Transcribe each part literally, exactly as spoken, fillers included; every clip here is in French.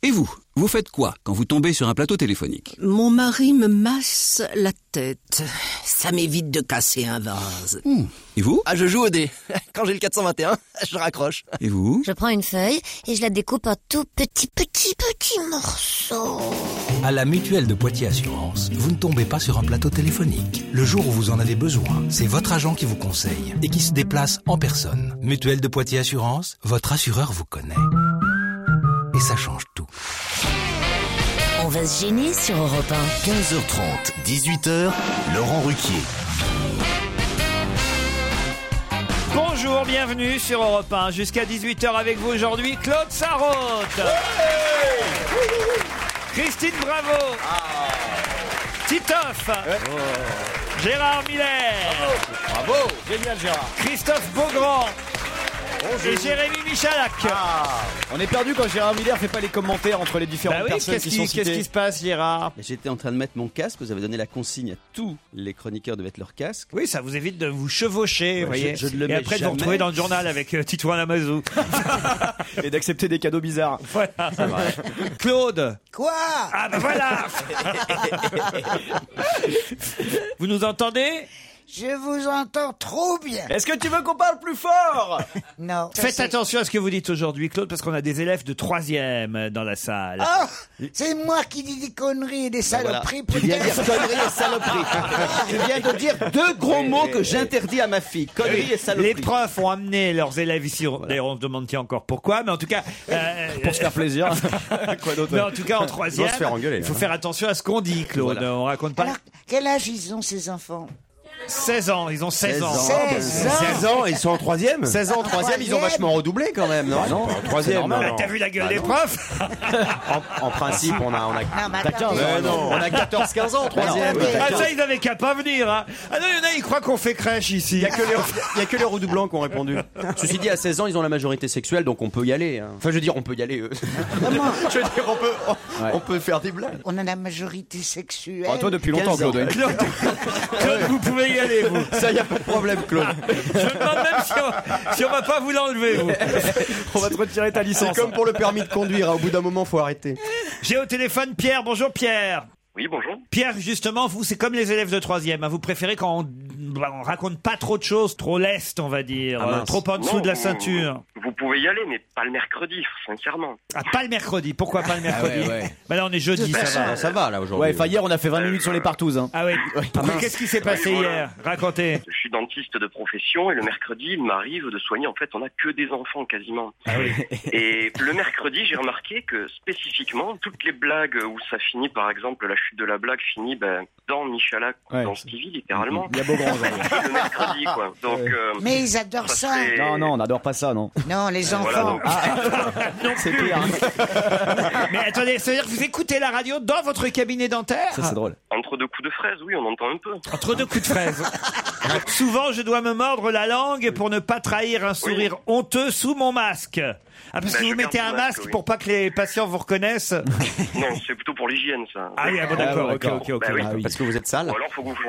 Et vous, vous faites quoi quand vous tombez sur un plateau téléphonique ? Mon mari me masse la tête. Ça m'évite de casser un vase. Mmh. Et vous ? Ah, je joue au dé. Quand j'ai le quatre cent vingt et un, je raccroche. Et vous ? Je prends une feuille et je la découpe en tout petits, petits, petits morceaux. À la Mutuelle de Poitiers Assurance, vous ne tombez pas sur un plateau téléphonique. Le jour où vous en avez besoin, c'est votre agent qui vous conseille et qui se déplace en personne. Mutuelle de Poitiers Assurance, votre assureur vous connaît. Et ça change tout. On va se gêner sur Europe un. quinze heures trente, dix-huit heures, Laurent Ruquier. Bonjour, bienvenue sur Europe un. Jusqu'à dix-huit heures avec vous aujourd'hui, Claude Sarraute. Ouais. Christine Bravo. Ah. Titoff. Ouais. Oh. Gérard Miller. Bravo. Bravo. Génial, Gérard. Christophe Beaugrand. Bonjour. Et Jérémy Michalak. Ah. On est perdu quand Gérard Miller fait pas les commentaires entre les différentes bah oui, personnes qui, qui sont citées. Qu'est-ce qui se passe, Gérard ? J'étais en train de mettre mon casque. Vous avez donné la consigne à tous les chroniqueurs de mettre leur casque. Oui, ça vous évite de vous chevaucher, vous ouais, voyez. Je, je ne le Et mets après jamais. de vous retrouver dans le journal avec euh, Titouan Lamazou. Et d'accepter des cadeaux bizarres. Voilà. C'est vrai. Claude. Quoi ? Ah ben voilà. Vous nous entendez ? Je vous entends trop bien. Est-ce que tu veux qu'on parle plus fort ? Non. Faites c'est... attention à ce que vous dites aujourd'hui, Claude, parce qu'on a des élèves de troisième dans la salle. Oh, c'est moi qui dis des conneries et des saloperies. Voilà. Tu viens de dire conneries et saloperies. Tu viens de dire deux gros mots que j'interdis à ma fille. Conneries et saloperies. Les profs ont amené leurs élèves ici. D'ailleurs, on se demande qui encore pourquoi, mais en tout cas... Euh, Pour se faire plaisir. Quoi d'autre ? Mais en tout cas, en troisième, se faire engueuler, il faut hein. faire attention à ce qu'on dit, Claude. Voilà. On raconte pas... Alors, quel âge ils ont, ces enfants ? seize ans, ils ont seize ans. seize ans. seize ans, ils sont en troisième. seize ans en troisième, ils ont vachement redoublé quand même, non ? Non, en troisième. Non, non. T'as vu la gueule bah des profs ? en, en principe, on a, on a, non, mais t'as quinze ans. Non. On a quatorze quinze ans en troisième. Ah, ça, ils avaient qu'à pas venir, hein. Ah non, il y en a, ils croient qu'on fait crèche ici. Il y a que les, il y a que les redoublants qui ont répondu. Ceci dit, à seize ans, ils ont la majorité sexuelle, donc on peut y aller. Hein. Enfin, je veux dire, on peut y aller, eux. Je veux dire, on peut, on, ouais. on peut faire des blagues. On a la majorité sexuelle. Oh, toi, depuis longtemps, Claude. Ouais. Claude, Claude, vous pouvez y aller, vous. Ça, y a pas de problème, Claude. Je me demande même si on, si on va pas vous l'enlever, vous. On va te retirer ta licence. C'est comme pour le permis de conduire, hein. Au bout d'un moment, faut arrêter. J'ai au téléphone Pierre. Bonjour, Pierre. Oui, bonjour. Pierre, justement, vous, c'est comme les élèves de troisième. Hein. Vous préférez quand on, on raconte pas trop de choses, trop leste, on va dire, ah, euh, trop en dessous non, de la vous, ceinture. Vous, vous pouvez y aller, mais pas le mercredi, sincèrement. Ah, pas le mercredi. Pourquoi pas le mercredi ? Ah ouais, ouais. Bah là, on est jeudi, ça va. Ça, ça va, là, aujourd'hui. Ouais, enfin, hier, on a fait vingt minutes sur les partouzes. Hein. Ah oui. Mais qu'est-ce qui s'est passé oui, voilà. hier ? Racontez. Je suis dentiste de profession et le mercredi, il m'arrive de soigner. En fait, on a que des enfants quasiment. Ah oui. Et le mercredi, j'ai remarqué que spécifiquement, toutes les blagues où ça finit, par exemple, la chute de la blague finit ben, dans Michalak ou ouais. dans Stevie, littéralement. Il y a Beaugrand aujourd'hui. Le mercredi, quoi. Donc, euh, mais ils adorent ça. ça. Serait... Non, non, on n'adore pas ça, non. Non, les enfants. Voilà, donc... ah. Non, c'est pire. Mais attendez, ça veut dire que vous écoutez la radio dans votre cabinet dentaire ? Ça, c'est drôle. Entre deux coups de fraise, oui, on entend un peu. Entre deux coups de fraise. Souvent, je dois me mordre la langue pour ne pas trahir un sourire oui. honteux sous mon masque. Ah, parce ben, que vous mettez un masque, masque oui. pour pas que les patients vous reconnaissent. Non, c'est plutôt pour l'hygiène, ça. Ah oui, ah bon, d'accord, ah, ok, ok, ok. Ben, oui. Ah, oui. Parce que vous êtes sale. Ou alors, faut que vous...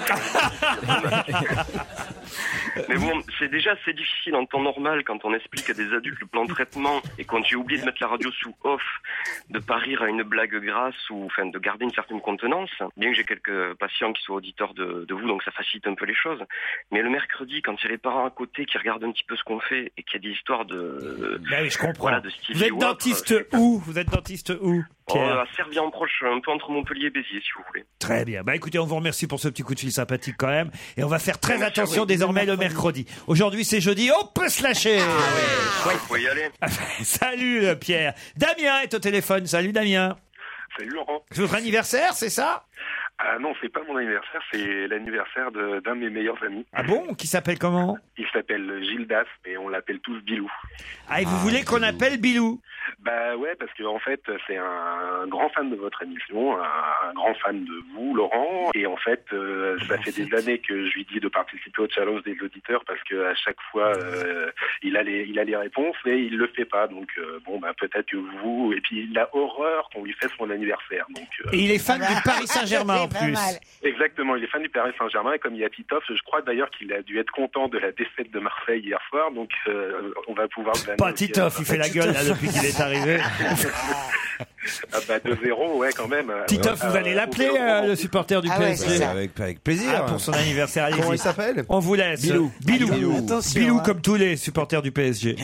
Mais bon, c'est déjà assez difficile en temps normal quand on explique à des adultes le plan de traitement et quand j'ai oublié de mettre la radio sous off, de pas rire à une blague grasse ou enfin de garder une certaine contenance. Bien que j'ai quelques patients qui soient auditeurs de, de vous, donc ça facilite un peu les choses. Mais le mercredi, quand il y a les parents à côté qui regardent un petit peu ce qu'on fait et qu'il y a des histoires de... Ben oui, je comprends. Voilà, de vous êtes dentiste autre, où Vous êtes dentiste où Oh, à Servien-en-Proche, un peu entre Montpellier et Béziers, si vous voulez. Très bien. Bah écoutez, on vous remercie pour ce petit coup de fil sympathique quand même. Et on va faire très Merci attention désormais le mercredi. Aujourd'hui, c'est jeudi, on peut se lâcher. Ah oui, il faut y aller. Salut Pierre. Damien est au téléphone. Salut Damien. Salut Laurent. C'est votre anniversaire, c'est ça ? Ah non, c'est pas mon anniversaire, c'est l'anniversaire de, d'un de mes meilleurs amis. Ah bon ? Qui s'appelle comment ? Il s'appelle Gilles Das, et on l'appelle tous Bilou. Ah, et vous ah, voulez qu'on Bilou. appelle Bilou ? Bah ouais, parce que en fait, c'est un grand fan de votre émission, un, un grand fan de vous, Laurent. Et en fait, euh, ça fait des années que je lui dis de participer au challenge des auditeurs, parce que à chaque fois, euh, il a les, il a les réponses, et il le fait pas. Donc euh, bon, bah peut-être que vous. Et puis il a horreur qu'on lui fasse son anniversaire. Donc. Euh... Et il est fan du Paris Saint-Germain. en plus. Exactement, il est fan du Paris Saint-Germain et comme il y a Titoff, je crois d'ailleurs qu'il a dû être content de la défaite de Marseille hier soir, donc euh, on va pouvoir... Pas Titoff, il fait la gueule là depuis qu'il est arrivé. Ah bah deux zéro, ouais, quand même. Titoff, vous Euh, allez l'appeler, au- au- euh, le supporter du Ah ouais, P S G c'est ça. Avec, avec plaisir. Ah, pour son anniversaire, allez-y. Comment il s'appelle? On vous laisse. Bilou. Bilou. Ah, Bilou. Attention, Bilou hein. comme tous les supporters du P S G.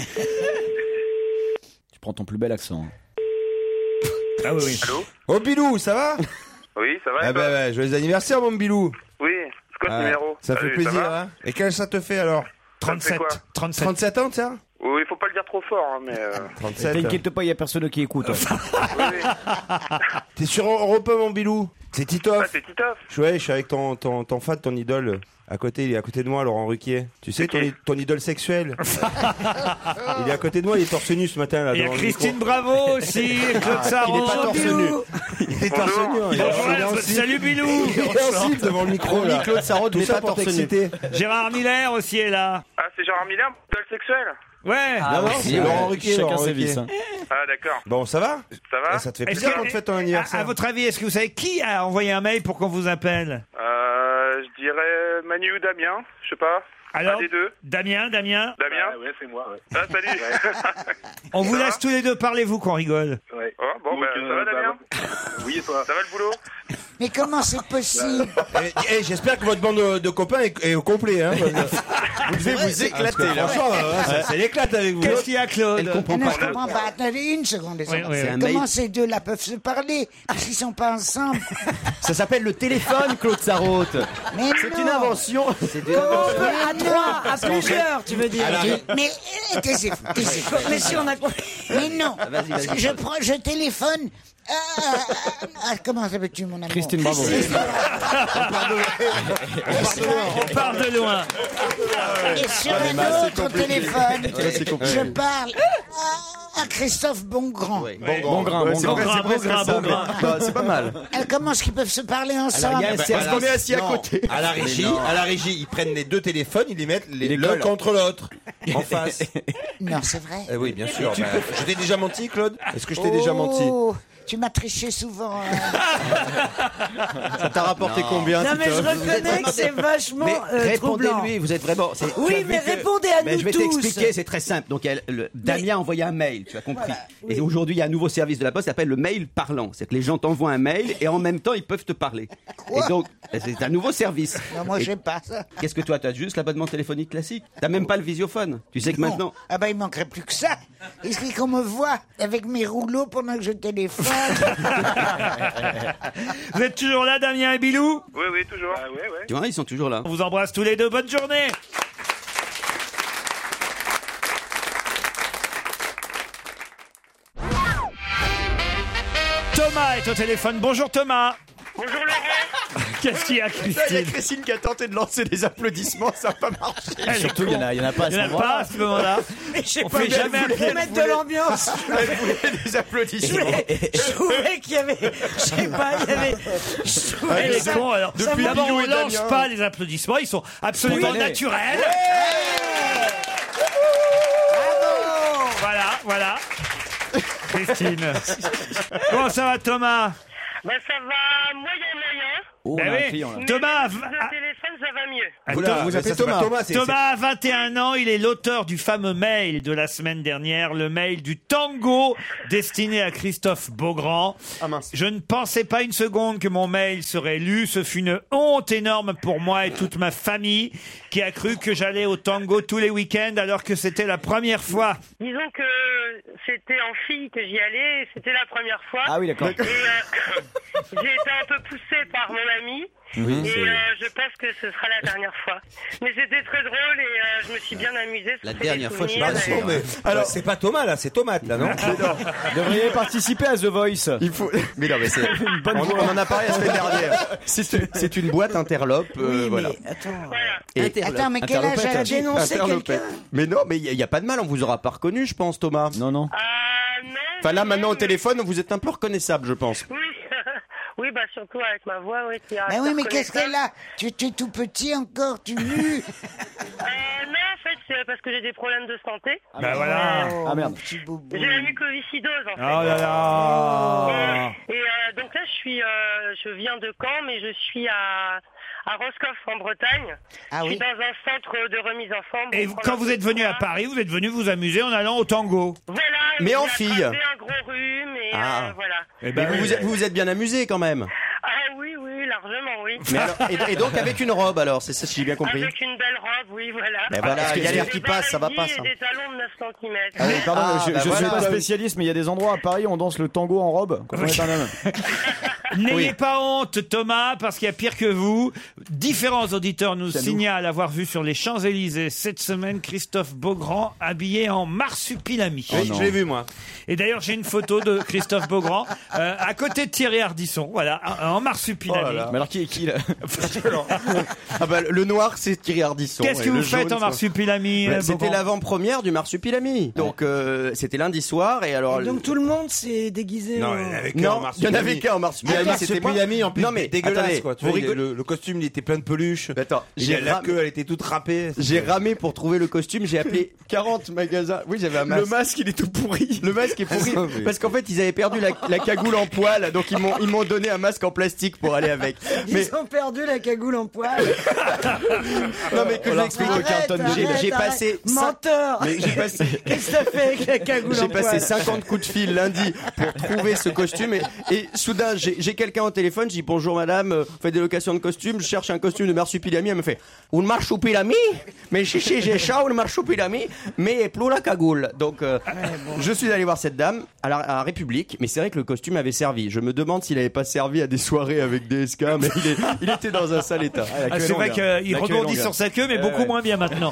Tu prends ton plus bel accent. Ah oui, oui. Allô? Oh Bilou, ça va? Oui, ça va? Ah et toi bah, bah, joyeux anniversaire mon Bilou. Oui, c'est quoi ce Ah, numéro? Ça fait Salut, plaisir, va hein. Et quel ça te fait alors? trente-sept. quoi trente-sept. trente-sept ans, tiens? Oui, il faut pas le dire trop fort, hein, mais... Euh... trente-sept. T'inquiète pas, il y a personne qui écoute. T'es sur Europe un, mon Bilou? C'est Titoff. Ah, c'est Titoff. Je suis, ouais, je suis avec ton, ton, ton fan, ton idole. À côté, il est à côté de moi, Laurent Ruquier. Tu sais, ton, qui ton idole sexuelle. Il est à côté de moi, il est torse nu ce matin. Là, Il y a devant le Christine micro. Bravo aussi, et Claude Ah, Sarraud. il est pas torse Bilou. nu. Il est torse nu. hein. Il est- Bonjour, il est en slip. salut Bilou. Il est en slip devant le micro là. Claude Sarraud Tout n'est ça pas pour torse nu. t'exciter. Gérard Miller aussi est là. Ah, c'est Gérard Miller, idole sexuel? Ouais. Non, non, c'est Laurent Ruquier. Chacun Laurent ses Ruquier. vices. hein. Ah, d'accord. Bon, ça va? Ça va? Et ça te fait Est-ce plaisir que- qu'on te fête ton à, anniversaire. à votre avis, est-ce que vous savez qui a envoyé un mail pour qu'on vous appelle? Euh, je dirais Manu ou Damien, je sais pas. Alors, Un des deux. Damien, Damien, Damien? Ah, ouais, c'est moi, ouais. Ah, salut. on vous Ça laisse va tous les deux, parlez-vous qu'on rigole. Ouais. Oh, bon, Donc, bah, euh, ça va, bah, Damien? Oui, et toi? Ça va le boulot? Mais comment c'est possible? Eh, eh, j'espère que votre bande de, de copains est, est au complet. Hein. Vous devez vous éclater là. Franchement, ouais, ça, ça l'éclate avec vous. Qu'est-ce qu'il y a, Claude? Elle comprend Ah non, pas. je comprends pas. Attendez une seconde. les Oui, enfants. oui, C'est un Comment mail. ces deux-là peuvent se parler parce qu'ils sont pas ensemble? Ça s'appelle le téléphone, Claude Sarraute. Mais C'est non. une invention. C'est une Comment on invention. peut à trois, à plusieurs, tu veux dire. Mais euh, taisez-vous, taisez-vous. Mais si on a compris. Mais non, Vas-y, vas-y. parce que je prends, je téléphone. Ah, ah, ah, comment s'appelles-tu, mon amour? Christine Bravo. On part de loin. Et sur un autre téléphone, je parle à, à Christophe Bongrand. Bon grain, bon Bon grain. grain, bon grain, bon grain. Bah, c'est pas mal. Alors, comment est-ce qu'ils peuvent se parler ensemble? il y a un Parce service. qu'on est assis à Non. côté. À la régie, à la régie, ils prennent les deux téléphones, ils les mettent les- les l'un collent. contre l'autre, en face. Non, c'est vrai. Eh oui, bien sûr. Bah, je t'ai déjà menti, Claude? Est-ce que je t'ai déjà menti? Oh, tu m'as triché souvent. hein. Ça t'a rapporté combien, Non, mais je Titoff? reconnais que c'est vachement Mais euh, troublant. répondez-lui, vous êtes vraiment. c'est- Oui, tu as vu mais que- répondez à Mais nous je vais tous. t'expliquer, c'est très simple. Donc, elle- le- Damien a envoyé un mail, tu as compris. Voilà, oui. Et aujourd'hui, il y a un nouveau service de la Poste qui s'appelle le mail parlant. C'est que les gens t'envoient un mail et en même temps, ils peuvent te parler. Quoi Et donc, c'est un nouveau service. Non, moi, Et j'ai pas ça. Qu'est-ce que toi, t'as juste l'abonnement téléphonique classique? T'as même pas le visiophone. Tu sais que Non. maintenant. Ah bah il manquerait plus que ça. Est-ce qu'on me voit avec mes rouleaux pendant que je téléphone? Vous êtes toujours là, Damien et Bilou? Oui, oui, toujours. Ah, ouais, ouais. Tu vois, ils sont toujours là. On vous embrasse tous les deux. Bonne journée. Thomas est au téléphone. Bonjour Thomas. Bonjour Laurent. Qu'est-ce qu'il y a, Il y a Christine? Christine qui a tenté de lancer des applaudissements, ça n'a pas marché. Elle est Surtout, il y en a, il y en a pas à Il ce n'y en a moment-là. pas à ce moment-là. On fait jamais un Pour mettre de l'ambiance. Elle voulait des Je applaudissements. trouvais, je trouvais qu'il y avait, je sais pas, il y avait, je trouvais Elle que est ça- con, alors. ça Depuis m'a- d'abord, on et lance Damien. pas les applaudissements, ils sont absolument Oui. naturels. Voilà, voilà. Christine. Comment ça va, Thomas? Ben ça va moyen moyen. Oh, on Ben a un oui. client, là. Mais Thomas, avec va- le téléphone, ça va mieux. Ah, Oula, Thomas- vous appelez Thomas. c'est- Thomas a vingt et un ans, il est l'auteur du fameux mail de la semaine dernière, le mail du tango destiné à Christophe Beaugrand. Ah mince. Je ne pensais pas une seconde que mon mail serait lu. Ce fut une honte énorme pour moi et toute ma famille qui a cru que j'allais au tango tous les week-ends alors que c'était la première fois. Disons que c'était en fille que j'y allais, et c'était la première fois. Ah oui, d'accord. Et euh, j'ai été un peu poussée par mon ami. Oui, et c'est- euh, je pense que ce sera la dernière fois. Mais c'était très drôle et euh, je me suis bien amusée. ça La fait des dernière fois, je souvenirs, suis et- pas mais alors c'est pas Thomas là, c'est Tomate là, non? Vous devriez participer à The Voice. Il faut. Mais non, mais c'est. Une bonne On, voix. on en a parlé la semaine dernière. C'est c'est une boîte interlope. euh, Oui, voilà. mais attends. Voilà. Et- Attends, mais quel âge Interlopette. elle a dit? Dénoncer Interlopette. quelqu'un. Mais non, mais il n'y a, pas de mal, on vous aura pas reconnu, je pense, Thomas. Non, non. Ah non. Enfin là, maintenant au mais- téléphone, vous êtes un peu reconnaissable, je pense. Oui. Oui, bah surtout avec ma voix, oui. qui a- Mais oui, mais qu'est-ce reconnaissable. qu'elle a? Tu, tu es tout petit encore, tu mu. Euh, non, en fait, c'est parce que j'ai des problèmes de santé. Ben voilà. Ah merde. Petit boubou. J'ai la mucoviscidose, en fait. Oh là là. Et, et, euh, donc là, je suis, euh, je viens de Caen, mais je suis à, à Roscoff en Bretagne. Ah je oui. suis dans un centre de remise en forme. Et vous- quand vous êtes venu à Paris, vous êtes venu vous amuser en allant au tango. Voilà. Mais j'ai en attrapé fille. un gros rhume et Ah. euh, voilà. Eh ben, Mais vous, vous êtes- vous vous êtes bien amusé quand même. Ah oui, oui, largement, oui. Mais alors, et, et donc avec une robe alors, c'est ça si j'ai bien compris. Avec une belle robe, oui, voilà. Ben voilà, il y a l'air qui passe, ça va pas ça. Et des talons de neuf centimètres. Ah oui, pardon, Ah, je, bah je voilà. suis pas spécialiste, mais il y a des endroits à Paris où on danse le tango en robe quand on est un homme. N'ayez pas honte, Thomas, parce qu'il y a pire que vous. Différents auditeurs nous C'est à nous. signalent avoir vu sur les Champs-Élysées cette semaine Christophe Beaugrand habillé en marsupilami. Oui, je l'ai vu moi. Et d'ailleurs, j'ai une photo de Christophe Beaugrand euh, à côté de Thierry Ardisson, voilà, en en marsupilami. Oh là là. Mais alors qui est qui là? Ah bah, le noir c'est Thierry Ardisson. Qu'est-ce et que le vous faites jaune, en ça- marsupilami Bah, euh, C'était Beaugrand l'avant-première du Marsupilami. Donc euh, c'était lundi soir et alors. Donc tout le monde s'est déguisé Non, en... il y en avait qu'un Non, en il y en Marsupilami. avait qu'un en Marsupilami. Mais C'était moi. Marsupilami en plus Non, mais dégueulasse attendez, quoi. Tu vous vois, rigolez- le, le costume il était plein de peluches. Attends, Et j'ai la ram- queue elle était toute râpée. J'ai ramé pour trouver le costume, j'ai appelé quarante magasins. Oui, j'avais un masque. Le masque il est tout pourri. Le masque est pourri Ah, oui. parce qu'en fait ils avaient perdu la, la cagoule en poil, donc ils m'ont ils m'ont donné un masque en plastique pour aller avec. Mais Ils ont perdu la cagoule en poil. non mais que je l'explique Arrête, aucun tonne. J'ai arrête, j'ai arrête. passé cin- Menteur. mais j'ai passé Qu'est-ce que t'as fait avec la cagoule j'ai en poil? passé cinquante coups de fil lundi pour trouver ce costume et, et soudain j'ai j'ai quelqu'un au téléphone, je dis bonjour madame, euh, vous faites des locations de costumes, je cherche un costume de marsupilami, elle me fait un marsupilami, mais chichi j'ai ça un marsupilami, mais plus la cagoule. Donc euh, je suis allé voir cette dame à la à République, mais c'est vrai que le costume avait servi. Je me demande s'il avait pas servi à des soirées avec des S K, mais il, est- il était dans un sale état. Ah, c'est vrai qu'il rebondit sur sa queue, mais beaucoup moins bien maintenant.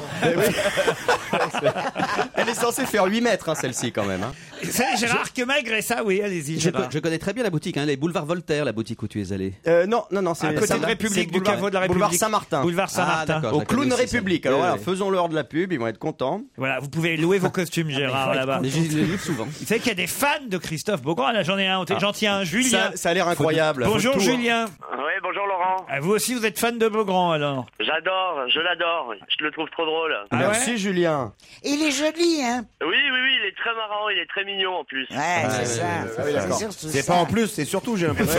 Elle est censée faire huit mètres, hein, celle-ci quand même. Hein. C'est Gérard Quemaigre et ça, oui, allez-y. Je, Gérard. je connais très bien la boutique, hein, les boulevards Voltaire, la boutique où tu es allé. Euh, non, non, non, c'est À côté Saint- de République, c'est du boulevard- caveau de la République. Boulevard Saint-Martin. Boulevard Saint-Martin. Ah, d'accord. Au je la connais Clown aussi, ça. République. Alors Oui, voilà, oui. faisons-leur de la pub, ils vont être contents. Voilà, vous pouvez louer vos costumes, Gérard, là-bas. Mais je les livre souvent. Vous savez qu'il y a des fans de Christophe Beaugrand. Là, j'en ai un, Ah. j'en tiens un, Julien. Ça, ça a l'air incroyable. Bonjour, Faut tout, hein. Julien. Oui, bonjour Laurent. Ah, vous aussi, vous êtes fan de Beaugrand, alors? J'adore, je l'adore. Je le trouve trop drôle. Ah Merci ouais Julien. Il est joli, hein? Oui, oui, oui, il est très marrant, il est très mignon en plus. Ouais, c'est ça. d'accord. C'est surtout C'est ça. pas en plus, c'est surtout j'ai l'impression.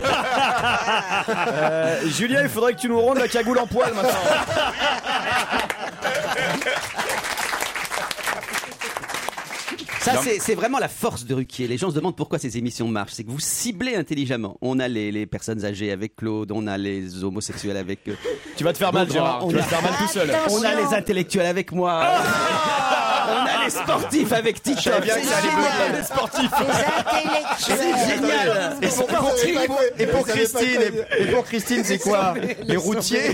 Euh, Julien, il faudrait que tu nous rendes la cagoule en poil maintenant. Ça, c'est c'est vraiment la force de Ruquier. Les gens se demandent pourquoi ces émissions marchent. C'est que vous ciblez intelligemment. On a les, les personnes âgées avec Claude, on a les homosexuels avec. euh, Tu vas te faire mal, Beaugrand, Gérard. on Tu vas a- te faire mal tout seul. On a les intellectuels avec moi. On a les sportifs avec Tito. savais bien que ça allait génial. les sportifs. Les intellectuels. C'est génial. Et pour, et pour- et pour Christine, et, et pour Christine, c'est quoi? Les routiers?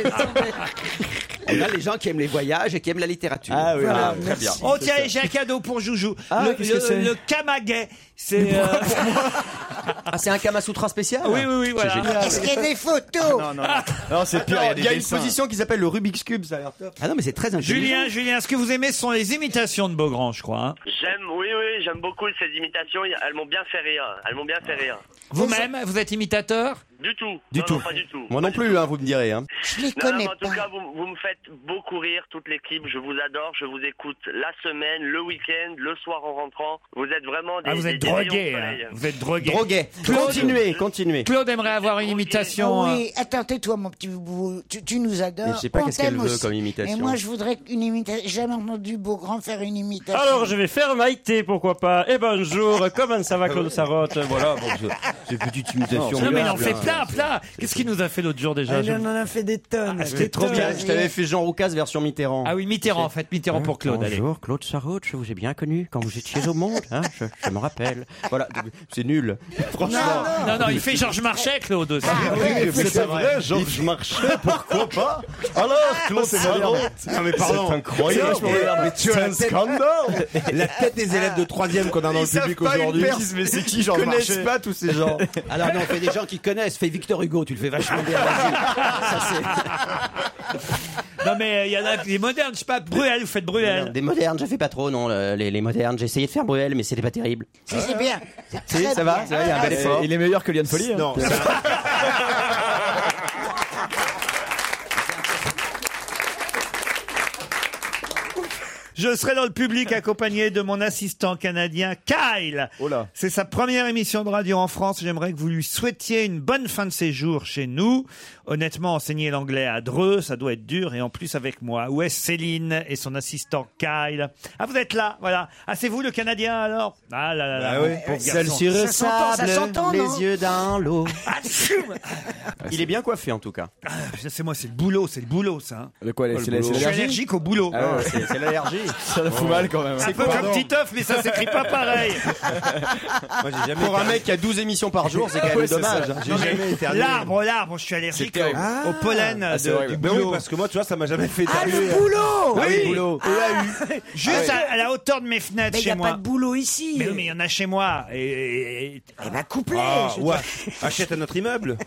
On a les gens qui aiment les voyages et qui aiment la littérature. Ah oui, Ah, oui. très bien. Oh tiens, j'ai un cadeau pour Joujou. Ah, le, qu'est-ce que le- c'est le Kamagay. C'est. euh, Ah, c'est un Kamasutra spécial? Oui, oui, oui, voilà. Est-ce qu'il y a des photos? Non, non, non. Non, c'est pire, il y a des Il y a une dessins. position qui s'appelle le Rubik's Cube, ça a l'air top. Ah non, mais c'est très intelligent. Julien, Julien, ce que vous aimez, ce sont les imitations de Beaugrand, je crois. hein. J'aime, oui, oui, j'aime beaucoup ces imitations, elles m'ont bien fait rire. Elles m'ont bien fait rire. Vous-même, vous êtes imitateur? Du tout. Du non, tout. non, pas du tout. Moi non plus, hein, vous me direz. Hein. Je les Non, connais mais en tout pas. cas, vous, vous me faites beaucoup rire, toute l'équipe. Je vous adore, je vous écoute la semaine, le week-end, le soir en rentrant. Vous êtes vraiment des. Ah, vous des- êtes des rayons de drogué. soleil. hein. Vous êtes drogué. Droguet. Claude. Continuez, continuez. Claude aimerait avoir une imitation. Ah hein. oui, attends, tais-toi, mon petit boubou. Tu, tu nous adores. Mais je sais pas On qu'est-ce qu'elle t'aime veut aussi. comme imitation. Et moi, je voudrais une imitation. J'ai jamais entendu Beaugrand faire une imitation. Alors, je vais faire Maïté, pourquoi pas. Et bonjour, comment ça va, Claude Sarotte? Voilà, bon, je- c'est une petite imitation. Non, mais il en bien, fait bien. plein, plein. Qu'est-ce qu'il nous a fait l'autre jour déjà? Ah, je- il en a fait des tonnes. Ah, c'était trop Des bien. tonnes. Je t'avais fait Jean Roucas version Mitterrand. Ah oui, Mitterrand, en fait. Mitterrand pour Claude. allez. Bonjour, Claude Sarraute, je vous ai bien connu quand vous étiez au Monde, hein, je, je me rappelle. Voilà, c'est nul. Franchement. Non, non, il fait Georges Marchais, Claude aussi. c'est vrai, Georges Marchais, pourquoi pas? Alors, Claude Sarraute. Non mais pardon. C'est incroyable. C'est vachement mais tu as un scandale. La tête des élèves de troisième qu'on a dans le public aujourd'hui. Mais c'est qui Georges Marchais? Ils connaissent pas tous ces gens. Alors non, on fait des gens qui connaissent. Fais Victor Hugo, tu le fais vachement bien. Vas-y. Ça c'est. Non, mais il y en a des modernes, je sais pas. Bruel, vous faites Bruel. Des modernes, je fais pas trop, non. le- Les, les modernes, j'ai essayé de faire Bruel, mais c'était pas terrible. Si, c'est bien. Si, ça va, ça va, il y a un bel effort. Il est meilleur que Liane Folly. hein. Non. Je serai dans le public accompagné de mon assistant canadien Kyle. Oh là. C'est sa première émission de radio en France. J'aimerais que vous lui souhaitiez une bonne fin de séjour chez nous. Honnêtement, enseigner l'anglais à Dreux, ça doit être dur. Et en plus avec moi, où est Céline et son assistant Kyle? Ah, vous êtes là, voilà. Ah, c'est vous le Canadien alors? Ah là là là. Bah mon oui. pauvre Celle garçon. sur le Ça s'entend, ça sable, s'entend, les non yeux dans l'eau. Ah, Il est bien coiffé en tout cas. Ah, c'est moi, c'est le boulot, c'est le boulot ça. hein. Le quoi, Oh, c'est le la- boulot. c'est Je suis l'allergie allergique au boulot. Ah ouais, c'est c'est l'allergie. Ça la fout mal quand même. C'est un peu comme Titoff, mais ça s'écrit pas pareil. Moi, j'ai jamais Pour un mec qui a douze émissions par jour, c'est quand même Ouais, c'est dommage. ça. hein. J'ai Non, mais jamais éternué. L'arbre, l'arbre, je suis allergique C'est au, terrible. au pollen Ah, c'est de- horrible. du Ben oui, boulot. parce que moi, tu vois, ça m'a jamais fait Ah, éternuer. le boulot Oui, Ah oui, boulot. E A U. Juste à, à la hauteur de mes fenêtres Mais il chez n'y a moi. pas de boulot ici. Mais oui, mais il y en a chez moi. Et, et- et- Eh ben, couplez. Ah, je ouais. te- Achète un autre immeuble.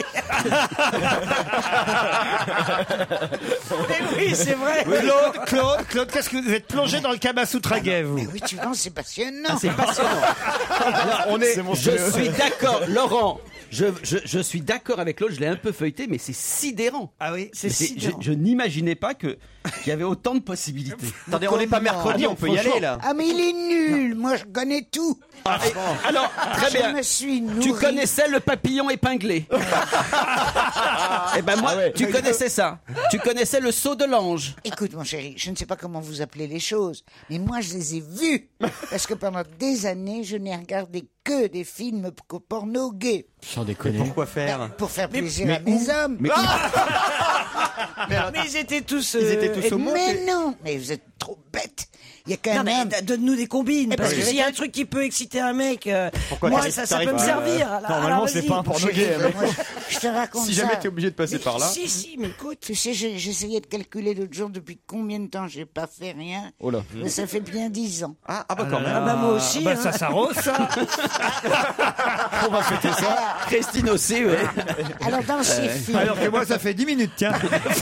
Mais oui, c'est vrai. Claude, Claude, Claude, qu'est-ce que vous êtes plongé dans le Kamasutra gay, vous? Mais oui, tu vois, c'est passionnant. C'est passionnant. Alors, on est, je suis d'accord, Laurent. Je, je, je suis d'accord avec l'autre, je l'ai un peu feuilleté, mais c'est sidérant. Ah oui, Mais c'est- je, je n'imaginais pas que qu'il y avait autant de possibilités. Attendez, on n'est pas mercredi, Ah non, on peut y aller là. Ah, mais il est nul. Moi, je connais tout. Ah, et- alors, très je bien. me suis nourri. Tu connaissais le papillon épinglé. Eh ben moi, Ah ouais. tu connaissais ça. Tu connaissais le saut de l'ange. Écoute, mon chéri, je ne sais pas comment vous appelez les choses, mais moi, je les ai vues. Parce que pendant des années, je n'ai regardé que des films p- porno gays. Sans déconner. Pourquoi faire Pour faire plaisir à mes hommes. Mais Mais ils étaient tous. Ils étaient euh, tous au monde. Mais non, mais vous êtes trop bêtes. Il y a quand Non, même... mais donne-nous des combines. Eh Parce ben, que oui. s'il y a un truc qui peut exciter un mec, euh, Pourquoi moi, t'arrives- ça, ça t'arrives peut me pas, servir. euh, Alors, normalement, alors, c'est vas-y. pas un porno Chérie, gay. mais- moi, je, je te raconte Si ça. jamais t'es obligé de passer par là. Si, si, mais écoute. Tu sais, j'ai- j'essayais de calculer l'autre jour depuis combien de temps j'ai pas fait rien. Oh là. Mais ça fait bien dix ans. Ah, ah bah quand même. Ah bah moi aussi. Bah hein. ça s'arrose, ça. On va fêter ça. Christine aussi, ouais. Alors dans ces films, Alors que moi, ça fait dix minutes, tiens.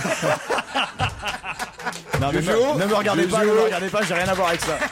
Non, mais me- ne me regardez pas, ne me regardez pas, j'ai rien à voir avec ça.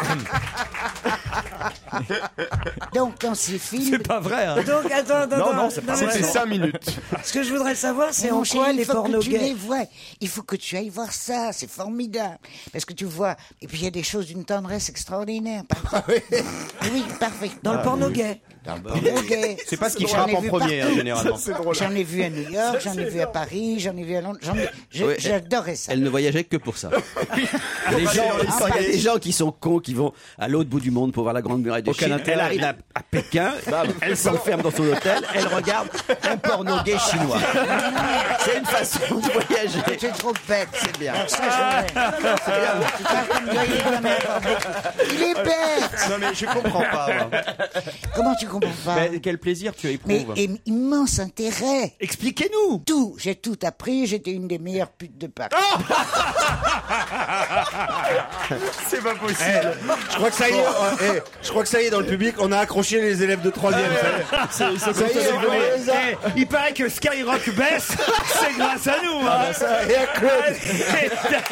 donc dans ces films, C'est pas vrai, hein. Donc, attends, attends, Non, attends. non, c'est pas mais vrai. C'était cinq minutes. Ce que je voudrais savoir, c'est mon en chéri, quoi il les faut pornos que tu les gays. vois. Il faut que tu ailles voir ça, c'est formidable. Parce que tu vois, et puis il y a des choses d'une tendresse extraordinaire. Par oui, parfait. Dans le porno gay. Dans le porno gay. C'est pas ce qui J'en frappe ai en vu premier, hein, partout. généralement. J'en ai vu à New York, j'en ai vu à Paris, j'en ai vu à Londres. j'en ai- je- Ouais, J'adorais ça. Elle ne voyageait que pour ça. les gens, il y a des gens qui sont cons, qui vont à l'autre bout du monde pour voir la Grande Muraille de Aucun Chine. intérêt. Elle arrive à, à Pékin, elle s'enferme dans son hôtel, elle regarde un porno gay chinois. C'est une façon de voyager. Tu es trop bête. C'est bien. Alors ça, je c'est bien. Tu parles comme Gaël Gamet. Il est bête. Non mais je comprends pas. moi. Comment tu comprends pas Mais quel plaisir tu Mais éprouves. im- immense intérêt. Expliquez-nous. Tout, j'ai tout appris, j'étais une des meilleures putes de Paris. C'est pas possible. Je crois que ça y est, euh, eh, je crois que ça y est, dans le public, on a accroché les élèves de troisième. ça y est. Ça y est, on voit les a- Eh, il paraît que Skyrock baisse, c'est grâce à nous. Hein. Et à Claude.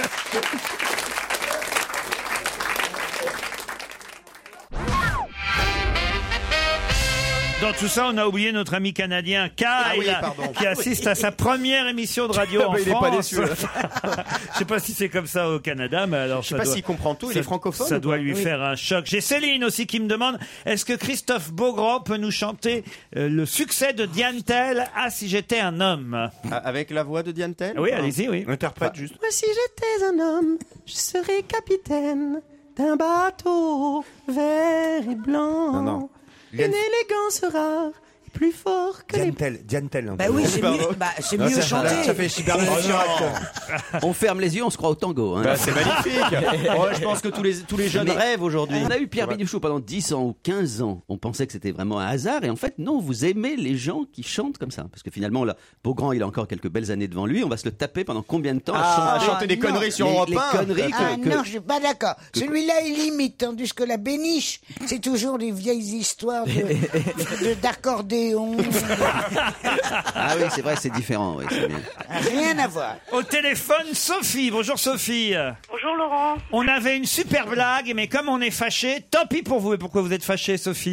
Dans tout ça, on a oublié notre ami canadien Kyle, oui, pardon. qui assiste à sa première émission de radio Ah en bah, il est France. pas déçu, là. Je sais pas si c'est comme ça au Canada, mais alors Je sais ça pas doit- s'il comprend tout, il ça- est francophone Ça ou doit pas lui Oui. faire un choc. J'ai Céline aussi qui me demande est-ce que Christophe Beaugrand peut nous chanter euh, le succès de Diane Tell Ah si j'étais un homme. Ah, avec la voix de Diane Tell Oui, allez-y, oui. Interprète juste. Moi, si j'étais un homme, je serais capitaine d'un bateau vert et blanc. Non, non. Une élégance rare, plus fort que les... Diane Tell, Diane Tell. Bah oui, c'est mieux, bah, c'est Non, mieux ça- chanter. Ça fait super On ferme les yeux, on se croit au tango. Hein. Bah, c'est magnifique. Oh, je pense que tous les, tous les jeunes Mais- rêvent aujourd'hui. On a eu Pierre Bénichou pendant dix ans ou quinze ans. On pensait que c'était vraiment un hasard. Et en fait, non, vous aimez les gens qui chantent comme ça. Parce que finalement, là, Beaugrand, il a encore quelques belles années devant lui. On va se le taper pendant combien de temps Ah, à chanter, chanter des non. conneries sur les, Europe les un. conneries que, Ah que- non, je suis pas d'accord. Celui-là, il limite, tandis que la béniche, c'est toujours des vieilles histoires de, de- d'accordéon. Ah oui, c'est vrai, c'est différent. Oui, c'est bien. Rien à voir. Au téléphone, Sophie. Bonjour Sophie. Bonjour Laurent. On avait une super blague, mais comme on est fâché, tant pis pour vous. Et pourquoi vous êtes fâché, Sophie?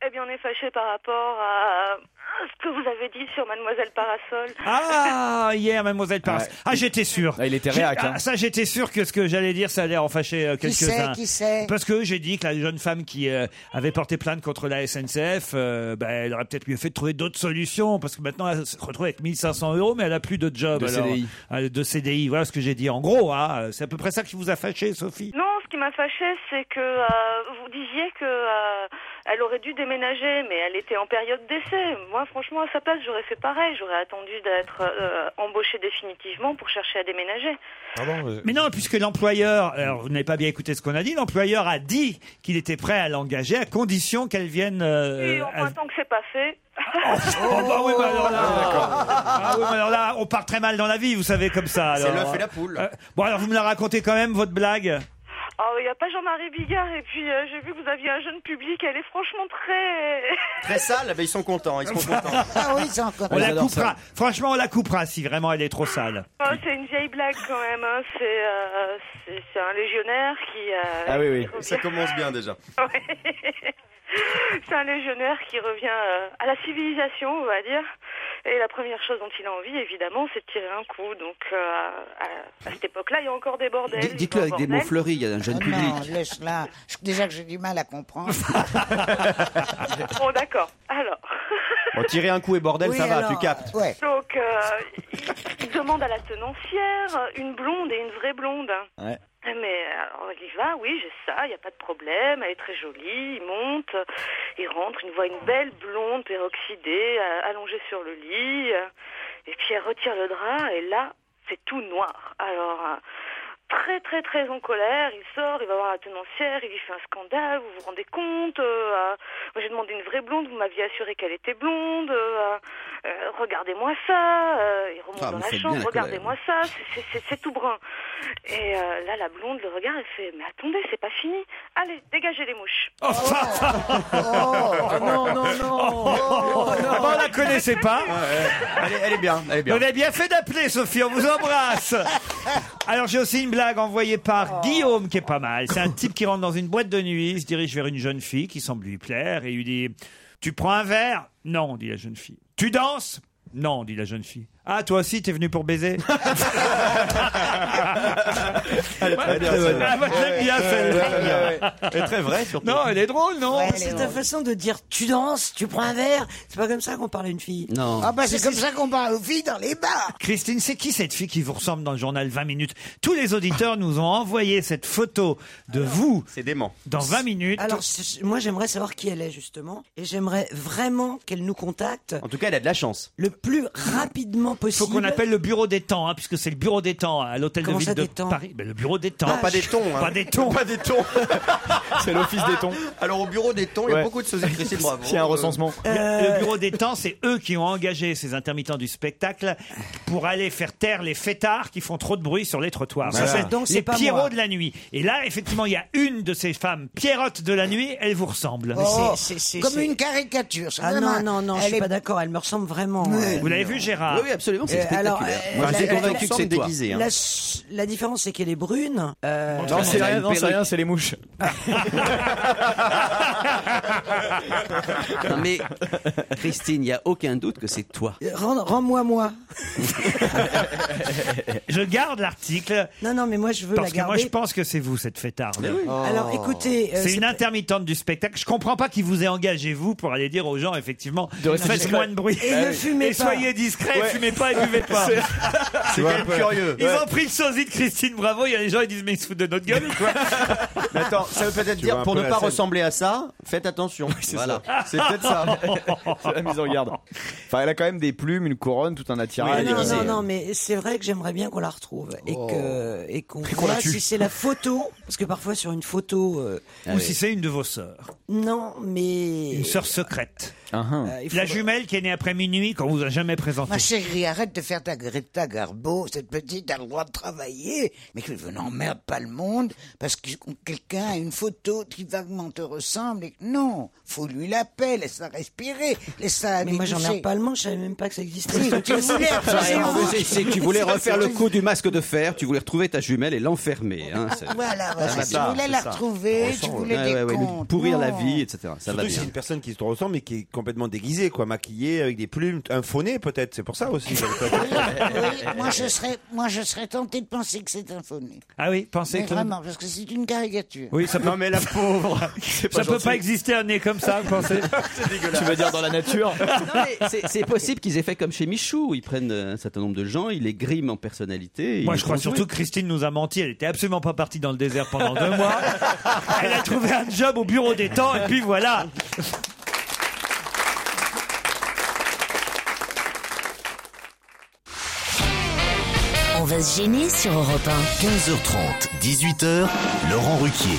Eh bien, on est fâché par rapport à ce que vous avez dit sur Mademoiselle Parasol. Ah, hier, Mademoiselle Parasol. Ouais. Ah, j'étais sûr. Ah, il était J'ai- réac, hein. ah, ça, j'étais sûr que ce que j'allais dire, ça allait en fâcher euh, Qui quelques-uns. sait, qui sait Parce que j'ai dit que la jeune femme qui euh, avait porté plainte contre la S N C F, euh, bah, elle aurait peut-être mieux fait de trouver d'autres solutions. Parce que maintenant, elle se retrouve avec mille cinq cents euros, mais elle a plus de job. De alors. C D I. Euh, de C D I. Voilà ce que j'ai dit. En gros, hein, c'est à peu près ça qui vous a fâché, Sophie. Non, ce qui m'a fâché, c'est que euh, vous disiez que euh, elle aurait dû déménager, mais elle était en période d'essai. Moi, franchement, à sa place, j'aurais fait pareil. J'aurais attendu d'être euh, embauchée définitivement pour chercher à déménager. Mais non, puisque l'employeur, alors vous n'avez pas bien écouté ce qu'on a dit, l'employeur a dit qu'il était prêt à l'engager à condition qu'elle vienne. euh, Et enfin, à- tant que c'est pas fait. Oh bah oui, bah alors là, ah oui, bah alors là, on part très mal dans la vie, vous savez, comme ça. C'est alors. l'œuf et la poule. Euh, bon, alors vous me la racontez quand même, votre blague. Oh, il n'y a pas Jean-Marie Bigard, et puis euh, j'ai vu que vous aviez un jeune public, elle est franchement très... Très sale, ben ils sont contents, ils sont contents. Ah oui, c'est encore. On la j'adore coupera. Franchement, on la coupera si vraiment elle est trop sale. Oh, c'est une vieille blague quand même, hein. c'est, euh, c'est, c'est un légionnaire qui... euh, Ah oui, oui, qui revient- ça commence bien déjà. Ouais. C'est un légionnaire qui revient euh, à la civilisation, on va dire. Et la première chose dont il a envie, évidemment, c'est de tirer un coup. Donc, euh, à, à cette époque-là, il y a encore des bordels. Dites- Dites-le avec des mots fleuris, il y a un jeune Oh public. non, laisse-la. Je- Déjà que j'ai du mal à comprendre. Bon, d'accord. Alors, Bon, tirer un coup et bordel, Oui, ça va, alors, tu captes. Ouais. donc, euh, il, il demande à la tenancière une blonde et une vraie blonde. Ouais. Mais alors il y va, oui, j'ai ça, il n'y a pas de problème, elle est très jolie, il monte, il rentre, il voit une belle blonde peroxydée, euh, allongée sur le lit, euh, et puis elle retire le drap, et là, c'est tout noir. Alors, euh, très très très en colère, il sort, il va voir la tenancière, il lui fait un scandale, vous vous rendez compte, euh, moi j'ai demandé une vraie blonde, vous m'aviez assuré qu'elle était blonde, euh, euh, regardez-moi ça, euh, il remonte Ah, dans vous la faites chambre, bien la regardez-moi ça, c'est- c'est- c'est c'est tout brun. Et euh, là, la blonde le regarde et fait, mais attendez, c'est pas fini, allez, dégagez les mouches. Oh, non, non, non. Bon, on la connaissait pas. Elle est, elle est bien, elle est bien. Vous avez bien fait d'appeler, Sophie, on vous embrasse. Alors j'ai aussi une blague envoyée par Guillaume qui est pas mal. C'est un type qui rentre dans une boîte de nuit, il se dirige vers une jeune fille qui semble lui plaire et il lui dit « Tu prends un verre ?» « Non, dit la jeune fille. « Tu danses ?» « Non, dit la jeune fille. « Ah, toi aussi, t'es venu pour baiser ?» Elle est très bien, celle-là. Ah, moi, je l'aime bien, celle-là. Elle est très vraie, surtout. Non, elle est drôle, non? Ouais, elle est C'est ta drôle. façon de dire tu danses, tu prends un verre. C'est pas comme ça qu'on parle à une fille. Non. Ah bah c'est comme ça qu'on parle aux filles dans les bars. Christine, c'est qui cette fille qui vous ressemble dans le journal vingt minutes? Tous les auditeurs nous ont envoyé cette photo de vous C'est dément. dans vingt minutes. Alors c'est- moi j'aimerais savoir qui elle est justement et j'aimerais vraiment qu'elle nous contacte En tout cas, elle a de la chance. le plus rapidement Il possible. faut qu'on appelle le bureau des temps, hein, puisque c'est le bureau des temps à l'hôtel de Comment ville ça, de des temps Paris. Ben, le bureau des temps. Non, pas des tons. Hein. Pas des tons. Pas des tons. C'est l'office des tons. Alors, au bureau des tons, il y a Ouais. beaucoup de sociétés. Christine, bravo. S'il y a un recensement. Le- Euh, Le bureau des temps, c'est eux qui ont engagé ces intermittents du spectacle pour aller faire taire les fêtards qui font trop de bruit sur les trottoirs. Voilà. Ça, c'est Donc, c'est les pas Pierrots moi. de la nuit. Et là, effectivement, il y a une de ces femmes Pierrottes de la nuit, elle vous ressemble. Oh, c'est- c'est- comme c'est- une caricature. c'est Ah vraiment- non non non, je elle suis est- pas d'accord. Elle me ressemble vraiment. Ouais. euh, Vous l'avez vu, Gérard? Oui, oui, absolument, c'est Euh, alors, spectaculaire. euh, Moi, la- j'étais la- convaincu que c'est toi. déguisé. Hein. La, s- la différence, c'est qu'elle est brune. euh, Non, c'est elle a rien, une non, c'est perruque. rien, c'est les mouches. Non, mais Christine, il n'y a aucun doute que c'est toi. rends- Rends-moi moi. Je garde l'article Non non, mais moi je veux parce la que garder. moi, je pense que c'est vous, cette fêtarde. Alors écoutez, euh, C'est une intermittente du spectacle. Je comprends pas qui vous ait engagé, vous, pour aller dire aux gens, effectivement, De rester faites discret. moins de bruit. Et ne fumez Et pas. soyez discrets, Ouais. fumez pas et buvez pas. C'est quand même curieux. Ils ont pris le sosie de Christine Bravo. Il y a des gens qui disent, mais ils se foutent de notre gueule ou quoi? Mais attends, ça veut peut-être Tu dire, vois un pour peu ne la pas scène. ressembler à ça, faites attention. Voilà. C'est peut-être ça. C'est la mise en garde. Enfin, elle a quand même des plumes, une couronne, tout un attirail. Ah, non, déguisée. non, non, mais c'est vrai que j'aimerais bien qu'on la retrouve et que et qu'on qu'on la voit tue. si c'est la photo, parce que parfois sur une photo, euh, Ou si c'est une de vos sœurs. non, mais Une sœur secrète. Uh-huh. Euh, il La faut- jumelle qui est née après minuit, qu'on vous a jamais présentée. Ma chérie, arrête de faire ta Greta Garbo. Cette petite a le droit de travailler, mais que je n'emmerde pas le monde parce que quelqu'un a une photo qui vaguement te ressemble. Et... Non, faut lui la paix, laisse-la respirer, laisse-la aller Mais moi, j'emmerde doucher. pas le monde, je savais même pas que ça existait. Oui, tu voulais absolument. C'est c'est que tu voulais refaire le coup du masque de fer, tu voulais retrouver ta jumelle et l'enfermer. Hein, c'est- Voilà, voilà. Ça va Tu bien, voulais c'est la ça. retrouver, On tu sent, voulais Ouais, des ouais, ouais, lui comptes. pourrir la Non. vie, et cetera. Ça va Surtout si bien. c'est une personne qui te ressemble mais qui est complètement déguisée, quoi, maquillée avec des plumes, un faux nez peut-être, c'est pour ça aussi. Oui, moi je serais, moi je serais tenté de penser que c'est un faux nez. Ah oui, pensez Mais que... vraiment, parce que c'est une caricature. Oui, ça peut... Non mais la pauvre. ça peut pas exister un nez comme ça, vous pensez? Tu veux dire dans la nature? Non, mais c'est- c'est possible qu'ils aient fait comme chez Michou, où ils prennent un certain nombre de gens, ils les griment en personnalité. et Moi, ils je crois font surtout jouer. que Christine nous a menti. Elle était absolument pas partie dans le désert pendant deux mois. Elle a trouvé un job au bureau des temps, et puis voilà. On va se gêner sur Europe un. quinze heures trente, dix-huit heures, Laurent Ruquier.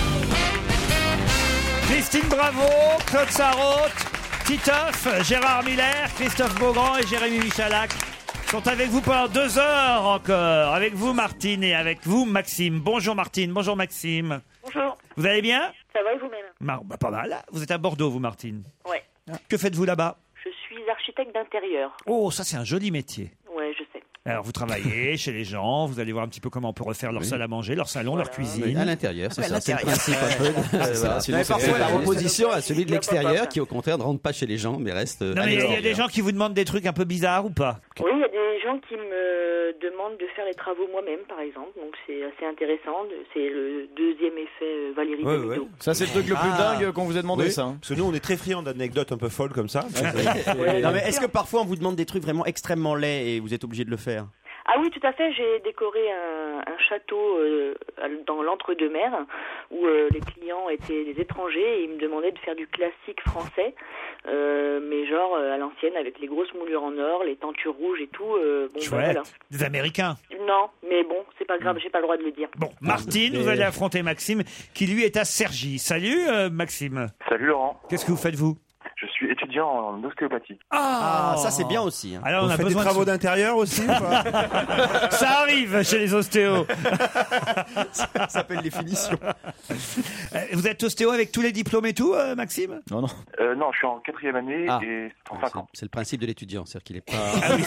Christine Bravo, Claude Sarraute, Titoff, Gérard Miller, Christophe Beaugrand et Jérémy Michalak sont avec vous pendant deux heures encore. Avec vous, Martine, et avec vous, Maxime. Bonjour, Martine. Bonjour, Maxime. Bonjour. Vous allez bien? Ça va et vous-même? Mar- bah, Pas mal. Vous êtes à Bordeaux, vous, Martine. Ouais. Que faites-vous là-bas? Je suis architecte d'intérieur. Oh, ça, c'est un joli métier. Ouais, je sais. Alors, vous travaillez chez les gens, vous allez voir un petit peu comment on peut refaire leur Oui. salle à manger, leur salon, leur cuisine. Oui, à l'intérieur, c'est Ouais, à ça. C'est le l'intérieur. principe un peu. de- C'est ça, voilà. sinon Mais c'est parfois, fait. la opposition à celui de Il y a pas l'extérieur, peur. qui au contraire ne rentre pas chez les gens, mais reste. euh, Non, à mais il y a- il y a l'extérieur. des gens qui vous demandent des trucs un peu bizarres ou pas? Oui, il y a des gens qui me demandent de faire les travaux moi-même, par exemple. Donc c'est assez intéressant. C'est le deuxième effet euh, Valérie Ouais, Damido. ouais. Ça, c'est le truc le plus Ah. dingue qu'on vous a demandé, Oui, ça. hein. Parce que nous, on est très friands d'anecdotes un peu folles comme ça. Non mais est-ce que parfois on vous demande des trucs vraiment extrêmement laids et vous êtes obligé de le faire? Ah oui, tout à fait. J'ai décoré un, un château euh, dans l'entre-deux-mers où euh, les clients étaient des étrangers et ils me demandaient de faire du classique français, euh, mais genre euh, à l'ancienne avec les grosses moulures en or, les tentures rouges et tout. euh, bon, ben, Chouette. voilà. Des Américains. Non, mais bon, c'est pas grave, j'ai pas le droit de le dire. Bon, Martine, mais- vous allez affronter Maxime, qui lui est à Cergy. Salut, euh, Maxime. Salut Laurent. Qu'est-ce que vous faites, vous? Je suis étudiant en ostéopathie. Ah, ça c'est bien aussi. hein. Alors, on Vous a faites besoin des travaux de... d'intérieur aussi ou pas? Ça arrive chez les ostéos. Ça s'appelle les finitions. Euh, Vous êtes ostéo avec tous les diplômes et tout, euh, Maxime? Non, non. Euh, non, je suis en quatrième année Ah. et en cinq ans. C'est le principe de l'étudiant, c'est-à-dire qu'il est pas.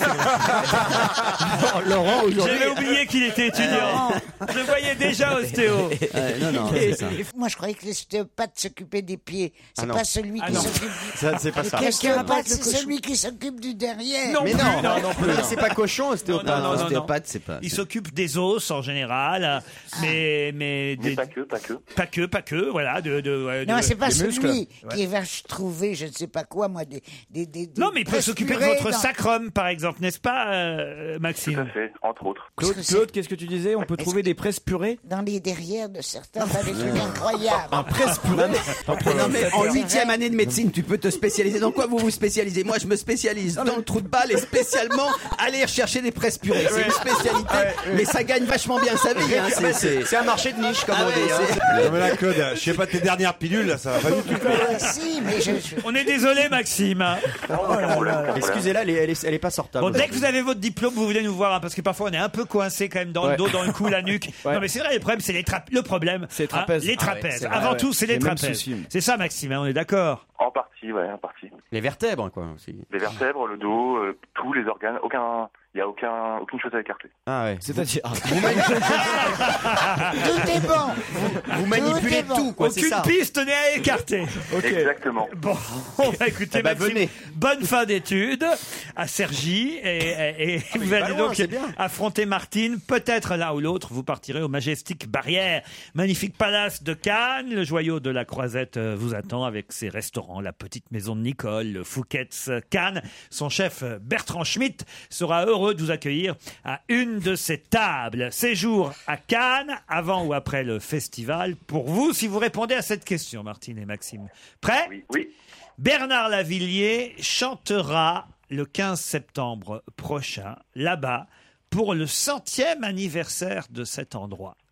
Laurent aujourd'hui. J'avais oublié qu'il était étudiant. Je le voyais déjà ostéo. Ouais, non, non, Et- c'est ça. et moi, je croyais que l'ostéopathe s'occupait des pieds. C'est Ah non. pas celui Ah qui non. s'occupe. Ça, c'est pas ça. L'ostéopathe, c'est celui qui s'occupe du derrière. Non Mais plus, non, non, non plus, non. c'est pas cochon ostéopathe. Non, non, non, non. Ostéopathe, c'est pas. Il c'est- s'occupe des os en général, mais mais Mais des- pas que, pas que. pas que, pas que, voilà, de, de, ouais, Non, de- c'est pas des celui muscles. qui va trouver, je ne sais pas quoi, moi, des. des, des, des Non, mais il peut presses s'occuper de purées votre dans- sacrum, par exemple, n'est-ce pas, euh, Tout à Maxime? fait, entre autres. Claude, Parce que Claude, qu'est-ce que tu disais? On peut Est-ce trouver des presses purées? Dans les derrières de certains, t'as des trucs incroyables. Un presse purée? Non, mais en huitième année de médecine, tu peux te spécialiser. Dans quoi vous vous spécialisez? Moi, je me spécialise dans le trou de balle et spécialement aller rechercher des presses purées. C'est une spécialité, mais ça gagne vachement bien sa vie. hein. C'est- c'est- C'est un marché de niche comme Ah on ouais, dit. hein. c'est- Non mais là, Claude, je sais pas tes dernières pilules, là, ça va pas du tout. Ah, si, mais je. je- On est désolé, Maxime. Non, aucun problème, aucun problème. Excusez-la, elle est, elle est, elle est pas sortable. Bon, dès que vous avez votre diplôme, vous venez nous voir, hein, parce que parfois on est un peu coincé quand même dans le Ouais. dos, dans le cou, la nuque. Ouais. Non, mais c'est vrai, le problème, c'est les tra- le problème. C'est les hein, trapèzes. les Ah ouais, trapèzes. c'est vrai, Avant ouais. tout, c'est les Les mêmes trapèzes. soucis. C'est ça, Maxime, hein, on est d'accord. En partie, ouais, en partie. Les vertèbres, quoi. Aussi. Les vertèbres, le dos, euh, tous les organes, aucun, il y a aucun, aucune chose à écarter. Ah ouais. C'est-à-dire. ah, Tout est bon. Vous manipulez est bon. tout, quoi. C'est Aucune ça. piste n'est à écarter. Exactement. Bon, on va écouter Eh ben, Maxime. venez. Bonne fin d'études à Cergy et, et- et vous allez pas loin, donc c'est bien. affronter Martine. Peut-être l'un ou l'autre, vous partirez au Majestic Barrière, magnifique palace de Cannes. Le joyau de la Croisette euh, vous attend avec ses restaurants, la petite maison de Nicole, le Fouquet's Cannes. Son chef euh, Bertrand Schmitt sera heureux de vous accueillir à une de ses tables. Séjour à Cannes, avant ou après le festival. Pour vous, si vous répondez à cette question, Martine et Maxime. Prêt? Oui, oui. Bernard Lavilliers chantera le quinze septembre prochain, là-bas, pour le centième anniversaire de cet endroit.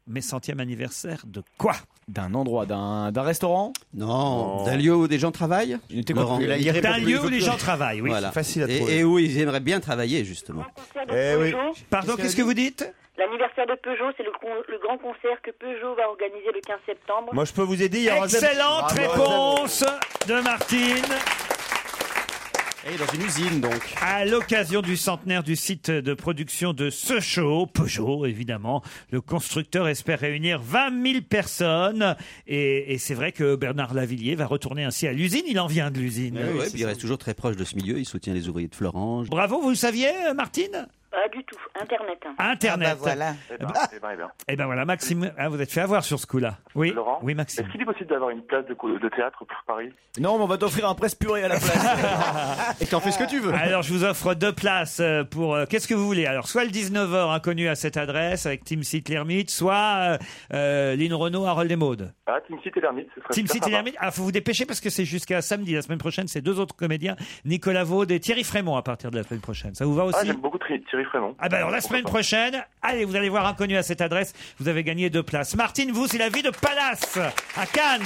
mais centième anniversaire de quoi? D'un endroit, d'un d'un restaurant? Non, d'un lieu où des gens travaillent. Laurent. D'un lieu où les gens travaillent, oui. Voilà. Facile à Et, trouver. et où ils aimeraient bien travailler, justement. Eh oui. Pardon, qu'est-ce que vous dites? L'anniversaire de Peugeot, c'est le, con- le grand concert que Peugeot va organiser le quinze septembre. Moi, je peux vous aider. Il y aura Excellente Bravo. réponse de Martine. Et dans une usine, donc. À l'occasion du centenaire du site de production de Sochaux, Peugeot évidemment, le constructeur espère réunir vingt mille personnes. Et, et c'est vrai que Bernard Lavillier va retourner ainsi à l'usine. Il en vient de l'usine. Ouais, ouais, puis il reste toujours très proche de ce milieu. Il soutient les ouvriers de Florange. Bravo, vous le saviez, Martine? Pas du tout, Internet. hein. Internet. Ah bah voilà. Eh ben, eh ben, eh ben. Eh ben voilà, Maxime, ah, vous êtes fait avoir sur ce coup-là. Oui, Laurent, oui, Maxime. est-ce qu'il est possible d'avoir une place de, co- de théâtre pour Paris? Non, mais on va t'offrir un presse purée à la place. Et t'en fais ce que tu veux. Alors, je vous offre deux places euh, pour... euh, qu'est-ce que vous voulez? Alors, soit le dix-neuf heures inconnu à cette adresse avec Team City l'Ermite, soit euh, euh, Lynn Renault, Harold et Maude. Ah, Team City l'Ermite, ce serait Team super City sympa. l'Ermite. Ah, faut vous dépêcher parce que c'est jusqu'à samedi. La semaine prochaine, c'est deux autres comédiens, Nicolas Vaud et Thierry Frémont à partir de la semaine prochaine. Ça vous va aussi? Ah, j'aime beaucoup Thierry Thierry Frémont. Ah ben alors la semaine prochaine, allez, vous allez voir inconnu à cette adresse. Vous avez gagné deux places. Martine, vous, c'est la vie de Palace à Cannes.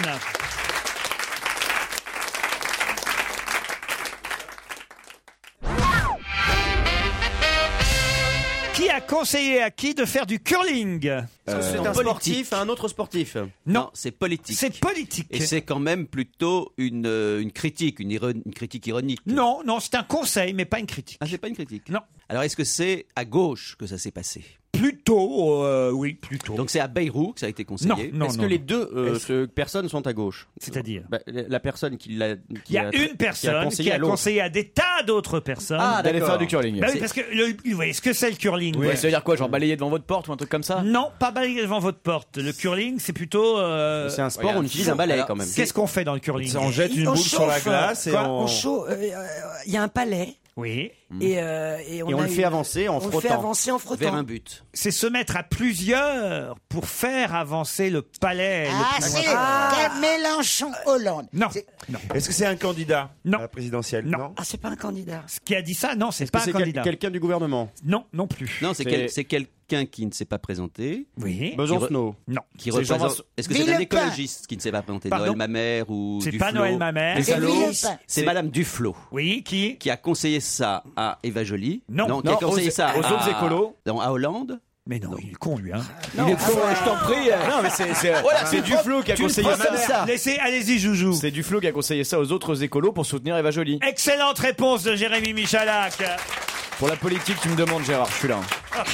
Qui a conseillé à qui de faire du curling? C'est un politique. sportif à un autre sportif. Non, c'est politique. C'est politique. Et c'est quand même plutôt une, euh, une critique, une, iron- une critique ironique. Non, non, c'est un conseil, mais pas une critique. Ah, c'est pas une critique. Non. Alors, est-ce que c'est à gauche que ça s'est passé? Plutôt, euh, oui, plutôt. Donc c'est à Bayrou que ça a été conseillé. Non, non, Est-ce non, que les non. deux euh, Est-ce- ce- personnes sont à gauche? C'est-à-dire Bah, la la personne qui l'a. Il qui y a a- une qui personne conseillé qui a à l'autre. conseillé à des tas d'autres personnes Ah, D'aller d'accord. faire du curling. Bah oui, C'est- parce que le, vous voyez ce que c'est le curling. Ouais, ça veut dire quoi? Genre balayer devant votre porte ou un truc comme ça? Non, pas balayer devant votre porte. Le curling, c'est plutôt. euh, C'est un sport où on utilise un balai quand même. Qu'est-ce qu'on fait dans le curling? On jette une On boule sur la chauffe, glace et quoi, on. on chauffe. Il y a un palais. Oui. Et, euh, et on, Et on a le fait une- avancer en on le fait frottant. avancer en frottant. Vers un but. C'est se mettre à plusieurs pour faire avancer le palais. le Ah, plus c'est loin. Ah. Mélenchon-Hollande. Non. C'est- Non. Est-ce que c'est un candidat Non. à la présidentielle? Non. Ah, c'est pas un candidat. Ce qui a dit ça, non, c'est Est-ce que pas un c'est quel- candidat. quelqu'un du gouvernement? Non, non plus. Non, c'est C'est- quel- c'est quelqu'un qui ne s'est pas présenté. Oui. Besancenot. Non. Qui C'est Jean représente. Vincent- Est-ce que c'est un Villepin. écologiste qui ne s'est pas présenté? Pardon Noël Mamère ou C'est Duflo? pas Noël Mamère. Les C'est salauds. Villepin. C'est Madame Duflo Oui, qui qui a conseillé ça à Eva Joly. Non. qui a Non, conseillé aux- ça aux à, autres écolos. Non, à Hollande. Mais non, il est con lui. Hein. Il est con, je t'en prie. Non, mais c'est c'est Voilà, c'est tu le Duflo prends- qui a tu le conseillé prends comme ça. ça. Laissez, allez-y, Joujou. C'est Duflo qui a conseillé ça aux autres écolos pour soutenir Eva Joly. Excellente réponse de Jérémy Michalak. Pour la politique, tu me demandes, Gérard, je suis là.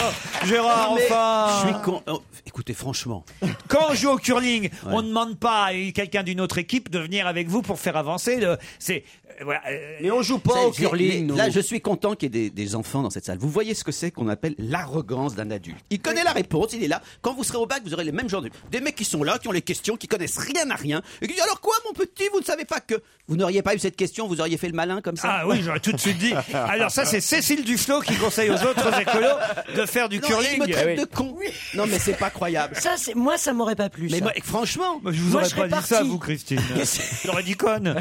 Gérard, Non, mais enfin. Je suis con. oh, écoutez, franchement. Quand on joue au curling, on ne demande pas à quelqu'un d'une autre équipe de venir avec vous pour faire avancer le. C'est. euh, voilà, euh, Mais on joue pas Ça, au j'ai- curling, mais nous. Là, je suis content qu'il y ait des, des enfants dans cette salle. Vous voyez ce que c'est qu'on appelle l'arrogance d'un adulte. Il connaît la réponse, il est là. Quand vous serez au bac, vous aurez les mêmes genres de... Des mecs qui sont là, qui ont les questions, qui connaissent rien à rien. Et qui disent, alors quoi, mon petit, vous ne savez pas que... Vous n'auriez pas eu cette question, vous auriez fait le malin comme ça. Ah oui, j'aurais tout de suite dit. Alors ça, c'est Cécile Duflo qui conseille aux autres écolos de faire du Non, curling. il me traite Ah oui. de con. Non, mais c'est pas croyable. Ça, c'est moi, ça m'aurait pas plu. Mais ça. moi, franchement... Moi, je vous Moi, aurais je pas serais dit ça, parti. vous, Christine. J'aurais dit conne.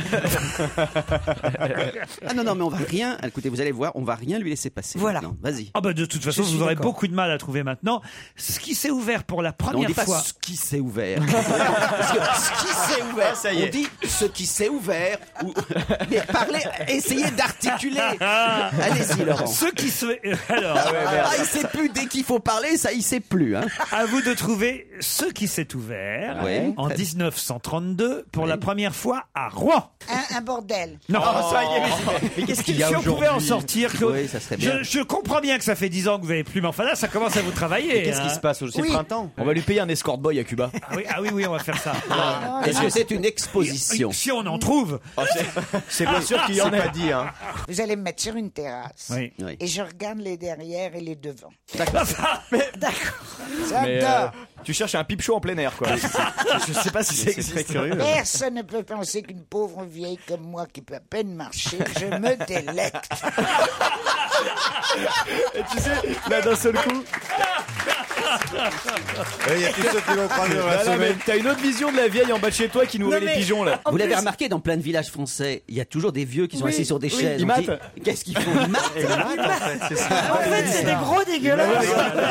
Ah non, non, mais on va rien... Écoutez, vous allez voir, on va rien lui laisser passer. Voilà. Non, vas-y. Ah bah de toute façon, Je suis vous aurez d'accord. beaucoup de mal à trouver maintenant. Ce qui s'est ouvert pour la Non, on première dit pas fois. ce qui s'est ouvert. Parce que ce qui s'est ouvert, ça y est. on dit ce qui s'est ouvert. Ou... Mais parlez, essayez d'articuler. Allez-y, Laurent. Ce qui se. Alors, Ah, il sait plus dès qu'il faut parler, ça il sait plus. Hein. à vous de trouver ce qui s'est ouvert Ouais. en dix-neuf cent trente-deux pour la première fois à Rouen. Un, un bordel. Non, ça y est, mais- mais qu'est-ce qu'il y a si on pouvait en aujourd'hui? sortir, Claude. Oui, ça serait bien. Je, je comprends bien que ça fait dix ans que vous avez plus, mais enfin là, ça commence à vous travailler. Qu'est-ce qui hein. se passe? C'est Oui. le printemps. On va lui payer un escort boy à Cuba. Ah oui, ah oui, oui, on va faire ça. Est-ce que c'est une exposition? Si on en trouve. Oh, c'est- C'est pas sûr qu'il y en ait. Pas dit, hein. Vous allez me mettre sur une terrasse. Oui. Oui. Et je regarde les derrière et les devant. D'accord. Mais euh, J'adore. tu cherches un pipe show en plein air, quoi. Je sais pas si c'est C'est très existe. curieux. Personne ne peut penser qu'une pauvre vieille comme moi qui peut à peine marcher, je me délecte. Et tu sais, là d'un seul coup, Il y a tous ceux qui l'ont croisé dans la Ah non, mais semaine. T'as une autre vision de la vieille en bas de chez toi qui nourrit Non, les mais- pigeons là. Vous l'avez remarqué, dans plein de villages français, il y a toujours des vieux qui sont Oui, assis sur des oui, chaises. ils On matent. dit, qu'est-ce qu'ils font? Ils matent. Ils matent, en fait, c'est ça. En fait, c'est des gros dégueulasses.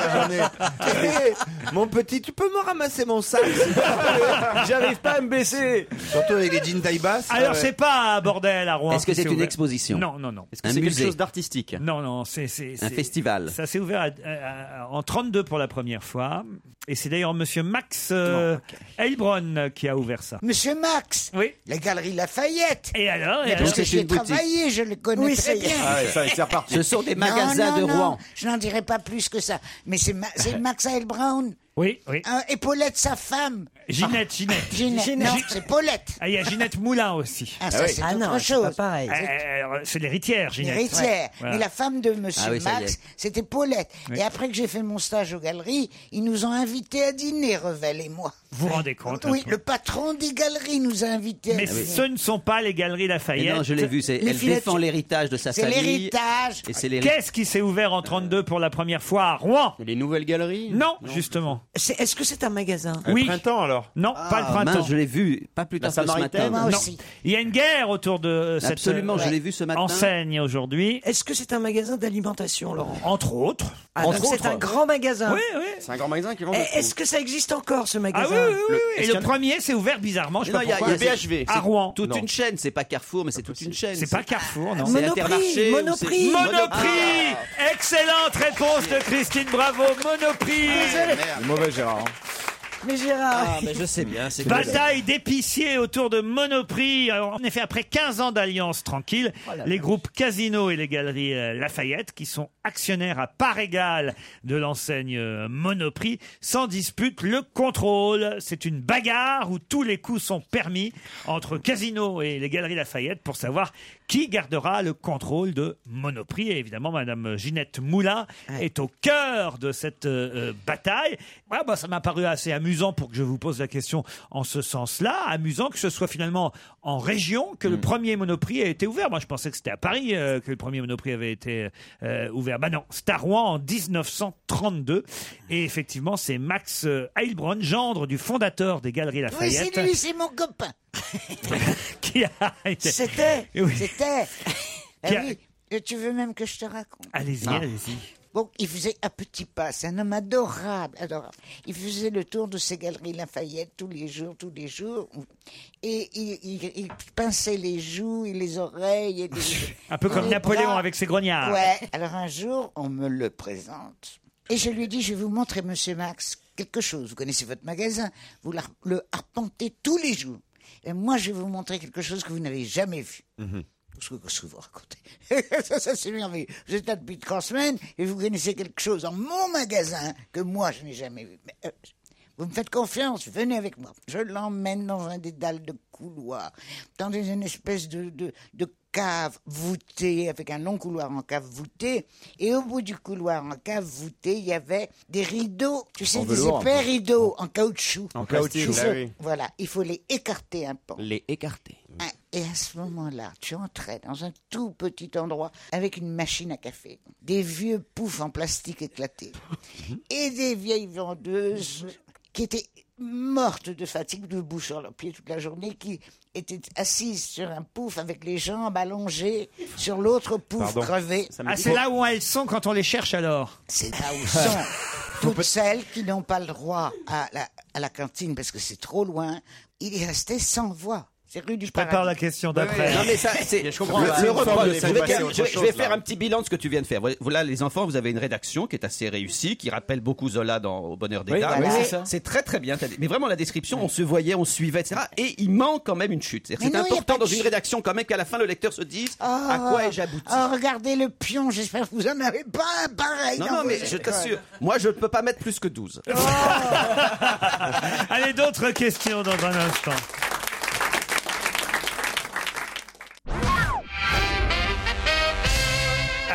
Eh, mon petit, tu peux me ramasser mon sac s'il te plaît. J'arrive pas à me baisser. Surtout avec les jeans taille basse. Alors, Ah ouais. c'est pas un bordel à Rouen. Est-ce que qui c'est s'est une ouvert. exposition? Non, non, non. Est-ce que Un c'est quelque musée. chose d'artistique? Non, non, c'est, c'est, Un c'est- festival. Ça s'est ouvert à- à- à- en trente-deux pour la première fois. Et c'est d'ailleurs monsieur Max euh, Heilbronn qui a ouvert ça. Monsieur Max, Oui. la galerie Lafayette. Et alors, et Mais alors parce que c'est j'y ai une boutique. travaillé, je le connais Oui, très ça y est. bien. Ah ouais, ça, c'est reparti. Ce sont des Non, magasins non, de non, Rouen. je n'en dirai pas plus que ça. Mais c'est Ma- c'est Max Heilbronn. Oui, oui. Hein, et Paulette, sa femme. Ginette, Ginette. Ginette. Ginette. Non, c'est Paulette. Ah, il y a Ginette Moulin aussi. Ah, ça, c'est Ah autre non, c'est chose. pas pareil. Euh, alors, c'est l'héritière, Ginette. L'héritière. Voilà. Mais la femme de Monsieur Ah oui, ça y Max, est. c'était Paulette. Oui. Et après que j'ai fait mon stage aux galeries, ils nous ont invités à dîner, Revel et moi. Vous vous rendez compte un Oui, peu. le patron des galeries nous a invités à Mais dîner. ce ne sont pas les galeries Mais Lafayette. non, je l'ai vu. C'est, Les elle filettes- défend l'héritage de sa C'est famille. l'héritage. Et c'est l'héritage. Qu'est-ce qui s'est ouvert en trente-deux pour la première fois à Rouen? Les nouvelles galeries? Non, justement. C'est- Est-ce que c'est un magasin? Oui. Printemps alors. Non, pas le Ah, printemps. mince, je l'ai vu pas plus La tard que ce matin. Samaritaine. Moi Non. aussi. Il y a une guerre autour de cette Absolument, euh, je l'ai vu ce matin. enseigne aujourd'hui, Est-ce que c'est un magasin d'alimentation, Laurent? entre autres. Ah, entre donc autres. c'est un grand magasin. Oui, oui. C'est un grand magasin qui vend Et de Est-ce que ça existe encore, ce Ah magasin? oui, oui, oui, oui. Le- Et est-ce le qu'il y en a- premier s'est ouvert bizarrement, je sais Non, pas il y a- pourquoi. il y a- B H V. À Rouen. Toute Non. une chaîne, c'est pas Carrefour, mais c'est toute une chaîne. C'est pas Carrefour, non. C'est Monoprix, Intermarché. ou Monoprix. c'est- Monoprix. Excellente réponse de Christine Bravo. Monoprix. Mauvais Gérard. hein. Mais Gérard, Ah, mais je sais bien. C'est Bataille d'épiciers autour de Monoprix. Alors, en effet, après quinze ans d'alliance tranquille, les groupes Casino et les galeries euh, Lafayette, qui sont actionnaires à part égale de l'enseigne euh, Monoprix, s'en disputent le contrôle. C'est une bagarre où tous les coups sont permis entre Casino et les galeries Lafayette pour savoir qui gardera le contrôle de Monoprix. Et évidemment, Madame Ginette Moulin est au cœur de cette euh, euh, bataille. Ouais, bah, ça m'a paru assez amusant pour que je vous pose la question en ce sens-là. Amusant que ce soit finalement en région que le premier Monoprix a été ouvert. Moi, je pensais que c'était à Paris euh, que le premier Monoprix avait été euh, ouvert. Bah non, c'est à Rouen en dix-neuf cent trente-deux. Et effectivement, c'est Max euh, Heilbronn, gendre du fondateur des Galeries Oui, Lafayette, c'est lui, c'est mon copain. qui a été... C'était. Oui. C'était. Ah Qui a- oui. Et tu veux même que je te raconte? Allez-y, allez-y. Bon, il faisait à petits pas, c'est un homme adorable, adorable. Il faisait le tour de ses galeries Lafayette tous les jours, tous les jours. Et il, il- il pinçait les joues et les oreilles. Et les- Un peu comme les Napoléon bras. avec ses grognards. Ouais. Alors un jour, on me le présente. Et je lui dis, je vais vous montrer, monsieur Max, quelque chose. Vous connaissez votre magasin, vous la- le arpentez tous les jours. Et moi, je vais vous montrer quelque chose que vous n'avez jamais vu. Ce que ce que vous racontez. ça, ça c'est merveilleux. Vous êtes là depuis trois semaines et vous connaissez quelque chose en mon magasin que moi, je n'ai jamais vu. Mais, euh, vous me faites confiance, venez avec moi. Je l'emmène dans un des dalles de couloir, dans une espèce de, de, de cave voûtée, avec un long couloir en cave voûtée. Et au bout du couloir en cave voûtée, il y avait des rideaux, tu sais, En des velours, un épais peu. rideaux en caoutchouc. En caoutchouc, C'est là, ça. oui. Voilà, il faut les écarter un peu. Les écarter. Ah, et à ce moment-là, tu entrais dans un tout petit endroit avec une machine à café, des vieux poufs en plastique éclatés et des vieilles vendeuses qui étaient mortes de fatigue, debout sur leurs pieds toute la journée, qui étaient assises sur un pouf avec les jambes allongées sur l'autre pouf Pardon. crevé. Ah, c'est là où elles sont quand on les cherche alors. C'est là où sont toutes celles qui n'ont pas le droit à la, à la cantine parce que c'est trop loin. Il est resté sans voix. C'est rue du Je prépare la question d'après. Non mais ça, c'est Je comprends, le, là. le C'est une reproche. forme de Je vais, célébration, faire- autre je vais- je vais chose, faire là. un petit bilan de ce que tu viens de faire. Voilà, les enfants, vous avez une rédaction qui est assez réussie, qui rappelle beaucoup Zola dans Au bonheur des Oui, dames. oui, c'est ça. C'est très très bien. T'as dit- Mais vraiment la description, on se voyait, on suivait, et cetera. Et il manque quand même une chute. C'est-à-dire que Mais C'est non, il y a important pas de dans une chute. rédaction quand même qu'à la fin le lecteur se dise à Oh, quoi ai-je abouti. Oh, regardez le pion, j'espère que vous en avez pas un pareil. Non, dans non, vos mais je écoles. t'assure, moi je ne peux pas mettre plus que douze. Allez, d'autres questions dans un instant.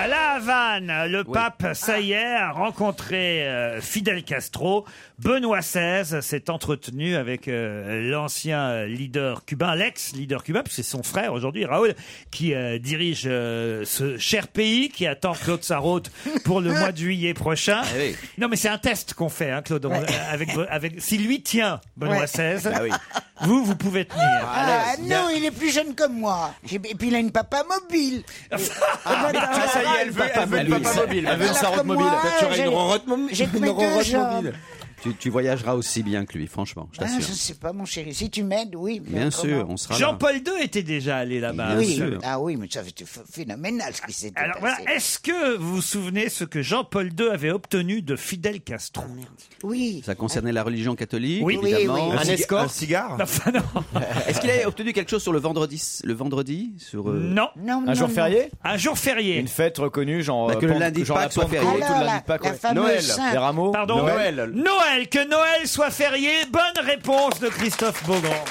À La Havane, le pape, ça y est, a rencontré euh, Fidel Castro. Benoît seize s'est entretenu avec euh, l'ancien leader cubain, l'ex-leader cubain, puis c'est son frère aujourd'hui, Raoul, qui euh, dirige euh, ce cher pays, qui attend Claude Sarraute pour le mois de juillet prochain. Ah oui. Non, mais c'est un test qu'on fait, hein, Claude. On- Ouais. avec, avec, si lui tient, Benoît Ouais. seize, Ah oui. vous, vous pouvez tenir. Ah, non, il est plus jeune que moi. J'ai- Et puis il a une papa mobile. Ah, ça y est, elle veut, elle veut mobile. le papa mobile. Elle veut une Alors Sarraute que mobile. moi, Toi, tu aurais j'ai- une rorotte mo- j'ai que une mes deux rorotte jambes. mobile. Tu, tu voyageras aussi bien que lui, franchement, je Ah, t'assure. je sais pas, mon chéri. Si tu m'aides, oui. mais Bien autrement- sûr, on sera là. Jean-Paul deux était déjà allé là-bas. Oui. sûr. Ah oui, mais ça c'était ph- phénoménal ce qui s'était Alors passé. voilà, est-ce que vous vous souvenez ce que Jean-Paul deux avait obtenu de Fidel Castro? Oui. Ça concernait la religion catholique, Oui. évidemment. Oui, oui, oui. Un Un escorte. escorte. Un cigare. Enfin, non. Est-ce qu'il a obtenu quelque chose sur le vendredi, le vendredi sur euh, Non. Non, Un non, jour non. férié Un jour férié. Une fête reconnue, genre. Bah, que euh, le Pente- lundi de genre la Pâques soit Pentecôte, férié. tout Alors, le lundi la- de Pâques, la ouais. fameuse Noël, Sainte. les rameaux. Pardon Noël. Noël, que Noël soit férié. Bonne réponse de Christophe Beaugrand.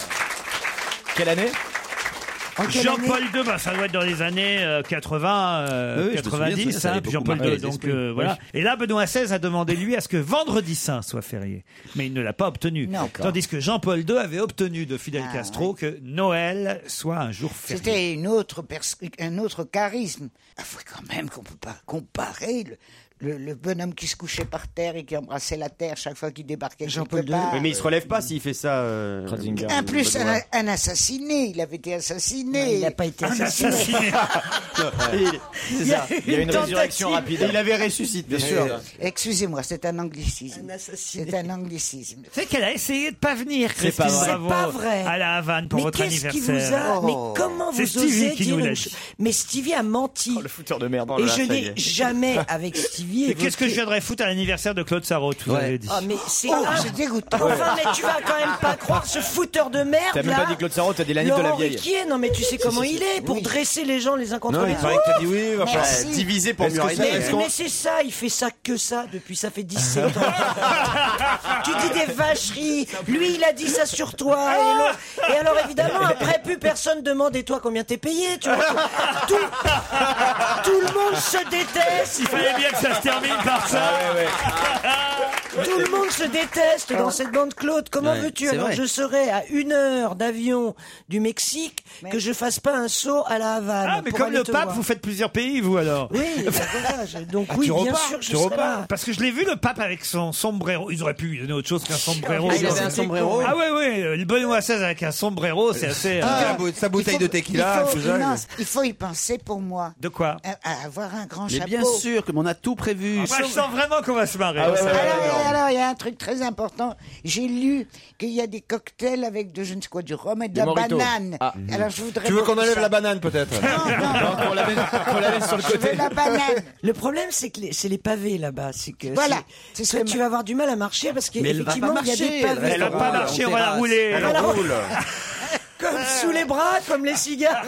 Quelle année En quelle Jean-Paul deux, bah, ça doit être dans les années euh, quatre-vingts, euh, Oui, oui, je me souviens de quatre-vingt-dix, ça, ça hein, avait puis beaucoup Jean-Paul marqué deux. les Donc esprits. euh, voilà. Et là, Benoît seize a demandé lui à ce que Vendredi Saint soit férié, mais il ne l'a pas obtenu. Non. Tandis que Jean-Paul deux avait obtenu de Fidel Ah, Castro que Noël soit un jour férié. C'était une autre pers- un autre charisme. Il faut quand même qu'on peut pas comparer le, le, le bonhomme qui se couchait par terre et qui embrassait la terre chaque fois qu'il débarquait Jean-Paul quelque part. deux. Mais il se relève pas s'il fait ça. euh, Un plus Benoît. un, un assassiné, il avait été assassiné. il n'a pas été Un assassiné. assassiné. Il- C'est ça. Il y a une résurrection rapide. Il avait ressuscité. Bien sûr. Excusez-moi, c'est un anglicisme. Un assassiné. C'est un anglicisme. C'est qu'elle a essayé de pas venir, C'est pas Christine vrai. Bravo, C'est pas vrai. à la Havane pour mais votre qu'est-ce qui anniversaire. vous a... Mais comment C'est vous Stevie osez qui dire nous l'a une dit. chose? Mais Stevie a menti. Oh, le fouteur de merde. Et là, je ça y n'ai est. jamais, avec Stevie... Et qu'est-ce que je évoqué- viendrais foutre à l'anniversaire de Claude Sarraute, vous Ouais. avez dit. Ah, mais c'est... Oh, Ah, c'est dégoûtant. Enfin, mais tu vas quand même pas croire ce fouteur de merde, T'as même là. pas dit Claude Sarraute, t'as dit la Nive de la Laurent vieille. Ruquier, non mais tu sais comment il est, pour Oui. dresser les gens les uns contre Non, les il autres. paraît que t'as dit oui. il va falloir Merci. Divisé pour Est-ce mieux que régner. ça- Mais, Est-ce qu'on- mais c'est ça, il fait ça que ça depuis ça fait dix-sept ans. Tu dis des vacheries, lui il a dit ça sur toi et, l'autre- et alors évidemment après plus personne demande et toi combien t'es payé, tu vois. Tout, tout le monde se déteste. Il fallait bien que ça se termine par ça. Tout le monde se déteste dans cette bande Claude. Comment Ouais, veux-tu c'est alors vrai. je serais à une heure d'avion du Mexique que je fasse pas un saut à la Havane. Ah, mais pour comme aller le te pape, voir. vous faites plusieurs pays, vous alors. Oui, bah, voilà, je- donc Ah, oui, tu bien repars, sûr que je tu serai repars. là. Parce que je l'ai vu, le pape, avec son sombrero. Ils auraient pu lui donner autre chose qu'un sombrero. Ah, il avait un sombrero. Ah ouais, ouais, le Benoît seize avec un sombrero, c'est assez... euh, Ah, La bou- Sa bouteille il faut- de tequila, il tout faut, ça. non, il faut y penser pour moi. De quoi? À, à avoir un grand Mais chapeau. bien sûr, comme on a tout prévu. Moi, je sens vraiment qu'on va se marrer. Ah ouais, ouais, ouais. Alors, alors, il y a un truc très important. J'ai lu qu'il y a des cocktails avec de je ne sais quoi, du rhum et de Des la mojitos. banane. Ah. Alors je voudrais. Tu veux qu'on beaucoup enlève ça. la banane peut-être Non, non, Non, qu'on la mette- qu'on la mette sur le je veux côté. la banane. Le problème, c'est que les- c'est les pavés là-bas. C'est que Voilà. c'est- C'est toi, ce que tu ma- vas avoir du mal à marcher parce Mais elle va pas qu'effectivement, il y a des marcher, elle pavés. Elle va pas roule, marcher, en on va la terrasse. rouler. Elle Alors- roule. Comme sous les bras, comme les cigares.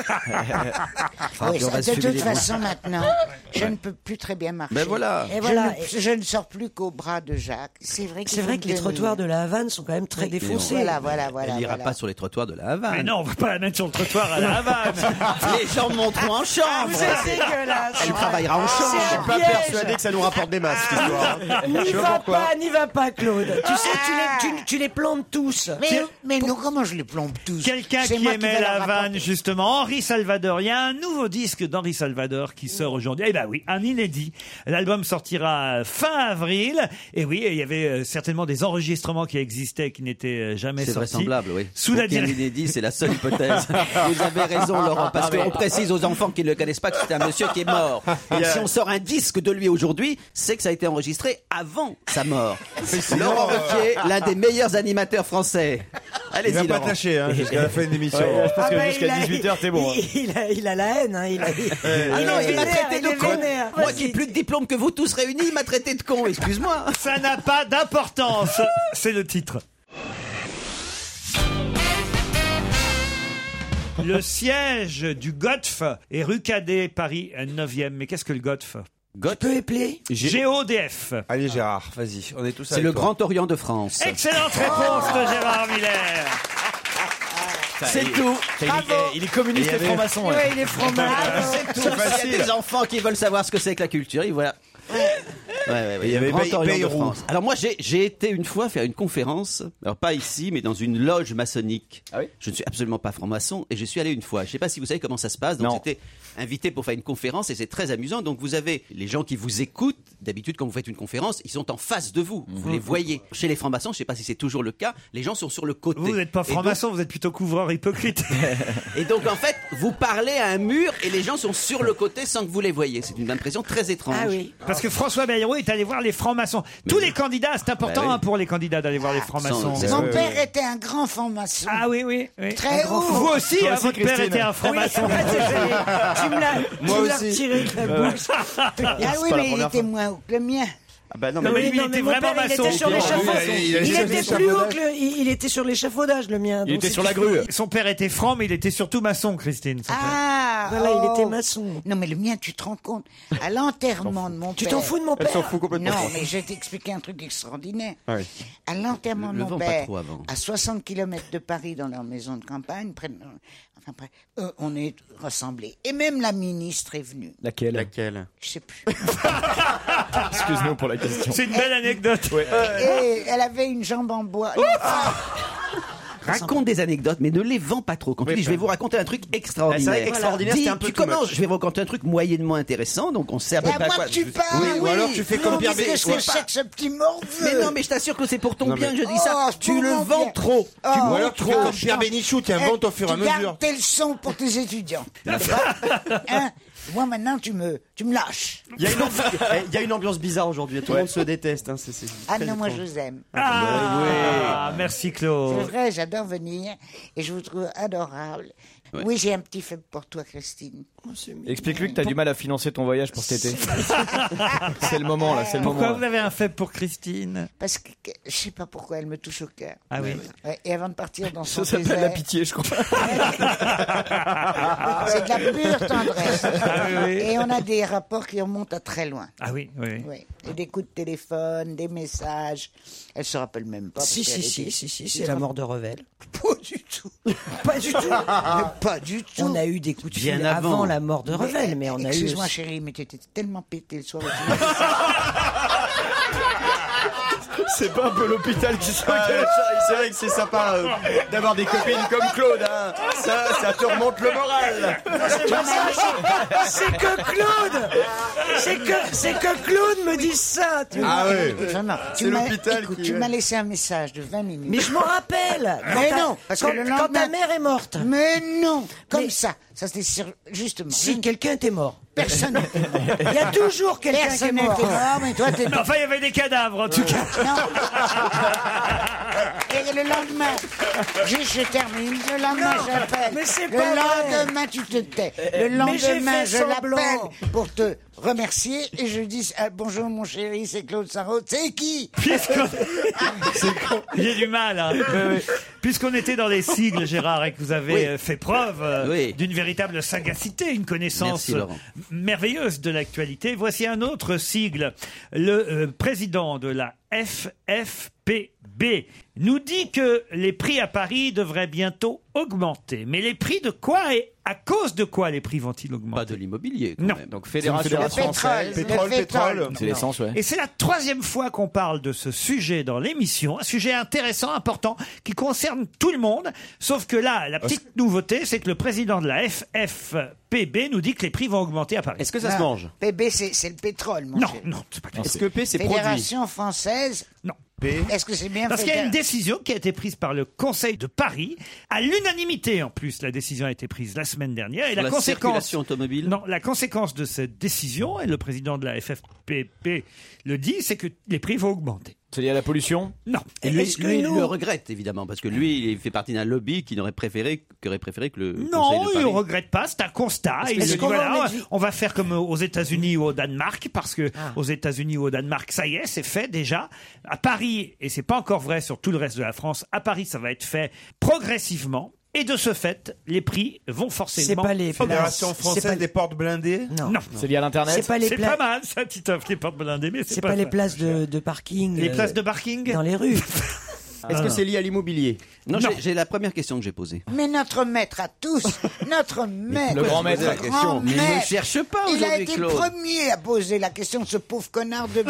Ah, Oui, puis on ça, va de suivre toute les façon, maintenant, je ne peux plus très bien marcher. Ben voilà. Et Je, voilà. ne, je ne sors plus qu'au bras de Jacques. C'est vrai, qu'il C'est faut vrai me que les tenir. trottoirs de la Havane sont quand même très Oui, défoncés. Voilà, voilà, voilà. Elle ira voilà. pas sur les trottoirs de la Havane. Mais non, on va pas la mettre sur le trottoir à la Havane. Les gens monteront en chambre. C'est dégueulasse. Elle travaillera en C'est chambre. Je un suis pas piège. persuadé que ça nous rapporte des masses, cette histoire. N'y Je sais pas va pourquoi. pas, n'y va pas, Claude. Tu sais, tu les, tu, tu les plantes tous. Mais, mais non, comment je les plombe tous Quelqu'un C'est qui moi aimait vais la leur Havane, rapporter. justement, Henri Salvador. Il y a un nouveau disque d'Henri Salvador qui sort aujourd'hui. Eh ben oui, un inédit. L'album sortira fin avril. Et oui, il y avait euh, certainement des enregistrements qui existaient qui n'étaient euh, jamais C'est sortis. vraisemblable, oui. Sous Pour la qu'il y ait un direction. inédit, c'est la seule hypothèse. Vous avez raison, Laurent, parce qu'on précise aux enfants qui ne le connaissent pas que c'est un monsieur qui est mort. Donc si on sort un disque de lui aujourd'hui, c'est que ça a été enregistré avant sa mort. Laurent Ruquier, l'un des meilleurs animateurs français. Il Allez-y, va pas Laurent. tâcher hein, jusqu'à la fin de l'émission. Ouais, je pense Ah que bah, jusqu'à il a- dix-huit heures, t'es bon. hein. Il, il a, il a la haine. Hein, il a, Ah non, il m'a vénère, traité il de est con. vénère. Moi Vas-y. qui ai plus de diplôme que vous tous réunis, il m'a traité de con, excuse-moi. Ça n'a pas d'importance. C'est le titre. Le siège du G O T F est rue Cadet, Paris neuvième. Mais qu'est-ce que le G O T F? Tu peux épeler G O D F. Allez Gérard, vas-y, on est tous C'est avec le toi. Grand Orient de France. Excellente réponse de Gérard Miller. C'est tout. Il est, il est communiste et franc-maçon. Ouais, il est franc-maçon. C'est tout. S'il y a des enfants qui veulent savoir ce que c'est que la culture, ils voilà. Ouais, ouais, ouais. Il y avait Grand Bay- Orient de Bayrou. France. Alors moi, j'ai, j'ai été une fois faire une conférence, alors pas ici, mais dans une loge maçonnique. Ah oui Je ne suis absolument pas franc-maçon et je suis allé une fois. Je ne sais pas si vous savez comment ça se passe. Donc Non. j'étais invité pour faire une conférence et c'est très amusant. Donc vous avez les gens qui vous écoutent. D'habitude, quand vous faites une conférence, ils sont en face de vous. Vous les voyez. Chez les francs-maçons, je ne sais pas si c'est toujours le cas. Les gens sont sur le côté. Vous n'êtes pas Et franc-maçon, vous êtes plutôt couvreur hypocrite. Et donc en fait, vous parlez à un mur et les gens sont sur le côté sans que vous les voyez. C'est une impression très étrange. Ah oui. Parce que François Bayrou est allé voir les francs-maçons. Tous les candidats, c'est important Bah oui. hein, pour les candidats d'aller voir les francs-maçons. Sans- Mon Ouais, père était un grand franc-maçon. Ah oui, oui. oui. Très haut. Vous aussi, Toi hein, aussi, votre père Christine. était un franc-maçon. Tu me l'as, Moi tu me l'as aussi. retiré de la bouche. Ah oui, pas la mais il première était fois. moins haut que le mien. Ah bah non, Non, mais mais lui, il non, était mais mon vraiment père, il maçon. était sur Il a- l'échafaudage. il a- il a- Il il a- était il a- plus haut que le, il, il était sur l'échafaudage, le mien. Il donc était c'est sur la différent. grue. Son père était franc, mais il était surtout maçon, Christine. son père. Ah, Voilà, il oh. était maçon. Non, mais le mien, tu te rends compte. À l'enterrement de mon Tu père. t'en fous de mon elle père s'en fout complètement. Non, mais je vais t'expliquer un truc extraordinaire. Ah oui. À l'enterrement Le- de le mon vent pas père, trop avant. à soixante kilomètres de Paris, dans leur maison de campagne, près de- enfin, près- euh, on est rassemblés. Et même la ministre est venue. Laquelle Laquelle? Je sais plus. Excuse-nous pour la question. C'est une belle anecdote. Et elle avait une jambe en bois. Raconte des anecdotes, mais ne les vends pas trop. Quand tu dis, je vais vous raconter un truc extraordinaire. Ah, c'est vrai qu'extraordinaire, Dis, c'était un peu tu too commences, much. je vais vous raconter un truc moyennement intéressant, donc on sait à peu Et à près à moi quoi. que tu parles, Oui, ou alors tu fais comme Pierre Qu'est-ce que Bénichou. c'est que ce petit morveux? Mais non, mais je t'assure que c'est pour ton Non, bien mais- que je dis ça. Oh, Tu pour le mon vends bien. trop. Oh, tu Ou vends alors tu fais trop. comme Pierre Bénichou, tu inventes au fur et à Tu mesure. gardes tes leçons pour tes étudiants. Hein? Moi, maintenant, tu me, tu me lâches. Il y a une ambiance, il y a une ambiance bizarre aujourd'hui. Tout le monde se déteste. Hein. C'est, c'est Ah très non, moi, je étrange. vous aime. Ah, merci C'est Claude. vrai, j'adore venir et je vous trouve adorable. Ouais. Oui, j'ai un petit faible pour toi, Christine. Explique-lui que t'as du mal à financer ton voyage pour cet été. C'est le moment là, c'est le Pourquoi moment. vous avez un faible pour Christine? Parce que que- je sais pas pourquoi elle me touche au cœur. Ah oui. Ouais, et avant de partir dans son Ça s'appelle la désert, pitié, je crois. c'est de la pure tendresse. Ah oui, oui. Et on a des rapports qui remontent à très loin. Ah oui, oui. Oui. Et des coups de téléphone, des messages. Elle se rappelle même pas. Si, parce qu'elle si, était- si, si, si, c'est la mort de Revel. Pas du tout. Pas du tout. Mais pas du tout. On a eu des coups de Bien fil avant. avant la mort de Revel, mais on a eu. Excuse-moi, aussi- chérie, mais tu étais tellement pété le soir. C'est pas un peu l'hôpital qui s'en Ah, c'est vrai que c'est sympa euh, d'avoir des copines comme Claude. Hein. Ça, ça te remonte le moral. C'est que Claude C'est que, c'est que Claude me dise ça tu vois. Ah oui. Non, non, tu C'est m'as- l'hôpital écoute, qui- tu m'as laissé un message de vingt minutes. Mais je m'en rappelle Quand Mais ta- non, parce que quand, le quand lendemain- ta mère est morte. Mais non, comme Mais- ça. Ça, c'était sur... justement. Si quelqu'un était mort. Personne n'était mort. Il y a toujours quelqu'un qui est Personne mort. n'était mort, mais toi, t'es... Mais enfin, il y avait des cadavres en tout cas. Non. Et le lendemain, juste je termine, le lendemain Non, j'appelle. mais c'est le pas vrai. lendemain tu te tais. Le Mais j'ai lendemain fait je semblant. l'appelle pour te remercier et je dis ah, bonjour mon chéri, c'est Claude Sarraute. C'est qui? Puisqu'on- J'ai du mal. Hein. Puisqu'on était dans les sigles, Gérard, et que vous avez Oui. euh, fait preuve euh, Oui. d'une véritable sagacité, une connaissance Merci, Laurent. euh, merveilleuse de l'actualité, voici un autre sigle. Le euh, président de la F F P B nous dit que les prix à Paris devraient bientôt augmenter. Mais les prix de quoi et à cause de quoi les prix vont-ils augmenter? Pas de l'immobilier. quand Non. même. Donc fédération Le pétrole, française. le Pétrole, pétrole. C'est l'essence, ouais. Et c'est la troisième fois qu'on parle de ce sujet dans l'émission, un sujet intéressant, important, qui concerne tout le monde. Sauf que là, la petite nouveauté, c'est que le président de la F F P B nous dit que les prix vont augmenter à Paris. Est-ce que ça Non, se mange? P B c'est c'est le pétrole mon Non, chéri. non, c'est pas Est-ce que P c'est produit? Fédération française. Non. Est-ce que c'est bien Parce qu'il y a fédéra- une décision qui a été prise par le Conseil de Paris, à l'unanimité en plus. La décision a été prise la semaine dernière. Et Sur la, la conséquence, circulation automobile. non, la conséquence de cette décision, et le président de la F F P B le dit, c'est que les prix vont augmenter. C'est lié à la pollution? Non. Et lui, Est-ce que lui, il nous- le regrette évidemment parce que lui, il fait partie d'un lobby qui n'aurait préféré, qui aurait préféré que le Conseil Non, de il Paris. ne regrette pas, c'est un constat. Est-ce Il que se c'est dit, qu'on va voilà, en être- on va faire comme aux États-Unis ou au Danemark, parce que Ah. aux États-Unis ou au Danemark, ça y est, c'est fait déjà. À Paris, et c'est pas encore vrai sur tout le reste de la France, à Paris, ça va être fait progressivement. Et de ce fait, les prix vont forcément. C'est pas les Fédération places- française c'est pas- des portes blindées. Non. Non. C'est lié à l'internet? C'est pas les C'est pla- pas mal, ça, Titoff, les portes blindées, mais c'est C'est pas, pas les ça. places de, de parking. Les euh, places de parking dans les rues. Est-ce que c'est lié à l'immobilier? Non, j'ai- j'ai la première question que j'ai posée. Mais notre maître à tous, notre maître, le grand maître, la grand question. Mais il ne maître, cherche pas il a aujourd'hui, été Claude. premier à poser la question, ce pauvre connard de...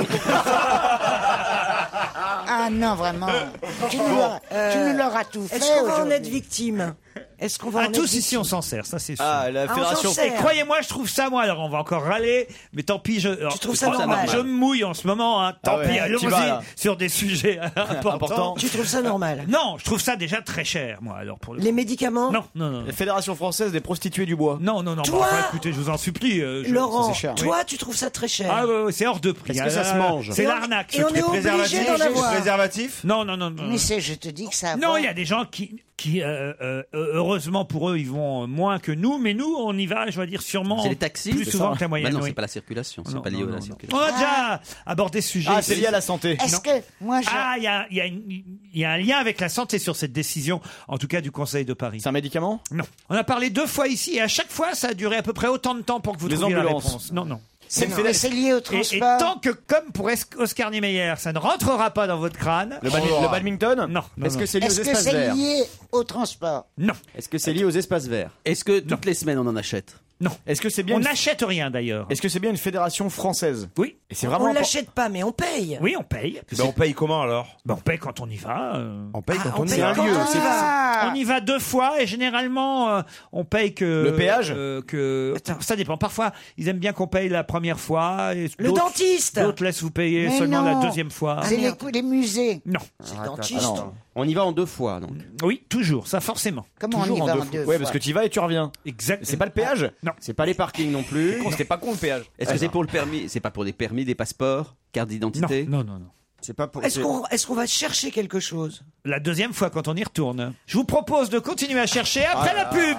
Ah non, vraiment, tu nous l'auras- tu nous l'auras tout fait Est-ce qu'on va en aujourd'hui. être victime? Est-ce qu'on va À en tous être ici, victime? on s'en sert, ça c'est sûr. Ah, la Ah, on fédération. s'en sert. Et croyez-moi, je trouve ça, moi, alors on va encore râler, mais tant pis, je. alors, trouves ça je- normal? Je me mouille en ce moment, hein, tant Ah ouais, pis, tu allons-y vas, là. sur des sujets importants. Important. Tu trouves ça normal? Non, je trouve ça déjà très cher, moi, alors pour le Les médicaments? Non, non, non. La Fédération française des prostituées du bois. Non, non, non. Toi bah, enfin, écoutez, je vous en supplie. euh, je- Laurent, ça, c'est cher. toi, tu trouves ça très cher? Ah ouais, ouais, c'est hors de prix. Est-ce que ça Ah, se mange? C'est Et on- l'arnaque. et ce on truc. est obligé d'en avoir. Préservatif? Non, non, non, non. Mais c'est, je te dis que ça Non, va. il y a des gens qui, qui euh, euh, heureusement pour eux, ils vont moins que nous, mais nous, on y va, je vais dire sûrement C'est les taxis plus c'est souvent ça que la moyenne. Bah non, oui. c'est pas la circulation, c'est Non, pas lié non, à non, la non. circulation. On a déjà abordé ce sujet. Ah, c'est lié à la santé. Est-ce que moi, je... Ah, il y a, il y, a une- il y a un lien avec la santé sur cette décision, en tout cas du Conseil de Paris. C'est un médicament? Non. On a parlé deux fois ici et à chaque fois, ça a duré à peu près autant de temps pour que vous Les trouviez la ambulances. réponse. Non, non. c'est, non, mais c'est lié au Et, transport. et tant que, comme pour Es- Oscar Niemeyer, ça ne rentrera pas dans votre crâne. Le, bad- Oh. le badminton? Non. non, Est-ce non. que c'est lié aux Est-ce que espaces c'est verts? lié au transport? Non. Est-ce que c'est lié aux espaces verts? Est-ce que toutes les semaines on en achète? Non. Est-ce que c'est bien On une... n'achète rien d'ailleurs. Est-ce que c'est bien une fédération française? Oui. Et c'est vraiment On impor- l'achète pas, mais on paye. Oui, on paye. Ben, on paye comment alors? Ben, on paye quand on y va. euh. On paye Ah, quand on on y paye va. quand lieu, on y c'est- va. On y va deux fois et généralement euh, on paye que Le péage euh, que ça dépend. Parfois ils aiment bien qu'on paye la première fois. Et Le d'autres- dentiste. D'autres laissent vous payer Mais seulement non. la deuxième fois. C'est les, coups des musées. Non. C'est Ah, dentiste. non. On y va en deux fois, donc. Oui, toujours. Ça forcément. Comment on Toujours y en va deux en fois. deux Ouais, fois parce que tu y vas et tu reviens. Exact. C'est pas le péage? Non. C'est pas les parkings non plus. C'était pas con le péage. Est-ce que c'est pour le permis? C'est pas pour des permis, des passeports, carte Non, d'identité? non, non, non. C'est pas pour. Est-ce c'est- qu'on est-ce qu'on va chercher quelque chose? La deuxième fois quand on y retourne. Je vous propose de continuer à chercher après la pub.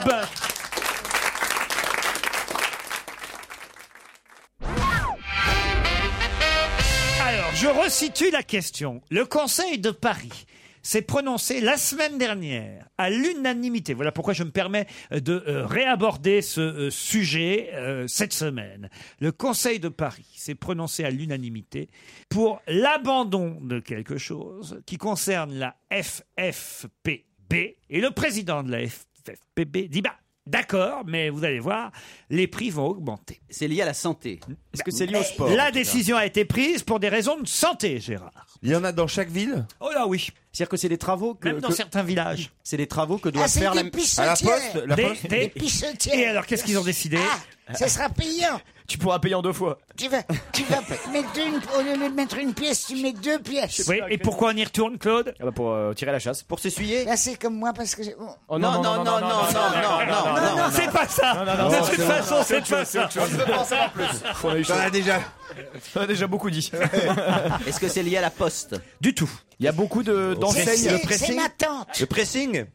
Alors, je resitue la question. Le Conseil de Paris s'est prononcé la semaine dernière à l'unanimité. Voilà pourquoi je me permets de euh, réaborder ce euh, sujet euh, cette semaine. Le Conseil de Paris s'est prononcé à l'unanimité pour l'abandon de quelque chose qui concerne la F F P B. Et le président de la F F P B dit bah d'accord, mais vous allez voir, les prix vont augmenter. C'est lié à la santé. Est-ce que c'est lié au sport? La décision a été prise pour des raisons de santé, Gérard. Il y en a dans chaque ville? Oh là oui, C'est-à-dire que c'est des travaux que. même dans que- certains villages. C'est des travaux que doit Ah, c'est faire la. des À la pissotières. poste? La Des- poste? des- Des pissotières. Et alors, qu'est-ce qu'ils ont décidé Ah, ça sera payant. Tu pourras payer en deux fois. Tu vas, tu vas mettre une, au lieu de mettre une pièce, tu mets deux pièces. Oui, et pourquoi on y retourne, Claude Ah bah pour euh, tirer la chasse. Pour s'essuyer? Là, c'est comme moi parce que j'ai... oh. Oh Non, non, non, non, non, non, non, non, non. C'est pas ça. De toute façon, c'est pas ça. On ne veut pas en savoir plus. On a eu chaud. T'en as déjà. On a déjà beaucoup dit. Est-ce que c'est lié à la poste? Du tout. Il y a beaucoup de C'est, d'enseignes. c'est- c'est ma tante. Le pressing? Et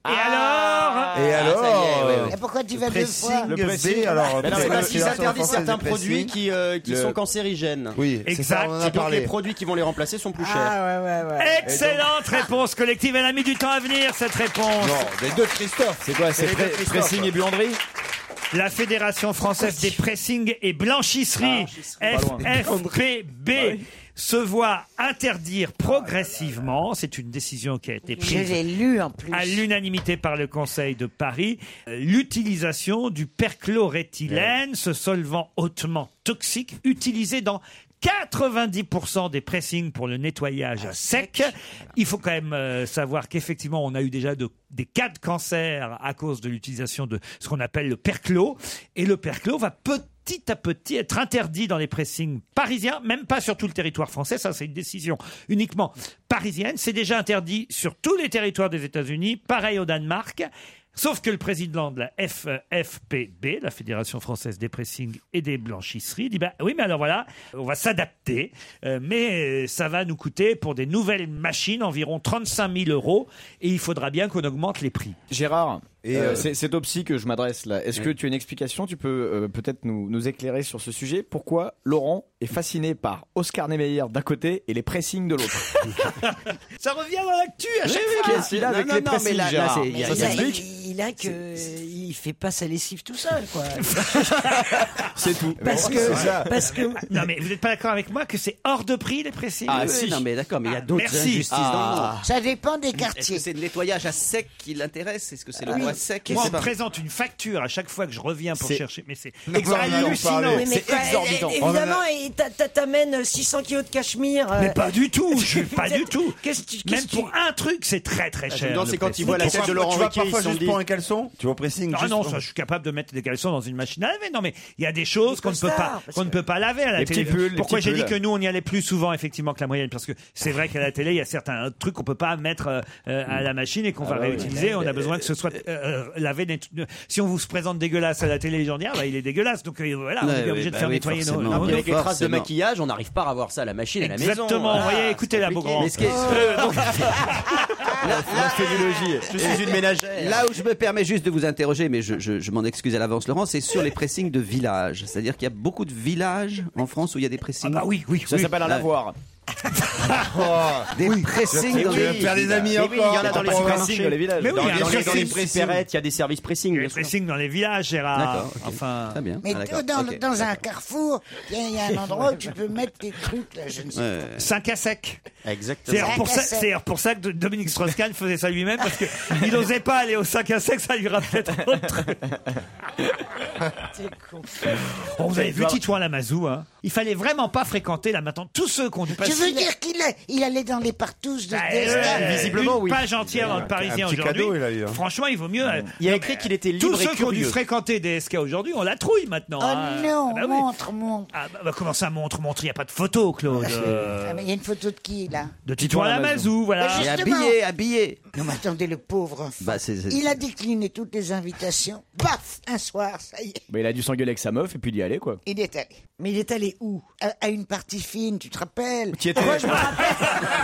alors Et alors? ça y est, ouais, ouais. Et pourquoi tu vas deux Pressing, fois le pressing. pressing, alors. Mais non, mais parce parce que qu'ils la interdisent française certains de pressing, produits qui, euh, qui le- sont cancérigènes. Oui, c'est Exact. ça, on en Et a donc parlé. les produits qui vont les remplacer sont plus chers. Ah ouais, ouais, ouais. Excellente réponse collective. Elle a mis du temps à venir, cette réponse. Non, les deux Christophe. C'est quoi? C'est les pré- deux Christophe. pressing et buanderie? La Fédération française des pressings et blanchisseries, Pas loin. F F P B, se voit interdire progressivement, c'est une décision qui a été Je prise l'ai lu en plus. à l'unanimité par le Conseil de Paris, euh, l'utilisation du perchloréthylène, ce solvant hautement toxique utilisé dans quatre-vingt-dix pour cent des pressings pour le nettoyage à sec. Il faut quand même euh, savoir qu'effectivement, on a eu déjà de- des cas de cancer à cause de l'utilisation de ce qu'on appelle le perclo. Et le perclo va petit à petit être interdit dans les pressings parisiens, même pas sur tout le territoire français. Ça, c'est une décision uniquement parisienne. C'est déjà interdit sur tous les territoires des États-Unis. Pareil au Danemark. Sauf que le président de la F F P B, la Fédération française des pressings et des blanchisseries, dit bah oui, mais alors voilà, on va s'adapter, euh, mais euh, ça va nous coûter pour des nouvelles machines environ trente-cinq mille euros et il faudra bien qu'on augmente les prix. Gérard, Et Euh, euh, c'est, c'est au psy que je m'adresse là. Est-ce Oui. que tu as une explication? Tu peux euh, peut-être nous, nous éclairer sur ce sujet. Pourquoi Laurent est fasciné par Oscar Niemeyer d'un côté et les pressings de l'autre? Ça revient dans l'actu à Oui, chaque oui, fois. qu'est-ce qu'il a avec Non, les non, pressings, mais là- là, Gérard? c'est- il y a- Ça il y a- s'explique. Il a que il fait pas sa lessive tout seul, quoi. C'est tout. Parce que, parce que. Non, mais vous n'êtes pas d'accord avec moi que c'est hors de prix les pressings? Ah, si. Non, mais d'accord, mais il y a d'autres merci. injustices Ah. dans le monde. Ça dépend des Est-ce quartiers. que c'est le nettoyage à sec qui l'intéresse? Est-ce que c'est le Oui. bois sec? Moi, Je on sais me pas. présente une facture à chaque fois que je reviens pour C'est chercher. Mais c'est exorbitant. hallucinant. Oui, mais quoi, évidemment, et t'a- t'a- t'amènes six cents kilos de cachemire. euh, Mais pas du tout, je pas du tout. Qu'est-ce que tu- Même qu'est-ce que pour un truc, c'est très très Ah, je me cher. demande, le c'est quand pressing. ils voient la tête de Laurent tu vas Ruquier, parfois ils se sont juste dit- pour un caleçon. Tu vas au pressing. Ah juste non, pour- ça, je suis capable de mettre des caleçons dans une machine à laver. Non, mais il y a des choses qu'on ne peut pas, costards, parce qu'on ne que- peut pas laver à la Les télé. petits pulls, les Pourquoi petits j'ai dit pulls. que nous on y allait plus souvent effectivement que la moyenne? Parce que c'est vrai qu'à la télé il y a certains trucs qu'on peut pas mettre euh, euh, à la machine et qu'on va Ah bah oui. réutiliser. On a besoin que ce soit euh, euh, lavé. net- Si on vous se présente dégueulasse à la télé, les gens disent ah bah il est dégueulasse. Donc euh, voilà, on Ouais, est ouais, obligé de bah faire oui, nettoyer nos. forcément. nos- Et avec les traces de Forcément. maquillage, on n'arrive pas à avoir ça à la machine à la maison. Exactement. Ah, Vous voyez, c'est écoutez la compliqué. Beaugrand. Mais ce qui est- Euh, donc- Là, La féminologie. Je suis une ménagère. Là où je me permets juste de vous interroger, mais je, je, je m'en excuse à l'avance, Laurent, c'est sur les pressings de villages. C'est-à-dire qu'il y a beaucoup de villages en France où il y a des pressings. Ah bah oui, oui. Ça oui. s'appelle un lavoir. Des pressings Tu dans vas les me faire des amis Mais oui, il y en a encore. dans les Pas supermarchés. pressing dans les villages. Mais oui, Dans, bien dans sûr, les, dans c'est- les supérettes, il y a des services pressing. Les bien sûr. pressings dans les villages, Gérard. D'accord, ok. Enfin. Très bien. Mais Ah, d'accord, dans, ok. dans un carrefour, il y, a- il y a un endroit où tu peux mettre tes trucs, là, je ne sais Ouais. cinq à sec. C'est Exactement. d'ailleurs pour ça, Cinq à c'est d'ailleurs pour ça que Dominique Strauss-Kahn faisait ça lui-même parce que il n'osait pas aller au cinq à sec, ça lui rappelait trop de trucs. Bon, vous avez vu Titouan Lamazou, hein. Il fallait vraiment pas fréquenter là maintenant tous ceux qui ont du Tu passé. veux dire qu'il a- il allait dans les partous de Bah, des euh, stars visiblement, une oui. page entière dans le Parisien un petit aujourd'hui. cadeau, il a eu, hein. Franchement, il vaut mieux. euh, Il y a non, écrit qu'il était tous libre et ceux qui ont dû curieux. fréquenter D S K aujourd'hui, on la trouille maintenant. Oh hein. non, Ah bah oui. montre, montre. Ah bah, bah, comment ça montre, montre, il n'y a pas de photo, Claude. euh, Ah, mais il y a une photo de qui, là? de Titouan Lamazou, voilà. Mais Et justement. habillé, habillé. Non, mais attendez, le pauvre enfant. Bah, c'est- c'est- Il a décliné toutes les invitations. Paf, un soir, ça y est, Bah, il a dû s'engueuler avec sa meuf et puis d'y aller quoi. il est allé. Mais il est allé où? À, à une partie fine, tu te rappelles? Tu étais. Moi, je me rappelle.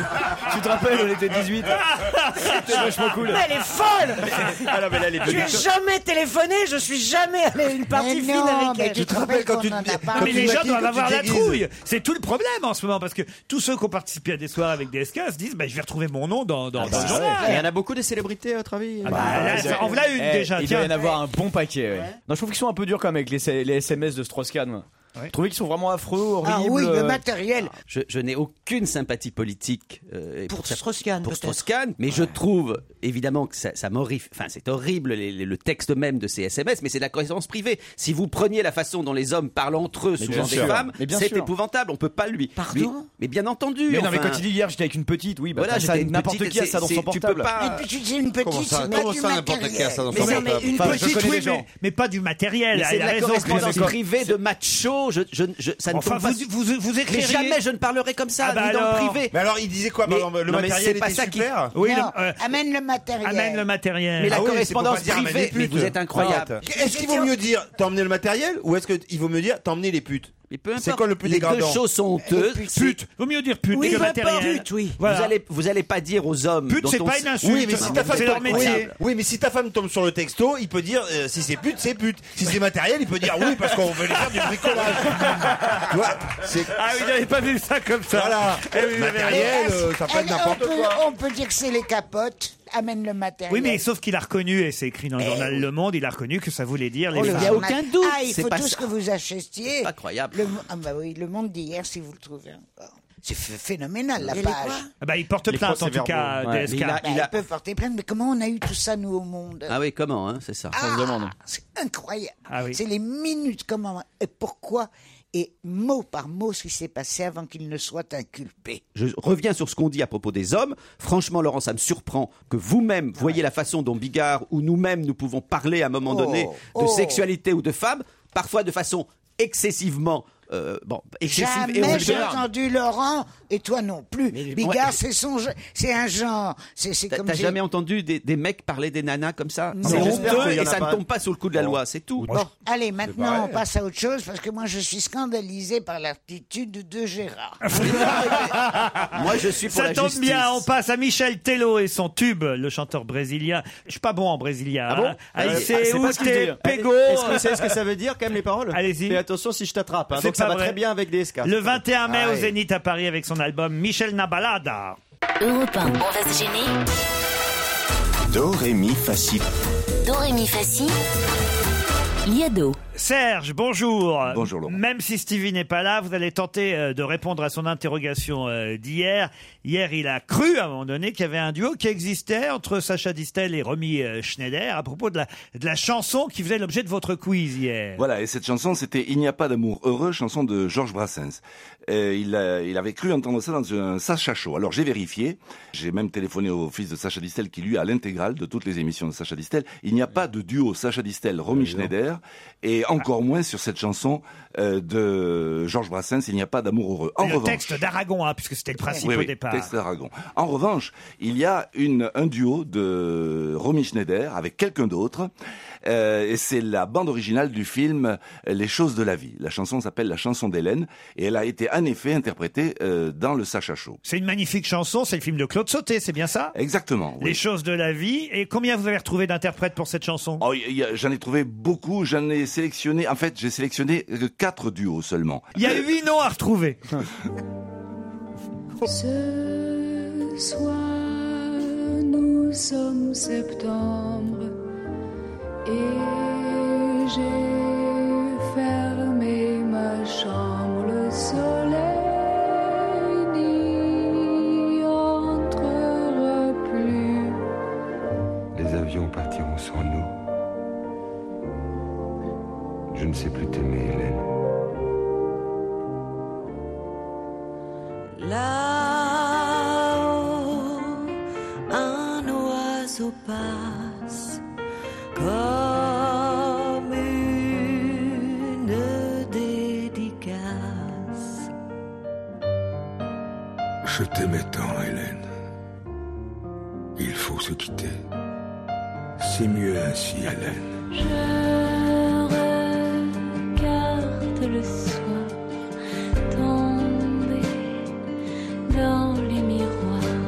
Tu te rappelles, on était dix-huit. C'était vachement cool. Mais elle est folle! Ah non, mais là, elle est Je lui ai jamais téléphoné, je suis jamais allé à une partie Mais fine non, avec mais elle. tu te rappelles quand tu te- Ah, quand mais tu les gens maquilles, doivent quand avoir tu la déguises. trouille. C'est tout le problème en ce moment parce que tous ceux qui ont participé à des soirées avec D S K se disent bah, je vais retrouver mon nom dans, dans, dans le journal. Et il y en a beaucoup des célébrités à travailler. Ah bah, là, ça- en voilà une Eh, déjà. Il tiens. doit y en avoir un bon paquet. Ouais. Non, je trouve qu'ils sont un peu durs quand même avec les, les S M S de Strauss-Kahn. moi. Ouais. Je trouvais qu'ils sont vraiment affreux, horribles. Ah oui, le euh, matériel. Je, je n'ai aucune sympathie politique euh, et Pour sa- Strauss-Kahn, pour peut-être. Strauss-Kahn, mais je trouve évidemment que ça, ça m'horrifie. Enfin, c'est horrible les- les- le texte même de ces S M S, mais c'est de la correspondance privée. Si vous preniez la façon dont les hommes parlent entre eux, Mais souvent bien des sûr. femmes, Mais bien c'est sûr. épouvantable. On peut pas lui. Pardon lui- Mais bien entendu. Mais non, mais enfin, quand il dit hier, j'étais avec une petite, oui, bah voilà, ça, j'étais une n'importe petite, qui a ça dans c'est- son tu peux portable. pas- Et puis tu dis une petite, Comment ça, c'est pas comment du ça, n'importe qui a matériel. ça dans Mais son non, portable mais une Enfin, je petite, connais oui, les gens. mais, mais pas du matériel. Mais Elle c'est de a la raison. correspondance Mais- privée de macho. Je, je, je, ça ne Enfin, tombe pas. vous, vous, vous Mais écririez. jamais je ne parlerai comme ça, Ah bah ni dans le alors. privé. Mais alors, il disait quoi, par Mais- exemple, le non, mais matériel c'est pas était ça qui- super. Oui, Non, le- euh, amène le matériel. amène le matériel. Mais la Ah oui, c'est correspondance pour pas dire amène privée, les mais putes. vous êtes incroyable. Est-ce qu'il vaut mieux dire t'as emmené le matériel ou est-ce qu'il vaut mieux dire t'as emmené les putes? Mais peu importe. C'est quoi le plus Les dégradant? deux choses sont honteuses. Pute. Vaut mieux dire pute Oui, que peu matériel. importe, pute, oui. Voilà. Vous allez, vous allez pas dire aux hommes. Pute, dont c'est on pas s- une insulte. Oui, mais si ta femme c'est leur tombe, métier. oui, oui, mais si ta femme tombe sur le texto, il peut dire euh, si c'est pute, c'est pute. Si c'est matériel, il peut dire oui parce qu'on veut les faire du bricolage. Tu vois, c'est Ah oui, j'avais pas vu ça comme ça. voilà. Eh oui, vous avez Matériel, raison. euh, ça peut être Elle- on, n'importe peut, quoi. on peut dire que c'est les capotes. Amène le matériel. Oui, mais sauf qu'il a reconnu, et c'est écrit dans le journal Le Monde, il a reconnu que ça voulait dire les Oh, le femmes. Il y a aucun doute. Ah, il c'est faut pas tous ça. que vous achetiez. Incroyable. Le, ah bah oui, le monde d'hier, si vous le trouvez encore. C'est ph- phénoménal, la Il y a les page. quoi Ah bah, il porte Les plainte en tout procès-verbaux. cas, Ouais. D S K. Mais il a- Bah, il peut porter plainte, mais comment on a eu tout ça, nous, au monde? Ah oui, comment, hein, c'est ça. Ah, se demande. c'est incroyable. Ah oui. C'est les minutes, comment, et pourquoi, et mot par mot, ce qui s'est passé avant qu'il ne soit inculpé. Je reviens sur ce qu'on dit à propos des hommes. Franchement, Laurent, ça me surprend que vous-même voyez la façon dont Bigard ou nous-mêmes nous pouvons parler à un moment Oh, donné de oh. sexualité ou de femmes, parfois de façon excessivement euh, bon, excessive et Jamais j'ai vulgaire. entendu Laurent, et toi non plus. Bigard, ouais. c'est son, jeu- c'est un genre. C'est, c'est T'as comme t'as j'ai- jamais entendu des, des mecs parler des nanas comme ça? Non. C'est J'espère honteux qu'il y en et a ça pas. ne tombe pas sous le coup de la loi, c'est tout. Bon, allez, maintenant pareil. on passe à autre chose parce que moi je suis scandalisé par l'attitude de Gérard. Moi je suis pour Ça la tombe justice. bien, on passe à Michel Tello et son tube, le chanteur brésilien. Je suis pas bon en brésilien. Ah bon hein. Euh, Aí ah, cê c'est pas ce qu'il ute dit. pegou. Est-ce que vous savez ce que ça veut dire quand même les paroles? Allez-y. Fais attention si je t'attrape. Hein. C'est Donc ça pas va vrai. très bien avec D S K. Le vingt et un mai Ah, au ouais. Zénith à Paris avec son album Michel na balada. Europe un. On va se gêner. Do, ré, mi, fa, si. Do, ré, mi, fa, si. Liado. Serge, bonjour. Bonjour, Laurent. Même si Stevie n'est pas là, vous allez tenter euh, de répondre à son interrogation euh, d'hier. Hier, il a cru à un moment donné qu'il y avait un duo qui existait entre Sacha Distel et Romy euh, Schneider à propos de la, de la chanson qui faisait l'objet de votre quiz hier. Voilà, et cette chanson, c'était Il n'y a pas d'amour heureux, chanson de Georges Brassens. Euh, il, a- il avait cru entendre ça dans un Sacha Show. Alors j'ai vérifié, j'ai même téléphoné au fils de Sacha Distel qui lui a l'intégrale de toutes les émissions de Sacha Distel. Il n'y a pas de duo Sacha Distel, Romy Schneider, et encore moins sur cette chanson euh, de Georges Brassens, Il n'y a pas d'amour heureux. En le revanche, texte d'Aragon, hein, puisque c'était le principe oui, au oui, départ. texte d'Aragon. En revanche, il y a une, un duo de Romy Schneider avec quelqu'un d'autre, euh, et c'est la bande originale du film Les choses de la vie. La chanson s'appelle La chanson d'Hélène, et elle a été en effet interprétée euh, dans le Sacha Show. C'est une magnifique chanson, c'est le film de Claude Sauté, c'est bien ça? Exactement. Oui. Les choses de la vie. Et combien vous avez retrouvé d'interprètes pour cette chanson? Oh, il y a- j'en ai trouvé beaucoup, j'en ai sélectionné, en fait, j'ai sélectionné euh, quatre duos seulement. Il y a huit noms à retrouver. Ce soir, nous sommes septembre et j'ai fermé ma chambre. Le soleil n'y entrera plus. Les avions partiront sans nous. Je ne sais plus t'aimer, Hélène. Là-haut, un oiseau passe comme une dédicace. Je t'aimais tant, Hélène. Il faut se quitter. C'est mieux ainsi, Hélène. Je regarde le soir tomber dans les miroirs.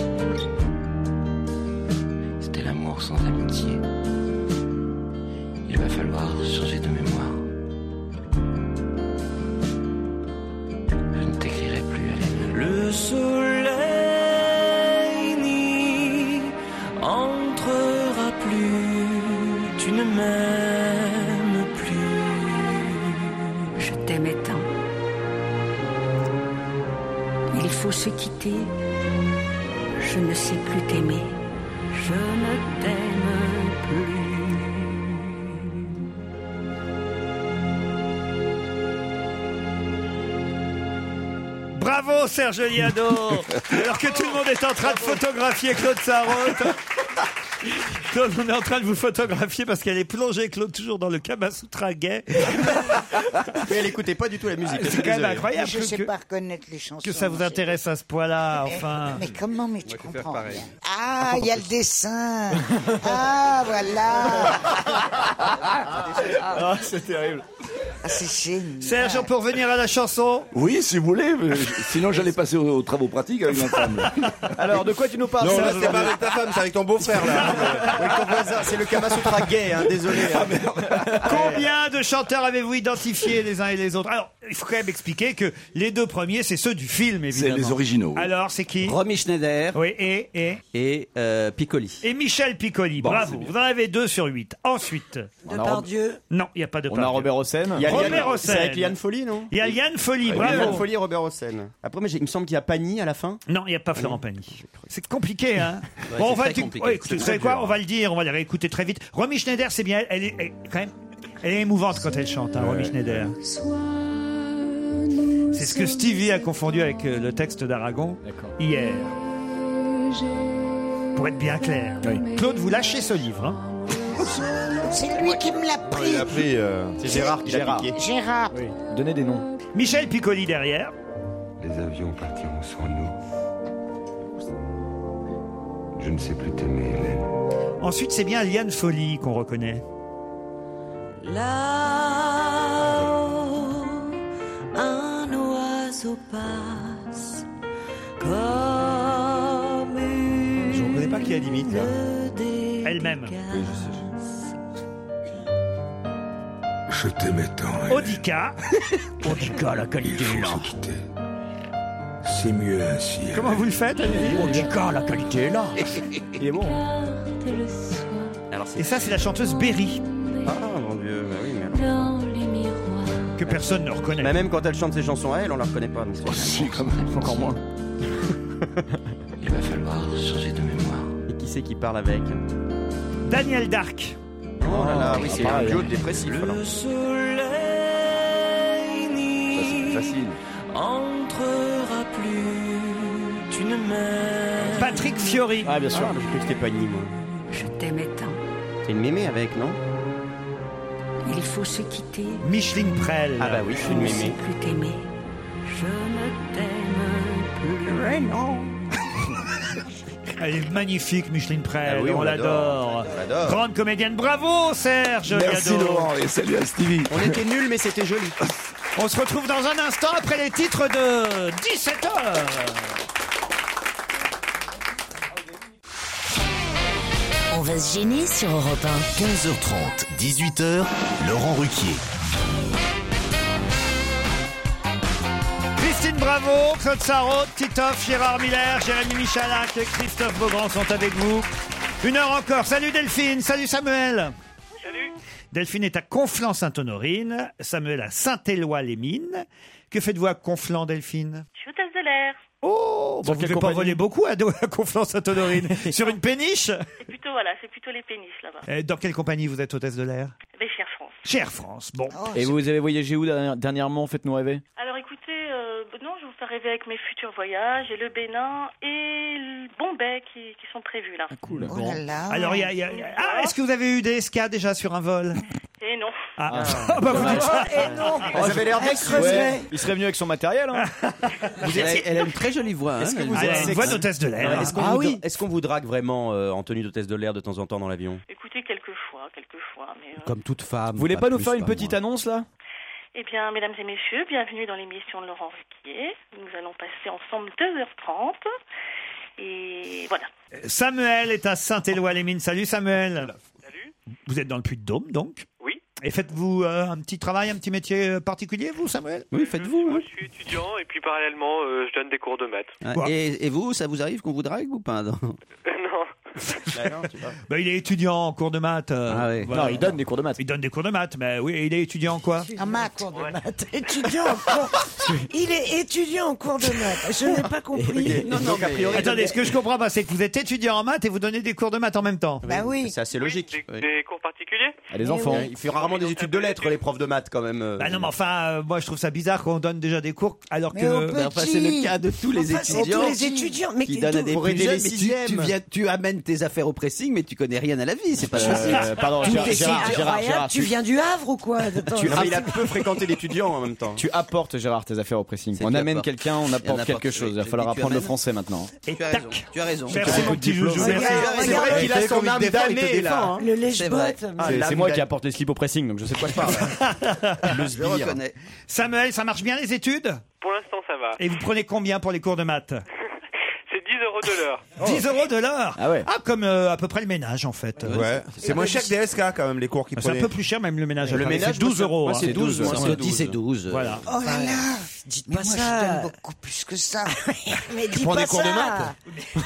C'était l'amour sans amitié. Il va falloir changer de mémoire. Je ne t'écrirai plus, Hélène. Le soleil n'y entrera plus. Tu ne m'aimes plus. Je t'aimais tant. Il faut se quitter. Je ne sais plus t'aimer. Je ne t'aime plus. Bravo Serge Liado. Alors que tout le monde est en train de photographier Claude Sarraute. Claude, on est en train de vous photographier parce qu'elle est plongée, Claude, toujours dans le Kama Sutra gay. Mais elle écoutait pas du tout la musique. C'est quand même incroyable Je que, sais que- pas reconnaître les chansons. que ça vous intéresse à ce point-là, enfin. Mais comment, mais tu comprends rien. Ah, il y a le dessin. Ah, voilà. Ah, c'est terrible. Ah, c'est génial. Serge, on peut revenir à la chanson? Oui, si vous voulez, mais sinon j'allais passer aux, aux travaux pratiques avec ma femme. Alors, de quoi tu nous parles Non, ça, là, c'est Jean-Louis pas avec ta femme, c'est avec ton beau-frère, là. Avec ton voisin, c'est le Kama Sutra gay, hein, désolé. hein. Combien de chanteurs avez-vous identifiés les uns et les autres? Alors, il faut quand même expliquer que les deux premiers, c'est ceux du film, évidemment. les originaux, oui. Alors, c'est qui? Romy Schneider. Oui, et, et, et euh, Piccoli. et Michel Piccoli. Bon, Bravo. c'est bien. Vous en avez deux sur huit. Ensuite. Depardieu. Non, il n'y a pas de On a Robert Hossein. Il y a Robert Liane- Hossein. C'est avec Liane Folly, non? Il y a Liane Folly, Ouais, bravo. Liane Folly, Robert Hossein. Après, moi, j'ai- il me semble qu'il y a Pagny à la fin. Non, il n'y a pas Florent Pagny. C'est compliqué, hein. Ouais, bon, c'est on va très tu- compliqué. ouais, C'est vous très savez quoi? dur. On va le dire, on va les réécouter très vite. Romy Schneider, c'est bien, elle est, elle- quand même, elle est émouvante quand elle chante, hein, Romy Schneider. C'est ce que Stevie a confondu avec euh, le texte d'Aragon hier. Pour être bien clair. Claude, vous lâchez ce livre, hein. C'est lui qui me l'a pris. Il a pris. euh, C'est Gérard qui l'a Gérard. piqué. Gérard. Donnez des noms. Michel Piccoli derrière. Les avions partiront sans nous. Je ne sais plus t'aimer, Hélène. Ensuite, c'est bien Liane Folly qu'on reconnaît. Là-haut, un oiseau passe comme une Je ne reconnais pas qui a limite là. Elle-même. Je t'aimais tant, Hélène. Odika. Odika, la qualité Il est là. faut se quitter. C'est mieux ainsi. Hélène. Comment vous le faites, allez-y? Odika, la qualité est là. Il est bon. Alors, Et ça, c'est la chanteuse Berry, Ah mon Dieu, bah oui, mais alors. dans les miroirs. que personne ne reconnaît. Mais même quand elle chante ses chansons à elle, on la reconnaît pas. donc c'est- Si, quand même. Encore moins. Il va falloir changer de mémoire. Et qui c'est qui parle avec? Daniel Dark. Oh là là, oui, c'est un duo dépressif. alors. Le soleil Ça, c'est facile. entrera plus, tu ne m'aimes. Patrick Fiori. Ah, bien sûr. Ah, mais j'ai cru que c'était pas une moi. Je t'aimais tant. C'est une mémé avec, non? Il faut se quitter. Micheline Prel. Ah bah oui, je suis Je une ne sais mémé. plus t'aimer. Je ne t'aime plus. non. Elle est magnifique, Micheline Prel. Ah oui, on, on l'adore. l'adore. On l'adore. Grande comédienne. Bravo, Serge. Merci Gado. Laurent et salut à Stevie. On était nuls, mais c'était joli. On se retrouve dans un instant après les titres de dix-sept heures. On va se gêner sur Europe un. quinze heures trente, dix-huit heures, Laurent Ruquier. Christine Bravo, Claude Sarraute, Titoff, Gérard Miller, Jérémy Michalak et Christophe Beaugrand sont avec vous. Une heure encore. Salut Delphine, salut Samuel. Salut. Delphine est à Conflans-Sainte-Honorine, Samuel à Saint-Éloi-les-Mines. Que faites-vous à Conflans, Delphine? Je suis hôtesse de l'air. Oh, bon, vous ne devez pas voler beaucoup à, à Conflans-Sainte-Honorine. Sur une péniche? C'est plutôt, voilà, c'est plutôt les pénis là-bas. Euh, Dans quelle compagnie vous êtes hôtesse de l'air? Mais chez Air France. Chez Air France, bon. Et vous avez voyagé où dernière- dernièrement? Faites-nous rêver. Alors écoutez, euh, non, je vais vous faire rêver avec mes futurs voyages. J'ai le Bénin et le Bombay qui, qui sont prévus là. Cool. Oh là là. Alors, il y a, il y a- ah, est-ce que vous avez eu des S K déjà sur un vol? Et non. Ah, ah, bah vous dites ça. Et non. Vous avez l'air Elle creuserait. Il serait venu avec son matériel. Hein. Vous êtes- elle a une très jolie voix. Hein, Est-ce que vous Ah, êtes elle a une voix d'hôtesse de l'air. Est-ce qu'on Ah vous, oui. est-ce qu'on vous drague vraiment euh, en tenue d'hôtesse de l'air de temps en temps dans l'avion? Écoutez, quelquefois, quelquefois. Mais, euh, Comme toute femme. Vous voulez pas nous plus, faire une pas petite moins. annonce là? Eh bien, mesdames et messieurs, bienvenue dans l'émission de Laurent Ruquier. Nous allons passer ensemble deux heures trente. Et voilà. Samuel est à Saint-Éloi-les-Mines. Salut Samuel. Salut. Vous êtes dans le Puy-de-Dôme donc? Oui. Et faites-vous euh, un petit travail, un petit métier euh, particulier, vous, Samuel? Oui, faites-vous. Moi, hein. je suis étudiant et puis parallèlement, euh, je donne des cours de maths. Ah, Quoi Et, et vous, ça vous arrive qu'on vous drague ou pas? non non. Bah, il est étudiant en cours de maths. euh, Ah oui. voilà. Non, il donne des cours de maths. Il donne des cours de maths, mais oui, il est étudiant en quoi? En maths. Étudiant en cours. Il est étudiant en cours de maths. Je n'ai pas compris. Non, non, a priori, Attendez, ce que je comprends pas, c'est que vous êtes étudiant en maths et vous donnez des cours de maths en même temps. Bah oui. c'est assez logique. Des, Oui. des cours particuliers À des enfants. Il fait rarement des études de lettres, les profs de maths, quand même. euh. Bah non, mais enfin, euh, moi je trouve ça bizarre qu'on donne déjà des cours alors Mais que. on peut- Ben, enfin, c'est le cas de tous les Enfin, c'est étudiants. tous les étudiants. Mais qui qui- donnent à des pour plus aider jeunes, les mais tu, sixièmes. tu viens, tu amènes tes affaires au pressing, mais tu connais rien à la vie, c'est pas possible. Euh, pardon, Tout Gérard, est Gérard, si Gérard, incroyable. Gérard, Tu viens du Havre ou quoi? Attends. Tu- Non, mais il a peu fréquenté l'étudiant en même temps. Tu apportes, Gérard, tes affaires au pressing. C'est On tu amène apportes. quelqu'un, on Et on apporte apporte, quelque oui. chose. Il va J'ai falloir dit, tu apprendre le amènes. français maintenant. Et Tu as tac. raison. Tu as raison. Merci mon petit joujou. Regarde, Merci. C'est regarde, vrai qu'il a Regarde son comme il âme te défend, il te damnée, là. défend, hein. Le C'est vrai. lèche-botte. Ah, C'est l'âme c'est moi d'a- qui apporte les slips au pressing, donc je sais de quoi je parle. Le Je sbire. reconnais. Samuel, ça marche bien les études? Pour l'instant, ça va. Et vous prenez combien pour les cours de maths? C'est dix euros de l'heure. dix euros de l'heure. Ah ouais. Ah, comme euh, à peu près le ménage en fait. Ouais. C'est moins cher que des S K quand même, les cours qu'ils C'est un prenaient. peu plus cher même le ménage. Le Enfin, ménage, c'est douze moi, euros. moi, hein. c'est douze, moi, Entre c'est dix et douze. Voilà. Oh là là. Dites Mais pas moi, je ça. donne beaucoup plus que ça. Mais dis prends pas des cours de ça.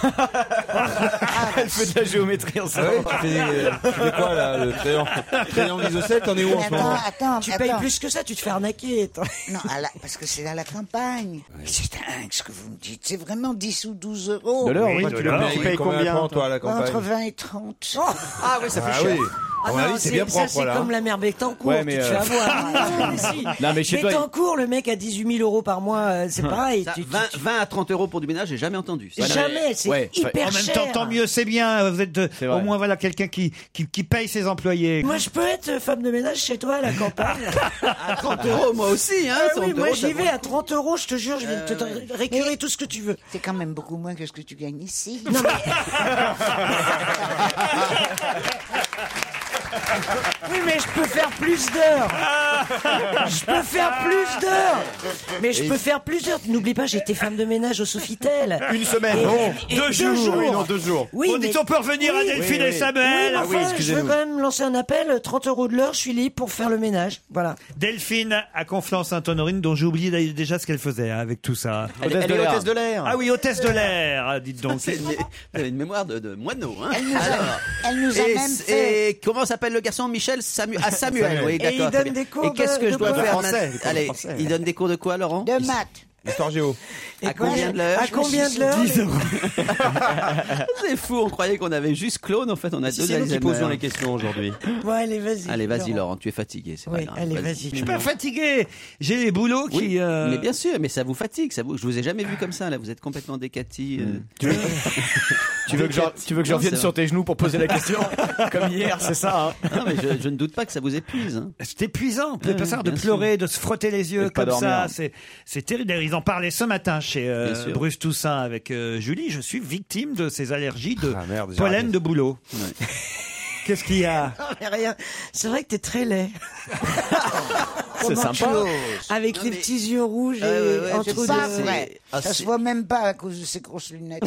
Elle fait de la géométrie en ce Ah ouais, moment. tu fais, des- tu fais quoi là, le triangle, triangle isocèle, t'en es où en Mais ce moment? attends, attends, Tu attends. payes plus que ça, tu te fais arnaquer. Attends. Non, à la- parce que c'est à la campagne. Mais c'est dingue ce que vous me dites. C'est vraiment dix ou douze euros. De l'heure, Oui, oui. de Tu l'heure. le Tu payes payes combien, combien, toi, à la campagne? Entre vingt et trente. Ah oui, ça fait Ah cher. oui. Ah non, c'est ça, c'est comme la mère Bettencourt, Ouais, tu mais, te euh, fais avoir. Ah, mais si. Non, mais chez toi, il- Bettencourt, le mec a dix-huit mille euros par mois, euh, c'est pareil. Ça, tu- tu- vingt, vingt à trente euros pour du ménage, j'ai jamais entendu. Ça. Jamais, c'est Ouais. hyper En même cher. temps, tant mieux, c'est bien. Vous êtes de- C'est vrai. au moins voilà quelqu'un qui, qui qui paye ses employés. Moi, je peux être femme de ménage chez toi à la campagne. À trente euros, moi aussi. Hein, Ah oui, trente moi euros, j'y ça vais vaut- à trente euros, je te jure, je vais te ouais. récurer tout ce que tu veux. C'est quand même beaucoup moins que ce que tu gagnes ici. Non, mais... Oui, mais je peux faire plus d'heures. Je peux faire plus d'heures. Mais je peux faire plus d'heures. N'oublie pas, j'ai été femme de ménage au Sofitel. Une semaine. Et- Non, et- deux deux jours. jours. Oui, non, deux jours. Oui, On dit mais- on peut revenir à Oui. Delphine Oui, et oui. Samuel. Oui, mais Ah oui, enfin, je veux excusez-nous. quand même lancer un appel. trente euros de l'heure, je suis libre pour faire le ménage. Voilà. Delphine à Conflans-Sainte-Honorine, dont j'ai oublié d'ailleurs déjà ce qu'elle faisait hein, avec tout ça. Elle, elle est hôtesse de l'air. Ah oui, hôtesse de l'air, ah, dites donc. C'est une, vous avez une mémoire de, de moineau. Hein. Elle nous a, Alors, elle nous a et, même fait. et comment s'appelle le garçon Michel Samuel. Ah, Samuel, Samuel. oui, Et d'accord. il donne très bien. des cours Et qu'est-ce de- que je de dois quoi faire Français, maintenant des cours de Allez, français. il donne des cours de quoi, Laurent De maths. Histoire géo. À combien de l'heure À combien de l'heure dix euros. C'est fou, on croyait qu'on avait juste Claude, en fait, on a Si deux c'est nous qui Alzheimer. posons les questions aujourd'hui. Bon, allez, vas-y. Allez, vas-y, Laurent, tu es fatigué, c'est Oui, pas grave. allez, vas-y. Je suis pas fatigué. J'ai les boulots Oui, qui. euh, mais bien sûr, mais ça vous fatigue, ça vous. Je vous ai jamais vu comme ça, là. Vous êtes complètement décati. euh. Tu veux, tu veux que je, tu veux que je Non, revienne c'est sur tes genoux pour poser la question comme hier, c'est ça hein. Non, mais je, je ne doute pas que ça vous épuise. Hein. C'est épuisant. Vous pouvez Ouais, pas ça de bien pleurer, de se frotter les yeux Et de pas comme ça. dormir. C'est, c'est terrible. D'ailleurs, ils en parlaient ce matin chez euh, Bien sûr. Bruce Toussaint avec euh, Julie. Je suis victime de ces allergies de Ah, merde, j'ai pollen raté. de boulot. Ouais. Qu'est-ce qu'il y a? Non, mais rien. C'est vrai que t'es très laid. C'est Comment tu sympa. oses Avec Non, les mais- petits yeux rouges et Ouais, ouais, ouais, entre c'est pas deux- vrai. Ah, Ça c'est- se voit même pas à cause de ces grosses lunettes.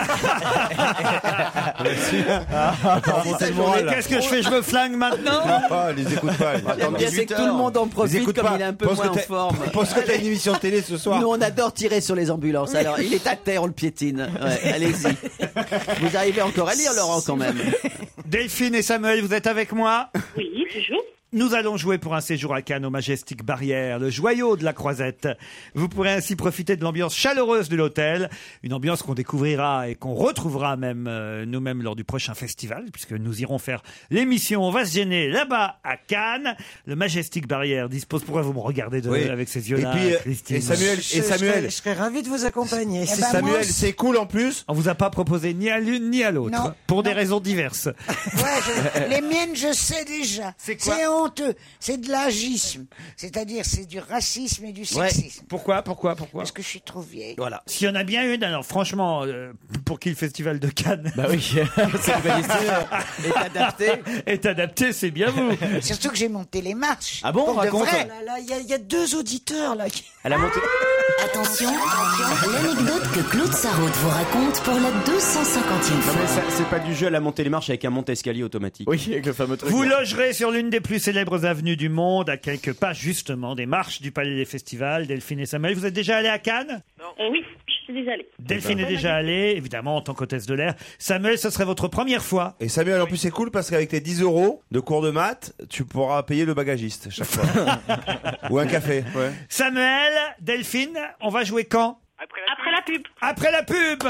Remonter le moral. Qu'est-ce que je fais? Je me flingue maintenant? Ah, les écoute pas. J'aime bien, c'est que tout le monde en Les profite écoute comme pas. il est un peu Pense moins que en t'as- forme. Pense que t'as une émission de télé ce soir. Nous, on adore tirer sur les ambulances. Alors, il est à terre, on le piétine. Ouais, allez-y. Vous arrivez encore à lire, Laurent, quand même. Delphine et Samuel, vous êtes avec moi? Oui, toujours. Nous allons jouer pour un séjour à Cannes au Majestic Barrière, le joyau de la Croisette. Vous pourrez ainsi profiter de l'ambiance chaleureuse de l'hôtel, une ambiance qu'on découvrira et qu'on retrouvera même euh, nous-mêmes lors du prochain festival, puisque nous irons faire l'émission On va se gêner là-bas à Cannes. Le Majestic Barrière dispose. Pourquoi vous me regardez de, Oui. avec ces Et yeux-là, puis, euh, Christine et Samuel, Je- et je Samuel, serais- Je serais ravi de vous accompagner. Eh C'est ben, ça. moi Samuel, aussi. c'est cool en plus. On vous a pas proposé ni à l'une ni à l'autre, Non. pour des raisons diverses. Ouais, je- les miennes, je sais déjà. C'est quoi C'est honteux. C'est de l'agisme. C'est-à-dire, c'est du racisme et du Ouais. sexisme. Pourquoi, pourquoi, pourquoi Parce que je suis trop vieille. Voilà. S'il y en a bien une, alors franchement, euh, pour qui le festival de Cannes Bah oui, c'est une bonne histoire. Est adapté. est adapté, c'est bien vous. Surtout que j'ai monté les marches. Ah bon, Pour de raconte. vrai. Là, là, Il y, a- il y a deux auditeurs là qui. Elle a monté. Attention, l'anecdote que Claude Sarraute vous raconte pour la deux cent cinquantième Non, mais fois. ça, c'est pas du jeu à la monter les marches avec un monte-escalier automatique. Oui, avec le fameux truc. Vous logerez sur l'une des plus célèbres avenues du monde, à quelques pas justement des marches du Palais des Festivals. Delphine et Samuel, vous êtes déjà allés à Cannes? Euh, oui, je suis déjà allée. Delphine Ouais, est déjà allée, évidemment, en tant qu'hôtesse de l'air. Samuel, ce serait votre première fois. Et Samuel, en plus, c'est cool parce qu'avec tes dix euros de cours de maths, tu pourras payer le bagagiste chaque fois. Ou un café. Ouais. Samuel, Delphine, on va jouer quand? Après la pub. Après la pub.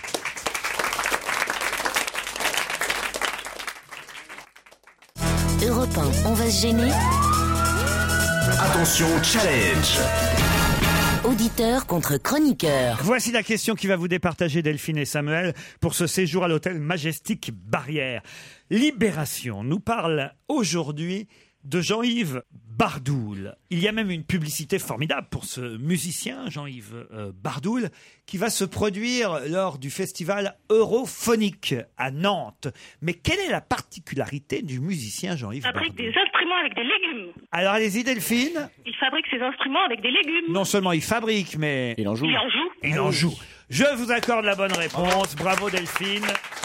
Europe un, on va se gêner. Attention, challenge. Auditeur contre chroniqueur. Voici la question qui va vous départager, Delphine et Samuel, pour ce séjour à l'hôtel Majestic Barrière. Libération nous parle aujourd'hui de Jean-Yves Bardoul. Il y a même une publicité formidable pour ce musicien, Jean-Yves euh, Bardoul, qui va se produire lors du festival Europhonique à Nantes. Mais quelle est la particularité du musicien Jean-Yves Il fabrique Bardoul? des instruments avec des légumes. Alors allez-y, Delphine. Il fabrique ses instruments avec des légumes. Non seulement il fabrique, mais... Il en joue. Il en joue. Il en joue. Je vous accorde la bonne réponse. Bravo Delphine.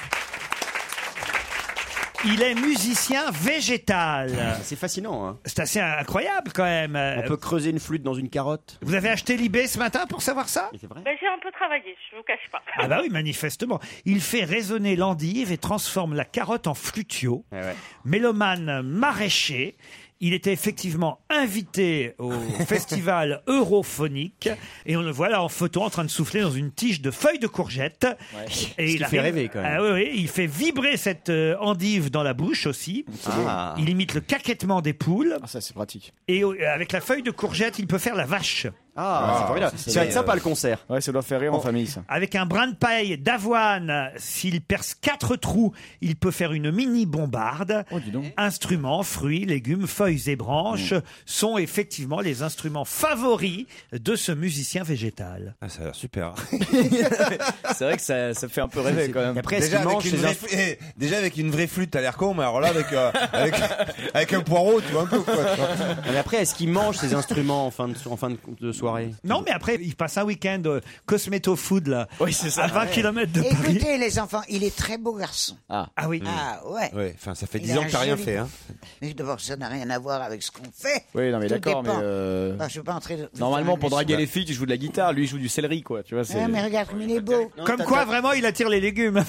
Il est musicien végétal. C'est fascinant, hein. C'est assez incroyable quand même. On peut creuser une flûte dans une carotte. Vous avez acheté l'I B ce matin pour savoir ça? C'est vrai. Ben, j'ai un peu travaillé, je vous cache pas. Ah bah oui, manifestement. Il fait résonner l'endive et transforme la carotte en flutio. Ouais, ouais. Mélomane maraîcher. Il était effectivement invité au festival Europhonique et on le voit là en photo en train de souffler dans une tige de feuilles de courgette. Ouais. Et Ce il qui arrive- fait rêver, quand même. Ah oui, oui, il fait vibrer cette euh, endive dans la bouche aussi. Ah. Il imite le caquettement des poules. Ah, ça, c'est pratique. Et euh, avec la feuille de courgette, il peut faire la vache. Ah, c'est formidable. Ça va être sympa, le concert. Ouais, ça doit faire rire en famille, ça. Avec un brin de paille d'avoine, s'il perce quatre trous, il peut faire une mini bombarde. Oh, dis donc. Instruments, fruits, légumes, feuilles et branches sont effectivement les instruments favoris de ce musicien végétal. Ah, ça a l'air super. C'est vrai que ça, ça fait un peu rêver quand même. déjà, avec une vraie, fl- eh, déjà avec une vraie flûte, t'as l'air con, mais alors là avec, euh, avec, avec un poireau, tu vois un peu quoi. tu vois. Mais après, est-ce qu'il mange ses instruments en fin de, en fin de, de soirée? Non, mais après, il passe un week-end euh, Cosmeto Food, là, Oui, c'est ça. à vingt kilomètres de Paris. Écoutez, les enfants, il est très beau garçon. Ah, Ah oui. Ah ouais. Ouais, enfin ça fait Il dix a ans un que t'as rien joli- fait. Hein. Mais d'abord, ça n'a rien à voir avec ce qu'on fait. Oui, non, mais Tout d'accord, mais. dépend. euh, Bah, je veux pas entrer. dans- Normalement, pour dans un draguer leçon. les filles, tu joues de la guitare, lui, il joue du céleri, quoi. Tu vois, c'est. Ah, mais regarde comme il est beau. Comme quoi, vraiment, il attire les légumes.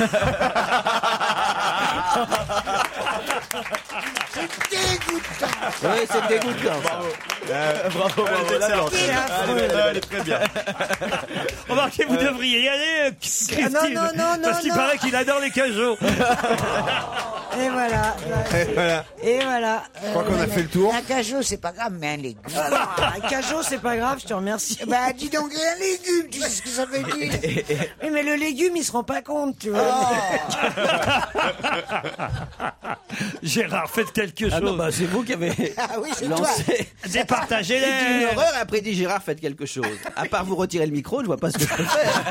C'est dégoûtant. Oui, c'est dégoûtant. Bravo. Bravo, bravo. Là, non, C'est affreux. elle est très bien. Remarquez, vous devriez y aller, euh, Christine. Ah, non, non, non, Parce non, qu'il non. paraît qu'il adore les cajots. Et voilà. Et voilà. Et voilà. Je crois qu'on a fait le tour. Un cajot, c'est pas grave, mais un légume. Ah, un cajot, c'est pas grave, je te remercie. Bah, dis donc, un légume, tu sais ce que ça veut dire. Oui, mais le légume, il se rend pas compte, tu vois. Gérard, faites quelque chose. Ah non, bah, c'est vous qui avez Ah oui, c'est toi. lancé. Départagez-les. C'est une horreur, et après dit Gérard, faites quelque chose. À part vous retirer le micro, je vois pas ce que je peux faire.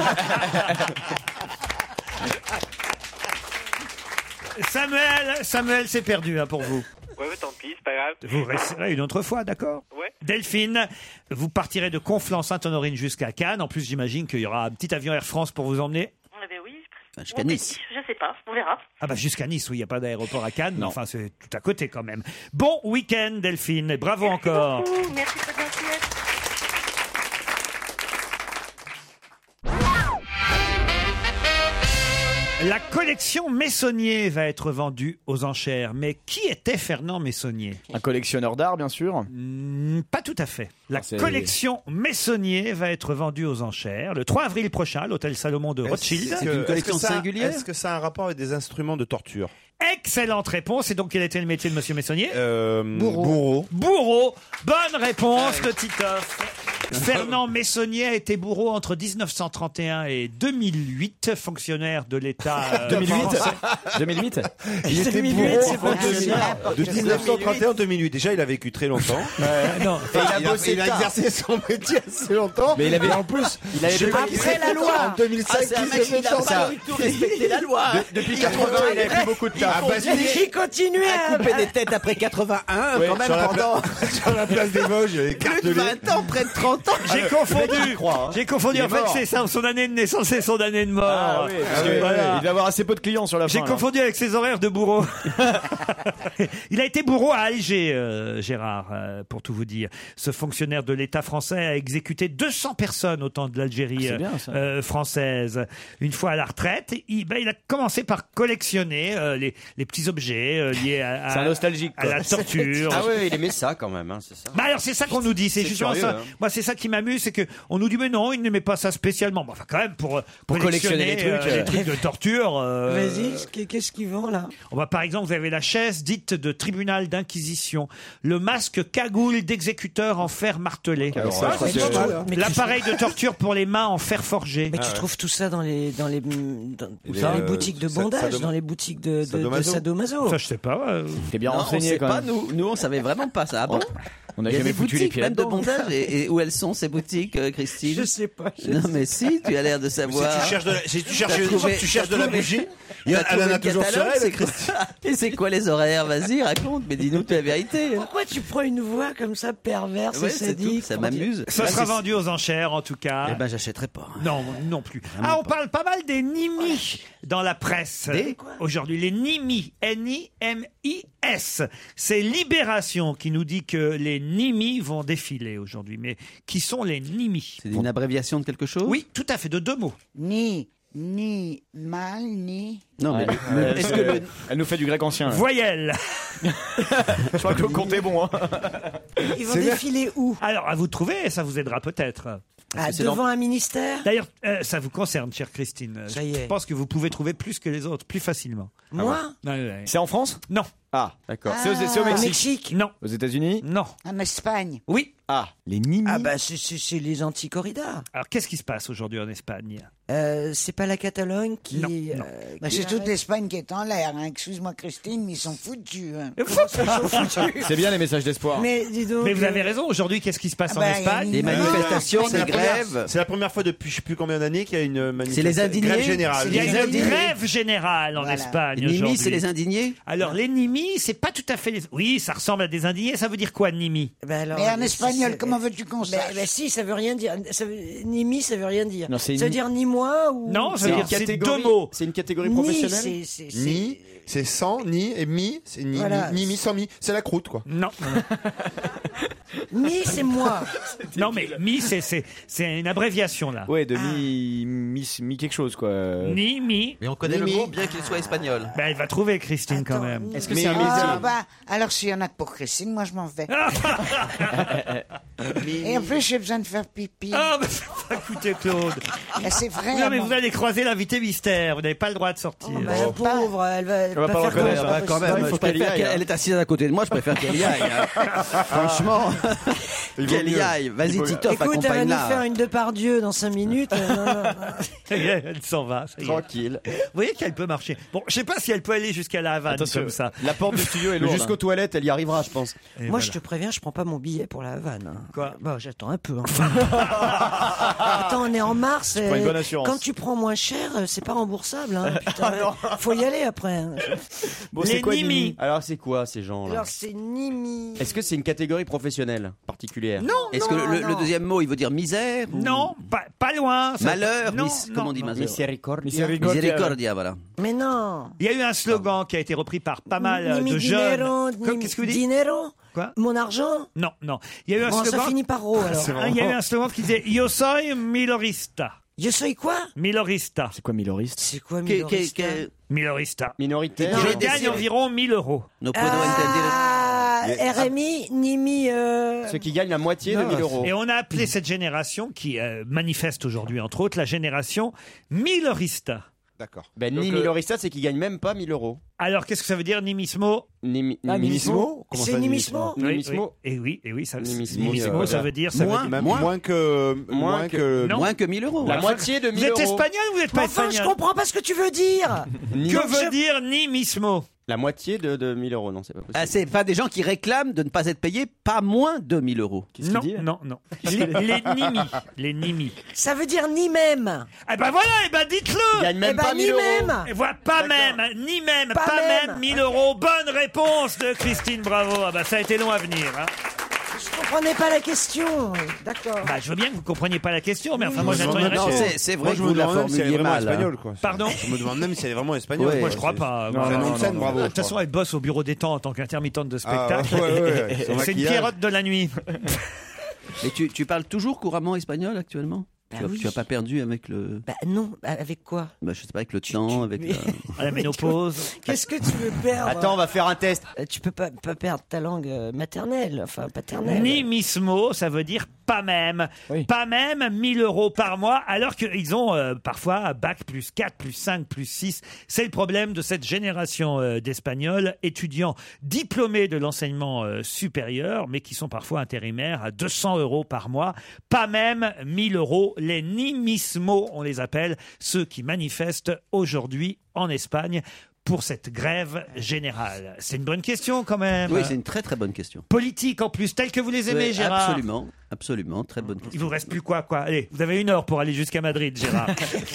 Samuel, Samuel, c'est perdu hein, pour vous. Ouais, ouais, tant pis, c'est pas grave. Vous resterez une autre fois, d'accord? Ouais. Delphine, vous partirez de Conflans-Sainte-Honorine jusqu'à Cannes. En plus, j'imagine qu'il y aura un petit avion Air France pour vous emmener. Eh ben oui. Jusqu'à Ou Nice. Je sais pas, on verra. Ah bah jusqu'à Nice, oui, il n'y a pas d'aéroport à Cannes, mais enfin c'est tout à côté quand même. Bon week-end Delphine, et bravo encore. Merci beaucoup, merci de votre gentillesse. La collection Messonnier va être vendue aux enchères. Mais qui était Fernand Messonnier? Un collectionneur d'art, bien sûr. Hmm, pas tout à fait. La Ah, c'est- collection Messonnier va être vendue aux enchères le trois avril prochain à l'hôtel Salomon de Rothschild. C'est une collection est-ce que ça- singulière Est-ce que ça a un rapport avec des instruments de torture? Excellente réponse. Et donc quel était le métier de Monsieur Messonnier? euh, Bourreau. Bourreau. Bourreau. Bonne réponse de Titoff. Fernand Messonnier a été bourreau entre dix-neuf cent trente et un et deux mille huit, fonctionnaire de l'État euh, deux mille huit français. deux mille huit Il était deux mille huit, bourreau c'est pas entre deux mille de dix-neuf cent trente et un à deux mille huit. Déjà, il a vécu très longtemps. Non. Et il a, il a exercé son métier assez longtemps. Mais il avait- Et en plus, il avait je sais pas- pas qui Après c'est, la loi. En deux mille cinq, Ah, c'est un qui mec s'est qui n'a fait pas ça. du tout respecté la loi. Depuis quatre-vingts, il avait plus beaucoup de temps. Ah, bah, si. Il continuait À à... couper des têtes après quatre-vingt-un, Ouais, quand même sur, la pendant pla- sur la place des Vosges, il y avait plus de cartelé. vingt ans, près de trente ans. J'ai confondu. croit, hein. J'ai confondu. Il est En fait, mort. c'est ça, son année de naissance et son année de mort. Ah oui, parce que, Voilà. il devait avoir assez peu de clients sur la fin. J'ai là. confondu avec ses horaires de bourreau. Il a été bourreau à Alger, euh, Gérard, euh, pour tout vous dire. Ce fonctionnaire de l'État français a exécuté deux cents personnes au temps de l'Algérie C'est euh, bien, ça. euh, française. Une fois à la retraite, il, ben, il a commencé par collectionner euh, les, les petits objets euh, liés à, à- C'est un nostalgique, à quoi. la torture. Ah oui, il aimait ça quand même, hein, c'est ça. Bah alors c'est ça qu'on nous dit, c'est C'est justement curieux, ça. hein. Moi c'est ça qui m'amuse, c'est que on nous dit mais non, il n'aimait pas ça spécialement. Bon, enfin quand même pour pour collectionner les trucs, euh, les euh. trucs de torture. euh, Vas-y, qu'est-ce qu'ils vendent là? On va par exemple, vous avez la chaise dite de tribunal d'inquisition, le masque cagoule d'exécuteur en fer martelé, Alors, ça, je crois mais que tu c'est- trouves- mais tu- l'appareil de torture pour les mains en fer forgé. Mais tu trouves tout ça dans les dans les dans, Les, dans les euh, boutiques de sa- bondage, sadom- dans les boutiques de, de, de sadomaso. sadomaso. Ça je sais pas. euh, T'es bien Non, on renseigné sait quand pas, même. nous, nous on savait vraiment pas ça. Ah bon On n'a Il y a jamais des foutu les boutiques pieds même de là-dedans. bondage et, et où elles sont ces boutiques, euh, Christine? Je sais pas. je Non sais mais si, tu as l'air de Si savoir. tu cherches de la, si tu cherches, T'as trouvé- tu cherches de t'as la trouvé- bougie, il y a, T'as elle en trouvé a le toujours sur catalogue, elle. c'est Christine. Et c'est quoi les horaires? Vas-y, raconte, mais dis-nous la vérité. Pourquoi tu prends une voix comme ça perverse Ouais, et c'est tout, sadique? ça pour m'amuse. Ça Là, sera c'est- vendu aux enchères en tout cas. Eh ben j'achèterai pas. Non, non plus. Ah, on parle pas mal des nimis dans la presse. Des Aujourd'hui, les nimis. N I M I S. C'est Libération qui nous dit que les nimis vont défiler aujourd'hui. Mais qui sont les nimis? C'est une abréviation de quelque chose? Oui, tout à fait, de deux mots. Ni Ni mal, ni... Non, mais Ouais. le- Euh, est-ce que le- Elle nous fait du grec ancien. là. Voyelle. Je crois que le compte est bon. Hein. Ils vont défiler où? Alors, à vous de trouver, ça vous aidera peut-être. Ah, devant un ministère? D'ailleurs, euh, ça vous concerne, chère Christine. Ça y est. Je pense que vous pouvez trouver plus que les autres, plus facilement. Moi? Ouais, ouais. C'est en France? Non. Ah, d'accord. Ah. C'est au, c'est au Au Mexique. Mexique? Non. Aux États-Unis? Non. En Espagne. Oui. Ah, les Nimi. Ah bah c'est- c'est c'est les anti-corridas. Alors, qu'est-ce qui se passe aujourd'hui en Espagne? Euh, c'est pas la Catalogne qui... Non, euh, non. Bah, qui c'est toute arrête? l'Espagne qui est en l'air. Hein. Excuse-moi, Christine, mais ils sont foutus. Hein. C'est bien les messages d'espoir. Mais dis donc... Mais vous euh, avez raison, aujourd'hui, qu'est-ce qui se passe Ah en bah, Espagne? Des manifestations, C'est des la première- grèves. C'est la première fois depuis je sais plus combien d'années qu'il y a une manifestation. C'est les indignés. Grève générale. Il y a Les une indignés. grève générale en Voilà. Espagne Nimi, aujourd'hui. c'est les indignés. Alors, les Nimi, c'est pas tout à fait les... Oui, ça ressemble à des indignés. Ça veut dire quoi, Nimi? bah alors, Mais en euh, espagnol, c'est- comment veux-tu qu'on Bah, sache? bah si, ça veut rien dire. Ça veut... Nimi, ça veut rien dire. Non, c'est ça veut une- dire ni moi ou... Non, ça C'est veut une dire c'est catégorie. deux mots. C'est une catégorie Ni, professionnelle. c'est... c'est- c'est- Ni, c'est sans, ni, et mi, c'est ni, Voilà. ni, ni, mi, sans mi. C'est la croûte, quoi. Non. Ni, c'est moi. Non, mais Mi, c'est, c'est, c'est une abréviation, là. Ouais, de mi, mi, mi quelque chose quoi. Ni, Mi. Mais on connaît Mimi. le mot bien qu'il soit espagnol. Ben, elle va trouver, Christine, quand Attends, même. Est-ce que Mais- c'est un Mais- métier? Ah, bah, alors s'il y en a que pour Christine, moi je m'en vais. Et en plus, j'ai besoin de faire pipi. Ah, mais écoutez, Claude. Ah, c'est vrai. Non, mais moi. vous allez croiser l'invité mystère. Vous n'avez pas le droit de sortir. Bah, la pauvre, elle va, elle va va pas faire le reconnaître. comme Ah, ça. quand même, il faut je qu'elle y préfère aille, qu'elle hein. elle est assise à côté de moi, je préfère qu'elle y aille. hein. Franchement, qu'elle y mieux. aille. Vas-y, Il vaut mieux. Titoff, Écoute, elle va nous accompagne-la. faire une Depardieu dans cinq minutes. euh, non, non, non. Ça y est, elle s'en va. ça y est. Tranquille. Vous voyez qu'elle peut marcher. Bon, je sais pas si elle peut aller jusqu'à la Havane Attention, comme ça. la porte du studio est lourde. Jusqu'aux toilettes, elle y arrivera, je pense. Et Moi, voilà. je te préviens, je prends pas mon billet pour la Havane. hein. Quoi Bah, j'attends un peu. hein. Attends, on est en mars. prends une euh, bonne assurance. Quand tu prends moins cher, euh, c'est pas remboursable. Hein, putain, faut y aller après. hein. Bon, Les c'est quoi Nimi. Nimi Alors, c'est quoi ces gens-là Alors, c'est Nimi. Est-ce que c'est une catégorie professionnelle particulière? Non, Est-ce que Non, le, le non. deuxième mot, il veut dire misère ou- non, pas, pas loin. ça- Malheur, non, mis- non, comment on dit non. misère Miséricordia. Miséricordia, voilà. Mais non. Il y a eu un slogan qui a été repris par pas mal euh, Nimi de jeunes. dinero, Quoi, Nimi- Qu'est-ce que vous dites? Dinero. Quoi Mon argent. Non, non. Il y a eu un Bon, slogan. ça finit par ro alors. Ah, il y a eu un slogan qui disait Yo soy milorista. Je sais quoi? Milorista. C'est quoi miloriste? C'est quoi Que- Milorista? que- que- Milorista. Minoritaire. Je J'ai gagne décidé- environ mille euros. No puedo entender. Ah, R M I, Nimi. Euh... Ceux qui gagnent la moitié de mille euros. Et on a appelé cette génération qui euh, manifeste aujourd'hui, entre autres, la génération milorista. D'accord. Ben, Donc, ni euh, milorista, c'est qu'ils gagnent même pas mille euros. Alors, qu'est-ce que ça veut dire, nimismo? Ni, mi- Ah, nimismo Comment C'est ça, Nimismo. Oui, Nimismo. oui. Et oui, et oui, ça, Nimismo, nimismo, euh, ça veut dire, ça moins, veut dire- Même moins, moins que moins Moins que, que- Non. moins que mille euros. La Voilà. moitié de Vous mille êtes euros. espagnol ou vous n'êtes pas Enfin, je espagnol? comprends pas ce que tu veux dire. Ni- Que veut dire nimismo? La moitié de, de mille euros, non, c'est pas possible. Ah, c'est pas des gens qui réclament de ne pas être payés pas moins de mille euros. Qu'est-ce Non, qu'il dit non, non. Les, les nimis. Les nimis. Ça veut dire ni même. Eh ben voilà, eh ben Ils dites-le! gagnent même Eh ben, pas ni mille euros. même. Et voilà, pas même, ni même, pas, Pas même, même. mille euros. Bonne réponse de Christine Bravo. Ah bah ça a été long à venir. Hein. Je comprenais pas la question. D'accord. Bah je veux bien que vous compreniez pas la question, mais enfin moi Oui, j'attends oui, une non, réponse. c'est- c'est Moi, vrai je que me vous la demande même si elle est formuliez vraiment mal. hein. espagnole, quoi. Pardon? Je me demande même si elle est vraiment espagnole. Ouais. Moi je crois pas. Non, Moi, c'est un nom non, de scène, non, bravo. De toute façon, elle bosse au bureau des temps en tant qu'intermittente de Ah, spectacle. ouais, ouais, ouais. Son C'est une maquillage. pierrotte de la nuit. Et tu, tu parles toujours couramment espagnol actuellement? Bah tu, as, oui. tu as pas perdu avec le, Bah non, bah, avec quoi? bah, je sais pas, avec le temps, avec la... À la ménopause. Qu'est-ce que tu veux perdre? Attends, on va faire un test. Euh, Tu peux pas, pas perdre ta langue euh, maternelle, enfin paternelle. Nimismo, ça veut dire pas même. Oui. Pas même mille euros par mois, alors qu'ils ont euh, parfois bac plus quatre, plus cinq, plus six. C'est le problème de cette génération euh, d'Espagnols, étudiants diplômés de l'enseignement euh, supérieur, mais qui sont parfois intérimaires à deux cents euros par mois. Pas même mille euros. Les nimismos, on les appelle, ceux qui manifestent aujourd'hui en Espagne pour cette grève générale. C'est une bonne question quand même. Oui, c'est une très très bonne question. Politique en plus, telle que vous les aimez, Oui, Gérard. Absolument, absolument, très bonne question. Il vous reste plus quoi, quoi. Allez, vous avez une heure pour aller jusqu'à Madrid, Gérard.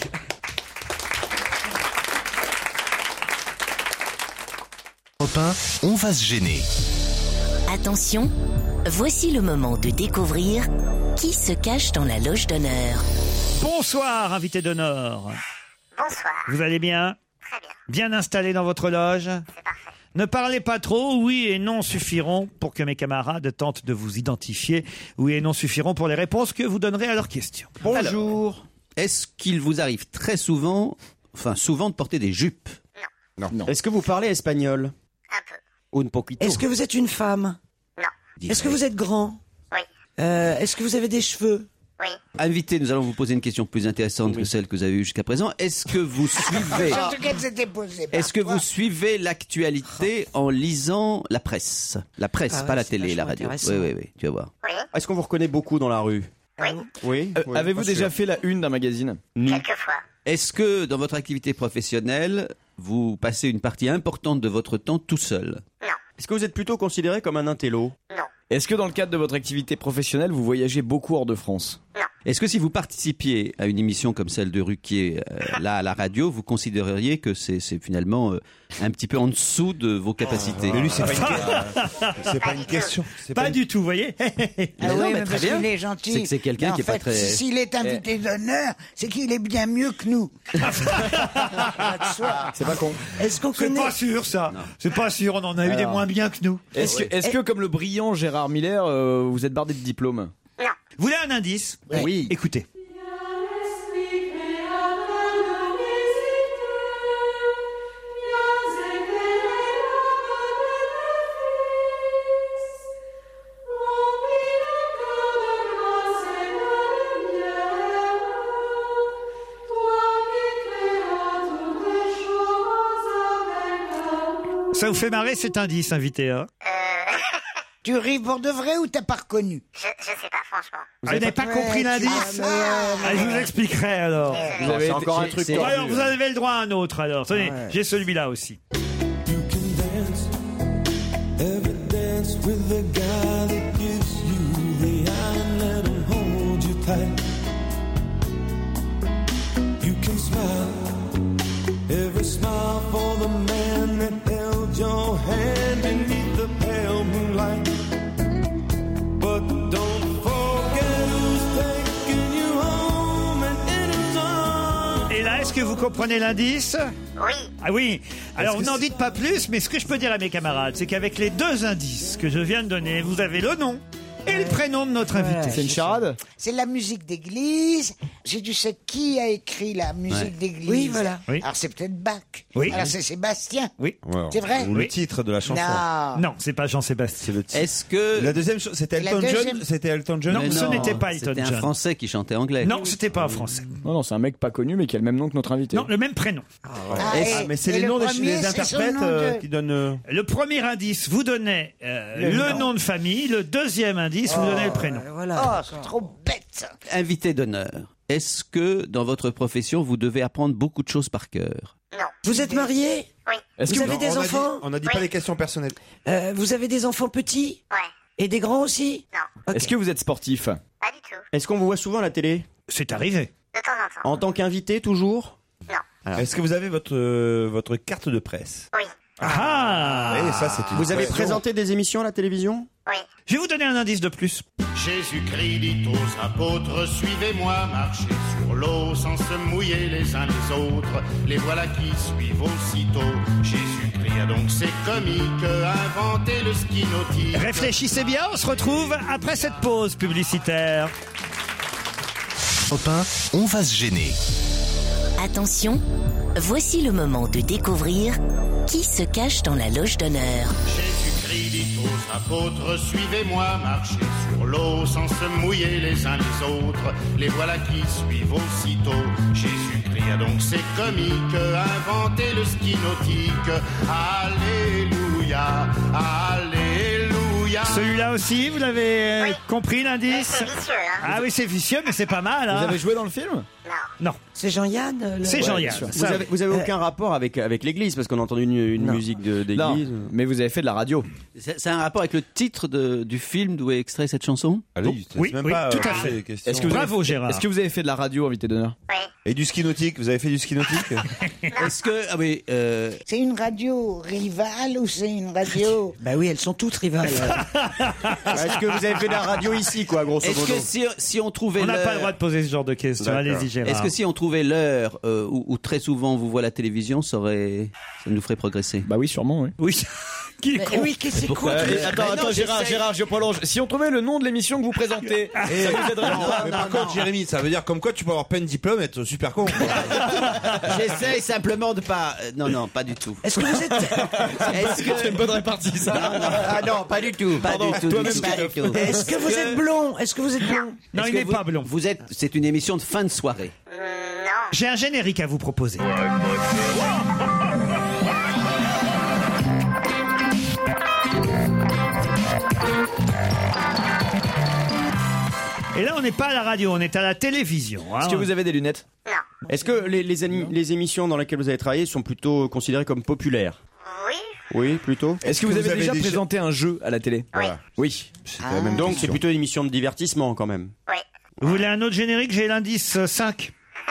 Europe un, on va se gêner. Attention, voici le moment de découvrir qui se cache dans la loge d'honneur. Bonsoir, invité d'honneur. Bonsoir. Vous allez bien? Très bien. Bien installé dans votre loge? C'est parfait. Ne parlez pas trop, oui et non suffiront pour que mes camarades tentent de vous identifier. Oui et non suffiront pour les réponses que vous donnerez à leurs questions. Bonjour. Est-ce qu'il vous arrive très souvent, enfin souvent, de porter des jupes? Non. Est-ce que vous parlez espagnol? Un peu. Un poquito. Est-ce que vous êtes une femme? Non. Est-ce que vous êtes grand? Oui. Euh, Est-ce que vous avez des cheveux? Oui. Invité, nous allons vous poser une question plus intéressante que celle que vous avez eue jusqu'à présent. Est-ce que vous suivez, Surtout qu'elle s'était posée par est-ce que toi. vous suivez l'actualité en lisant la presse? La presse, Ah ouais, pas la c'est télé, la vachement radio. intéressant. Oui, oui, oui, tu vas voir. Oui. Est-ce qu'on vous reconnaît beaucoup dans la rue? Oui. Oui. Euh, Oui, Avez-vous pas déjà sûr. fait la une d'un magazine? Quelquefois. Est-ce que dans votre activité professionnelle, vous passez une partie importante de votre temps tout seul? Non. Est-ce que vous êtes plutôt considéré comme un intello? Non. Est-ce que dans le cadre de votre activité professionnelle, vous voyagez beaucoup hors de France? Non. Est-ce que si vous participiez à une émission comme celle de Ruquier, euh, là à la radio, vous considéreriez que c'est c'est finalement euh, un petit peu en dessous de vos capacités? Mais lui, c'est pas une, que- c'est pas une question. C'est Pas une- du tout, vous voyez. Ah Mais oui, non, mais mais très parce bien. qu'il est gentil. C'est que c'est quelqu'un Mais en qui est pas fait, très- S'il est invité d'honneur, c'est qu'il est bien mieux que nous. C'est pas con. Est-ce qu'on C'est connaît... pas sûr, ça. C'est pas sûr, on en a eu des Alors. moins bien que nous. Est-ce que, est-ce que, comme le brillant Gérard Miller, euh, vous êtes bardé de diplômes? Non. Vous voulez un indice? Oui. Écoutez. Ça vous fait marrer cet indice, invité, hein? Tu ris pour de vrai ou t'as pas reconnu? Je, je sais pas, franchement. Vous n'avez pas compris Ouais, l'indice? tu vois, mais, Ah, je vous expliquerai alors. Vous avez c'est été- encore un c'est- truc c'est- Bon, alors, vous avez le droit à un autre alors. Tenez, j'ai celui-là aussi. You can dance, ever dance with the guy that gives you the eye and let him hold you tight. You can smile, ever smile for the man that held your hand beneath the pale moonlight. But don't forget who's taking you home and in his arms. Et là, est-ce que vous comprenez l'indice? Oui. Ah oui. Alors, Est-ce que n'en c'est- dites pas plus, mais ce que je peux dire à mes camarades, c'est qu'avec les deux indices que je viens de donner, vous avez le nom et le prénom de notre invité. C'est une charade? C'est la musique d'église. J'ai dû sais qui a écrit la musique Ouais. d'église. Oui, voilà. Oui. Alors c'est peut-être Bach. Oui. Alors c'est Sébastien. Oui. C'est vrai? Ou le Oui. titre de la chanson. Non. Non, c'est pas Jean-Sébastien. C'est le titre. Est-ce que... La deuxième chose, c'était La Elton deuxième- John. C'était Elton John. Non, Mais ce n'était pas Elton C'était un John. Français qui chantait anglais. Non, c'était pas un Français. Non, non, c'est un mec pas connu, mais qui a le même nom que notre invité. Non, le même prénom. Ah, Ah, et- mais c'est et les le noms des premier, des c'est son interprètes nom euh, de- qui donnent. euh, Le premier indice vous donnait euh, Le le, nom. nom de famille. Le deuxième indice vous donnait le prénom. Oh, c'est trop bête ça. Invité d'honneur. Est-ce que dans votre profession, vous devez apprendre beaucoup de choses par cœur? Non. Vous êtes marié? Oui. Est-ce Vous que avez non, des on a dit- enfants? On n'a dit pas les questions personnelles. Euh, Vous avez des enfants petits? Ouais. Et des grands aussi? Non. Ok. est-ce que vous êtes sportif? Pas du tout. Est-ce qu'on vous voit souvent à la télé? C'est arrivé. De temps en temps. En tant qu'invité, toujours? Non. Est-ce que vous avez votre euh, votre carte de presse? Oui. Ah, Oui, ça c'est une Vous avez question. présenté des émissions à la télévision? Oui. Je vais vous donner un indice de plus. Jésus-Christ dit aux apôtres, suivez-moi, marchez sur l'eau sans se mouiller les uns les autres. Les voilà qui suivent aussitôt. Jésus-Christ a donc ses comiques inventé le ski nautique. Réfléchissez bien, on se retrouve après cette pause publicitaire. Europe un, on va se gêner. Attention, voici le moment de découvrir qui se cache dans la loge d'honneur. Jésus-Christ dit aux apôtres, suivez-moi, marchez sur l'eau sans se mouiller les uns les autres. Les voilà qui suivent aussitôt. Jésus-Christ a donc ses comiques inventé le ski nautique. Alléluia, alléluia. Celui-là aussi, vous l'avez euh, compris l'indice? C'est vicieux, hein. Ah oui, c'est vicieux, mais c'est pas mal. Hein. Vous avez joué dans le film? Non. C'est Jean-Yann euh, le- C'est Ouais, Jean-Yann. bien sûr. Vous Ça, avez, vous avez aucun rapport avec, avec l'église, parce qu'on a entendu une, une Non. musique de- Non, d'église. mais vous avez fait de la radio. C'est c'est un rapport avec le titre de- du film d'où est extrait cette chanson? Allez, Oui, même oui, pas, tout euh, à fait. des questions. Est-ce que vous Bravo, avez, Gérard. Est-ce que vous avez fait de la radio, invité d'honneur? Oui. Et du ski nautique, vous avez fait du ski nautique? Est-ce que... Ah oui, euh, C'est une radio rivale ou c'est une radio... Bah oui, elles sont toutes rivales. Est-ce que vous avez fait de la radio ici, quoi, grosso est-ce modo? que si, si on trouvait On n'a l'heure- pas le droit de poser ce genre de questions. D'accord. Allez-y, Gérard. Est-ce que si on trouvait l'heure euh, où, où très souvent on vous voit à la télévision, ça, aurait, ça nous ferait progresser? Bah oui, sûrement, oui. Oui. Qui est Mais con oui, qu'est-ce que c'est con Euh, tout et ça attends, Mais attends, non, Gérard, j'essaye. Gérard, je prolonge. Si on trouvait le nom de l'émission que vous présentez, ça Eh, vous aiderait non, ou pas mais non, par non. contre, Jérémy, ça veut dire comme quoi tu peux avoir peine diplôme et être super con. J'essaye simplement de pas. euh, Non, non, pas du tout. Est-ce que vous êtes... Est-ce que C'est une bonne répartie, ça. Non, non, ah non, pas du tout. Pas Pardon, du tout. toi-même, du tout, pas du Christophe. tout. Est-ce que vous êtes blond Est-ce que vous êtes blond Non, Est-ce il que n'est vous- pas blond. Vous êtes. C'est une émission de fin de soirée. J'ai un générique à vous proposer. Et là, on n'est pas à la radio, on est à la télévision. hein. Est-ce que vous avez des lunettes? Est-ce que les, les, ani- les émissions dans lesquelles vous avez travaillé sont plutôt considérées comme populaires? Oui. Oui, plutôt. Est-ce que vous avez déjà présenté un jeu à la télé? Voilà. Oui. C'est la même Donc c'est plutôt une émission de divertissement quand même. Vous voulez un autre générique? J'ai l'indice euh, cinq.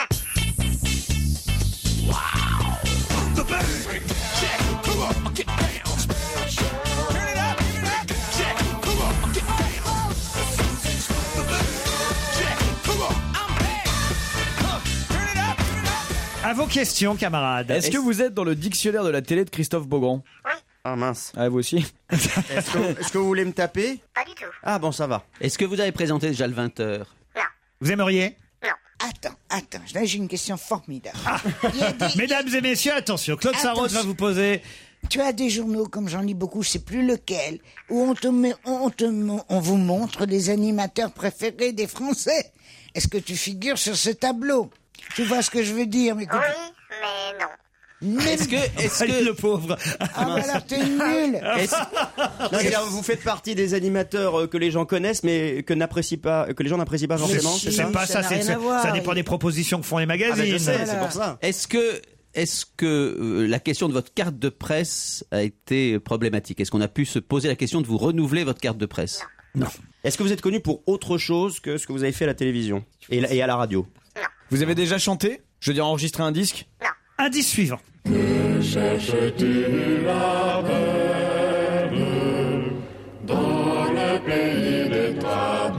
À vos questions, camarades. Est-ce que vous êtes dans le dictionnaire de la télé de Christophe Beaugrand? Ah mince. Ah, vous aussi? Est-ce que, est-ce que vous voulez me taper? Pas du tout. Ah bon, ça va. Est-ce que vous avez présenté déjà le vingt heures? Vous aimeriez? Attends, attends, là j'ai une question formidable. Ah. Il y a des- Mesdames et messieurs, attention, Claude Sarraute va Attention. vous poser... Tu as des journaux, comme j'en lis beaucoup, je sais plus lequel, où on, te met- on, te mon- on vous montre les animateurs préférés des Français. Est-ce que tu figures sur ce tableau? Tu vois ce que je veux dire? Mais Oui, mais non. Est-ce que, est-ce Ah, que le pauvre. Ah, bah alors t'es nul. Est-ce- Non, c'est-à-dire, vous faites partie des animateurs euh, que les gens connaissent, mais que n'apprécient pas, que les gens n'apprécient pas forcément, Je c'est sais ça? pas, ça, n'a c'est- rien à c'est- voir. ça dépend des propositions que font les Ah, magazines. ben, je sais, Voilà. c'est pour ça. Est-ce que, est-ce que euh, la question de votre carte de presse a été problématique? Est-ce qu'on a pu se poser la question de vous renouveler votre carte de presse? Non. Est-ce que vous êtes connu pour autre chose que ce que vous avez fait à la télévision et, la- et à la radio? Vous avez déjà chanté? Je veux dire, enregistré un disque? Indice suivant. Dans le pays des trappes,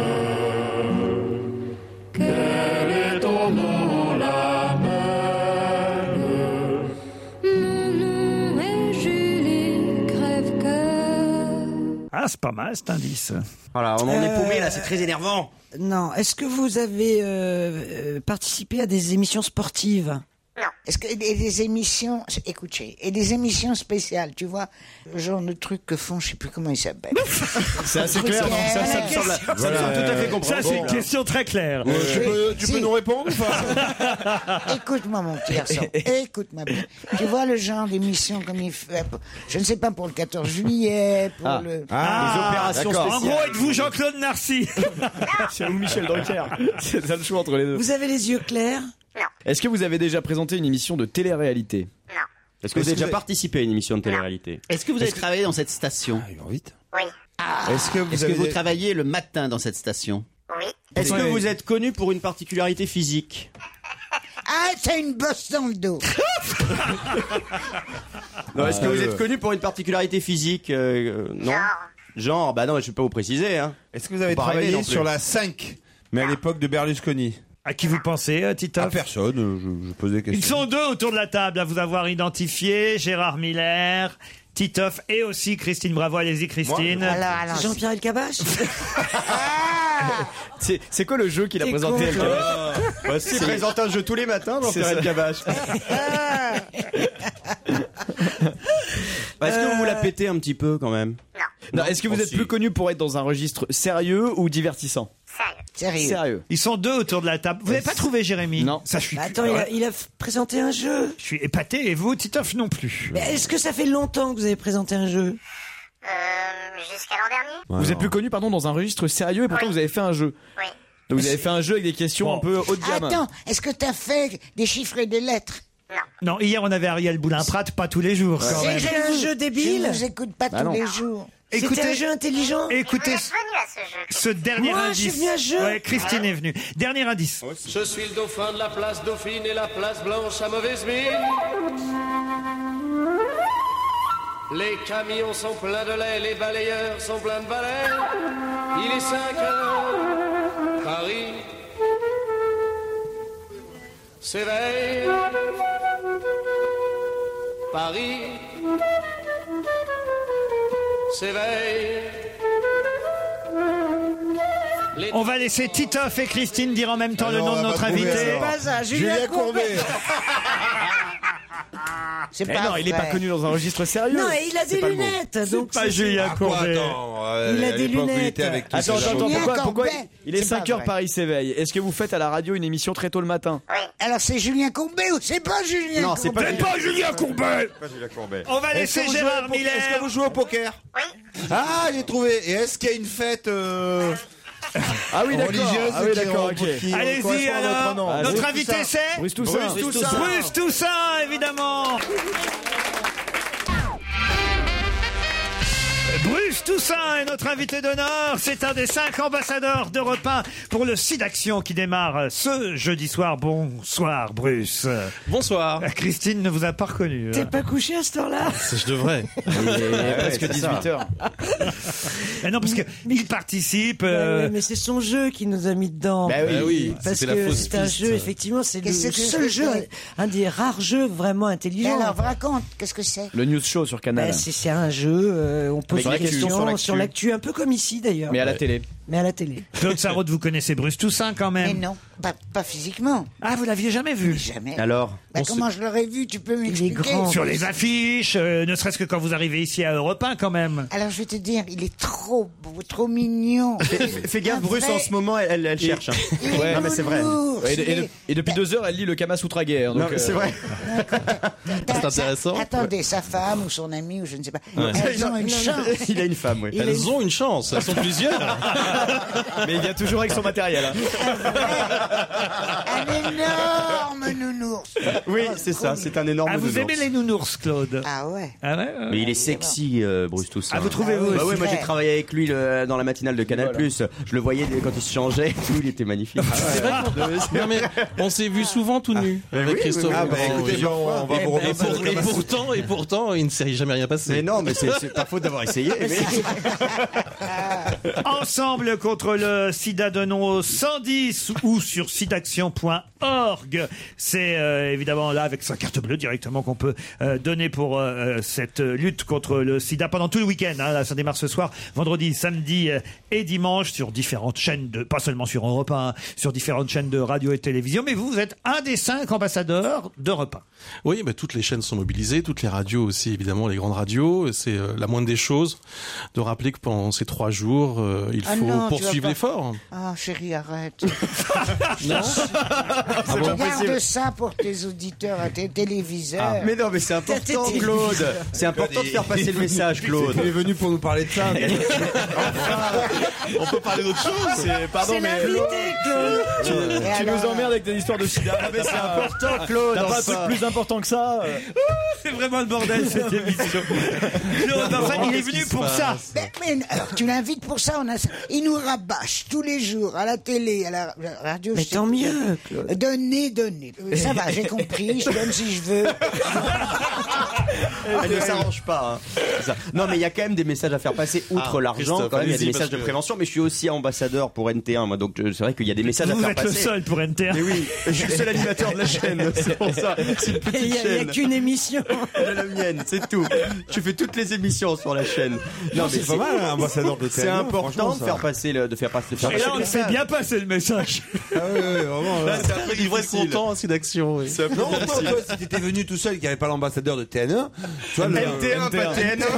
quel est ton nom, la belle? Mon nom est Julie Crève-Cœur. Ah, c'est pas mal cet indice. Voilà, on en est paumé là, c'est très énervant. Non. Est-ce que vous avez euh, euh, participé à des émissions sportives? Est-ce que et des émissions, écoutez, et des émissions spéciales, tu vois, le genre de truc que font, je sais plus comment ils s'appellent. C'est assez clair, non? Ça, ça me semble, ça me semble tout à fait Ça, compréhensible. c'est une question très claire. Euh, tu peux, tu Si. peux nous répondre ou pas? Écoute-moi, mon petit garçon. Écoute-moi bien. Tu vois le genre d'émission comme il fait, je ne sais pas, pour le quatorze juillet, pour Ah. le... Les opérations d'accord. En spéciales. gros, êtes-vous Jean-Claude Narcy? C'est ou Michel Drucker. C'est ça le choix entre les deux. Vous avez les yeux clairs? Est-ce que vous avez déjà présenté une émission de télé-réalité? Est-ce que vous avez déjà participé à une émission de télé-réalité? Est-ce que vous avez travaillé dans cette station? Ah, il va vite. Oui, Est-ce que vous Est-ce que avez vous des- travaillez le matin dans cette station? oui. Est-ce que vous êtes connu pour une particularité physique? Ah, t'as une bosse dans le dos. Non, est-ce que Euh, vous êtes connu pour une particularité physique euh, euh, Non. Genre, bah non, je vais pas vous préciser. Hein. Est-ce que vous avez Faut pas rêver travaillé non plus. sur la cinq, mais à l'époque de Berlusconi? À qui vous pensez, euh, À Titoff? personne, euh, je, je pose des questions. Ils sont deux autour de la table à vous avoir identifié. Gérard Miller, Titoff et aussi Christine Bravo. Allez-y, Christine. Alors, alors, Jean-Pierre Elkabbach? C'est c'est quoi le jeu qu'il a T'es présenté, con, El toi. Kabbach? Bah, si, il présente un jeu tous les matins dans C'est Pierre ça. Cabache. Est-ce que vous vous la pétez un petit peu quand même? Non, est-ce que vous Oh, êtes si. plus connu pour être dans un registre sérieux ou divertissant? sérieux. Sérieux. Ils sont deux autour de la table. Vous n'avez pas trouvé Jérémy? Non. Ça, je suis, Bah, attends, il a, il a f- présenté un jeu. je suis épaté. Et vous, Titoff, non plus. Mais est-ce que ça fait longtemps que vous avez présenté un jeu? Euh, jusqu'à l'an dernier? Vous êtes plus connu, pardon, dans un registre sérieux et pourtant vous avez fait un jeu. Oui. Donc vous avez fait un jeu avec des questions Bon. un peu haut de gamme. Attends, est-ce que t'as fait des chiffres et des lettres? Non, hier, on avait Ariel Boulin-Prat, pas tous les jours, quand même. C'était un jeu débile? Je vous écoute pas Bah tous non. les jours. C'était Écoutez, un jeu intelligent? écoutez Vous êtes venu à ce jeu. ce dernier Moi, je indice. suis venu à ce jeu. Ouais, Christine est venue. Dernier indice. Je suis le dauphin de la place Dauphine et la place Blanche à mauvaise mine. Les camions sont pleins de lait, les balayeurs sont pleins de balais. Il est cinq heures, Paris s'éveille. Paris s'éveille. On va laisser Titoff et Christine dire en même temps le non, nom on de va notre pas trouver, invité. alors. Pas ça, Julien, Julien Courbet. Courbet. C'est Mais pas non, il est pas vrai. connu dans un registre sérieux. Non, et il a C'est des pas le mot. lunettes. Donc Pas c'est- Julien Ah, quoi, Courbet. attends, euh, Il a à des l'époque où il lunettes. était avec tous Attends, ces attends, gens. attends, Julien pourquoi, pourquoi Courbet. il est C'est pas cinq heures, vrai. Paris s'éveille. Est-ce que vous faites à la radio une émission très tôt le matin? Alors c'est Julien Courbet ou c'est pas Julien Non, c'est Courbet? pas C'est pas Julien Courbet. Pas Julien Courbet. On va Est-ce laisser que vous jouez Gérard au poker Miller. Est-ce que vous jouez au poker Ah, j'ai trouvé. Et est-ce qu'il y a une fête euh, Ah oui, d'accord. religieuse Ah oui, qui- d'accord, qui- ok. qui Allez-y correspond à alors. votre nom Ah, Notre Bruce invité Toussaint. c'est Bruce Toussaint. Bruce Toussaint. Bruce Toussaint, évidemment. Bruce Toussaint est notre invité d'honneur. C'est un des cinq ambassadeurs d'Europe un pour le SIDAction qui démarre ce jeudi soir. Bonsoir, Bruce. Bonsoir. Christine ne vous a pas reconnu. T'es pas couché à cette heure-là? Je devrais. Il est presque dix-huit heures. Ah non, parce qu'il participe. Bah euh, ouais, mais c'est son jeu qui nous a mis dedans. Bah oui. Bah oui, Parce c'était la que fausse c'est un piste. jeu, effectivement, c'est le Qu'est-ce que seul c'est jeu, un des rares jeux vraiment Et intelligents. alors raconte, qu'est-ce que c'est? Le news show sur Canal. Bah, c'est c'est un jeu, euh, on pose Avec des l'actu, questions sur l'actu. sur l'actu, un peu comme ici d'ailleurs. Mais à la télé. Mais à la télé. Claude Sarraute, vous connaissez Bruce Toussaint quand Mais même. non, pas, pas physiquement. Ah, vous l'aviez jamais vu? Jamais. Alors Bah, on se- comment je l'aurais vu? Tu peux m'expliquer? grand. Sur les affiches, euh, ne serait-ce que quand vous arrivez ici à Europe un quand même. Alors je vais te dire, il est trop beau, trop mignon. Fais, fais gaffe, Un Bruce, vrai- en ce moment, elle, elle, elle cherche. hein. Il est Ouais, non, mais c'est vrai. nounours, Ouais, et, de- il et de- est- et depuis deux heures, elle lit le Kama Sutra guerre. Non, donc, mais c'est euh, vrai. T'as- C'est intéressant. ça- Attendez, sa femme ou son ami ou je ne sais pas. Ouais. Elles ont une chance. Il a une femme, oui. Elles ont une chance, elles sont plusieurs. Mais il vient toujours avec son matériel. hein. Un énorme nounours. Oui, c'est ça, c'est un énorme Ah, vous nounours. aimez les nounours, Claude? Ah ouais. Ah ouais, ouais. Mais il est sexy, euh, Bruce Toussaint. Ah, vous trouvez vous Bah aussi? ouais, moi j'ai travaillé avec lui le- dans la matinale de Canal+. Je le voyais quand il se changeait, et tout, il était magnifique. C'est vrai qu'on non, mais on s'est vu souvent tout nu avec oui, Christophe. oui, Ah bah Laurent, écoutez, oui. on, on va Et, vous et remercier. pour- et pourtant, et pourtant, il ne s'est jamais rien passé. Mais non, mais c'est c'est pas faute d'avoir essayé. mais- Ensemble contre le sida, donnons au cent dix ou sur sidaction point org. C'est euh, évidemment là avec sa carte bleue directement qu'on peut euh, donner pour euh, cette lutte contre le sida pendant tout le week-end. Hein. Là, ça démarre ce soir, vendredi, samedi euh, et dimanche sur différentes chaînes de, pas seulement sur Europe un, sur différentes chaînes de radio et de télévision. Mais vous, vous êtes un des cinq ambassadeurs d'Europe un. Oui, bah, toutes les chaînes sont mobilisées, toutes les radios aussi, évidemment, les grandes radios. C'est euh, la moindre des choses de rappeler que pendant ces trois jours, euh, il Ah faut non, tu poursuivre vas pas- l'effort. Ah chérie, arrête. Non. Ah bon, Garde possible. ça pour tes auditeurs, à tes téléviseurs. Ah, mais non, mais c'est important, Claude. C'est important de faire passer le message, Claude. Il est venu pour nous parler de ça. mais- On peut parler d'autre chose. C'est- Pardon, C'est mais l'invité, Claude. tu, Et tu alors nous emmerdes avec des histoires de sida. mais c'est important, Claude. T'as pas un enfin. truc plus important que ça euh C'est vraiment le bordel cette émission. Claude, enfin, il est Qu'est-ce venu qui se pour passe ça. Mais, mais alors, tu l'invites pour ça, on a, il nous rabâche tous les jours à la télé, à la, la radio. Mais je sais tant plus. mieux, Claude. Donnez, donnez. Ça va, j'ai compris, je donne si je veux. Elle ne s'arrange pas. hein. C'est ça. Non, mais il y a quand même des messages à faire passer outre Ah, l'argent. Christophe, Quand même, il y a des allez-y, messages parce de que- prévention. Mais je suis aussi ambassadeur pour N T un, moi, donc je- c'est vrai qu'il y a des messages à Vous faire êtes le passer. seul pour N T un. Mais oui, je suis le seul animateur de la chaîne. C'est pour ça. C'est une Il petite n'y a, il y a chaîne. qu'une émission. La mienne, c'est tout. Je fais toutes les émissions sur la chaîne. Non, c'est pas mal, hein, ambassadeur de C'est T N un, important franchement, de ça. faire passer le, de faire passer, de faire Et passer là, on le le fait message. bien passer le message. Ah oui, oui, vraiment. là. C'est un peu livré content, c'est d'action. Oui. Non, toi, toi, si t'étais venu tout seul et qu'il n'y avait pas l'ambassadeur de T N un, tu vois, le. N T un, pas T N un.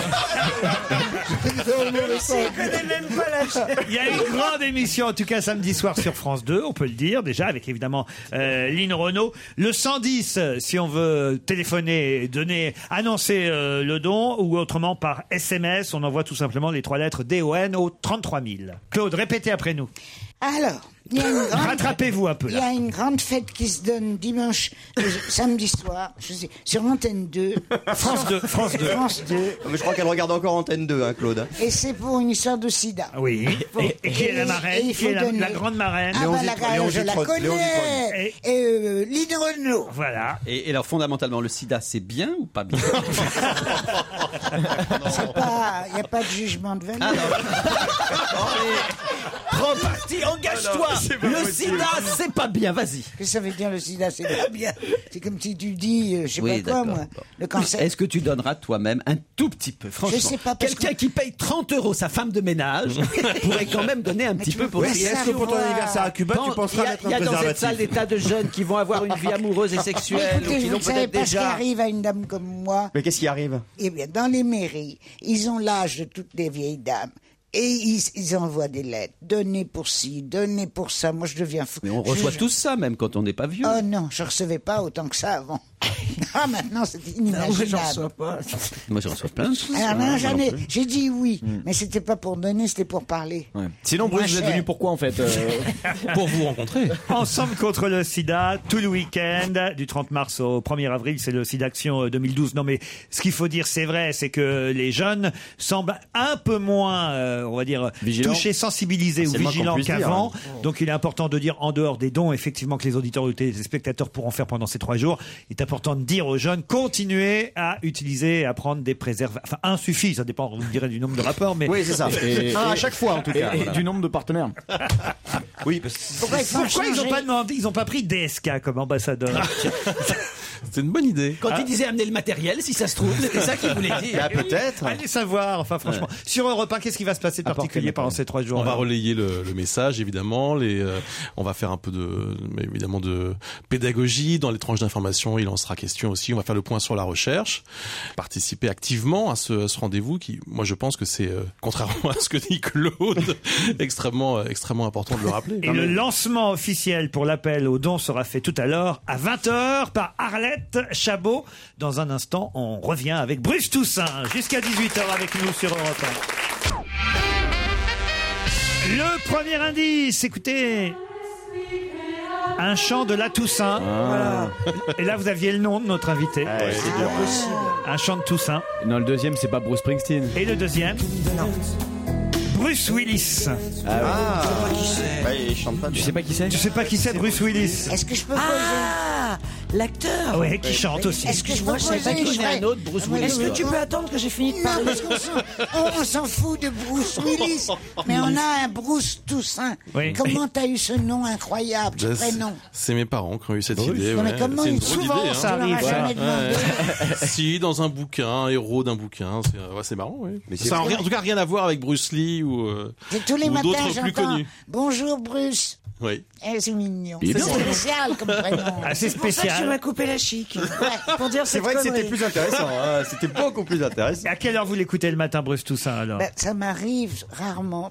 Je connais même pas la chaîne. Il y a une grande émission, en tout cas samedi soir sur France deux, on peut le dire déjà, avec évidemment euh, Lynn Renaud. Le cent dix, euh, si on veut téléphoner, donner, annoncer euh, le don, ou autrement par S M S, on envoie tout simplement les trois lettres D O N au trente-trois mille. Claude, répétez après nous. Alors, il y a une grande... Rattrapez-vous un peu Il y là. a une grande fête qui se donne dimanche, euh, samedi soir, je sais, sur Antenne deux. France deux, France deux. France deux. Mais je crois qu'elle regarde encore Antenne deux, hein, Claude. Et c'est pour une histoire de sida. Oui. Et, et qui est la Et marraine? il Qui est faut la, donner- la grande marraine? Ah Léon bah la Zitrone, Léon gare, je la Zitrone, Léon connais. Et euh, Lynn Renaud. Voilà. Et, et alors, fondamentalement, le sida, c'est bien ou pas bien? C'est pas, il n'y a pas de jugement de valeur. reparti, engage-toi. Le sida, c'est pas bien, vas-y. Qu'est-ce que ça veut dire le sida? C'est pas bien. C'est comme si tu dis, euh, je sais Oui, pas quoi, d'accord. moi. Le cancer. Est-ce que tu donneras toi-même un tout petit peu, franchement? Je sais pas, parce Quelqu'un qui paye trente euros sa femme de ménage pourrait quand même donner un petit peu pour Oui, le est-ce que pour ton anniversaire à Cuba, tu penseras Il y a- mettre un il y a dans cette préservatif? salle des tas de jeunes qui vont avoir une vie amoureuse et sexuelle, Écoutez, ou qui vous l'ont ne savez peut-être pas ce qui déjà. arrive à une dame comme moi. Mais qu'est-ce qui arrive? Eh bien, dans les mairies, ils ont l'âge de toutes les vieilles dames. Et ils, ils envoient des lettres. Donnez pour ci, donnez pour ça. Moi, je deviens fou. Mais on Je- reçoit je- tous ça, même quand on n'est pas vieux. Oh non, je recevais pas autant que ça avant. Ah, maintenant, c'est inimaginable. j'en reçois pas. Moi, je reçois plein de trucs. Alors, non, Moi j'en non ai- plus. j'ai dit oui, Hmm. mais c'était pas pour donner, c'était pour parler. Sinon, Moins Bruce, vous êtes cher. venu pourquoi en fait euh Pour vous rencontrer. Ensemble contre le sida, tout le week-end, du trente mars au premier avril, c'est le SIDAction deux mille douze. Non mais ce qu'il faut dire, c'est vrai, c'est que les jeunes semblent un peu moins, euh, on va dire, Vigilants. touchés, sensibilisés C'est ou le moins qu'on vigilants puisse dire, qu'avant. hein. Donc il est important de dire, en dehors des dons, effectivement, que les auditeurs ou les téléspectateurs pourront faire pendant ces trois jours, il est important de dire aux jeunes, continuez à utiliser et à prendre des préservatifs. Enfin, un suffit, ça dépend, vous me direz, du nombre de rapports, mais... Oui, c'est ça. Et- Un à chaque fois, en tout cas. Et- et du nombre de partenaires. Oui, parce que... Pourquoi ils font Pourquoi ils n'ont changer pas demandé, ils ont pas pris D S K comme ambassadeur? C'est une bonne idée. Quand il disait amener le matériel, si ça se trouve, c'était ça qu'il voulait dire. Bah, peut-être. Allez savoir, enfin franchement. Sur Europe un, qu'est-ce qui va se passer de particulier pendant ces trois jours? On va relayer le, le message, évidemment. Les, euh, on va faire un peu de, mais évidemment, de pédagogie dans les tranches d'information. Il en sera question aussi. On va faire le point sur la recherche, participer activement à ce, à ce rendez-vous qui, moi, je pense que c'est, euh, contrairement à ce que dit Claude, extrêmement, euh, extrêmement important de le rappeler. Et le lancement officiel pour l'appel aux dons sera fait tout à l'heure à vingt heures par Arlette Chabot. Dans un instant, on revient avec Bruce Toussaint jusqu'à dix-huit heures avec nous sur Europe un. Le premier indice, écoutez. Un chant de la Toussaint. Voilà. Et là, vous aviez le nom de notre invité. Ah, c'est bien. Un chant de Toussaint. Non, le deuxième, c'est pas Bruce Springsteen. Et le deuxième Bruce Willis. Ah, Bah, il chante pas. Tu sais pas qui c'est? Tu sais pas qui c'est, Bruce Willis? Est-ce que je peux Ah, l'acteur. Oui, qui chante aussi. Est-ce que je peux Moi, je savais pas poser qu'il une y en a vraie- un autre, Bruce Ah, mais Willis. Est-ce que le- tu peux attendre que j'ai fini de Non, parler? parce qu'on s'en- on, on s'en fout de Bruce Willis, mais on a un Bruce Toussaint. Oui. Comment t'as eu ce nom incroyable, ce Bah, prénom? C'est mes parents qui ont eu cette Bruce. idée. Non, mais ouais. comment C'est une ils- drôle souvent, d'idée, ça hein. arrive, ça. jamais demandé. Si, dans un bouquin, un héros d'un bouquin, c'est ouais, c'est marrant. Oui. Mais c'est ça n'a vrai. en tout cas rien à voir avec Bruce Lee ou, euh, Et tous les ou matins, d'autres plus j'entends connus. Bonjour Bruce. Oui. Eh, c'est mignon. Il est C'est bien. spécial comme prénom. Ah, c'est C'est pour ça que tu m'as coupé la chic. Pour dire C'est cette vrai que c'était connerie. plus intéressant. hein. C'était beaucoup plus intéressant. Et à quelle heure vous l'écoutez le matin, Bruce Toussaint, alors? Ben, ça m'arrive rarement.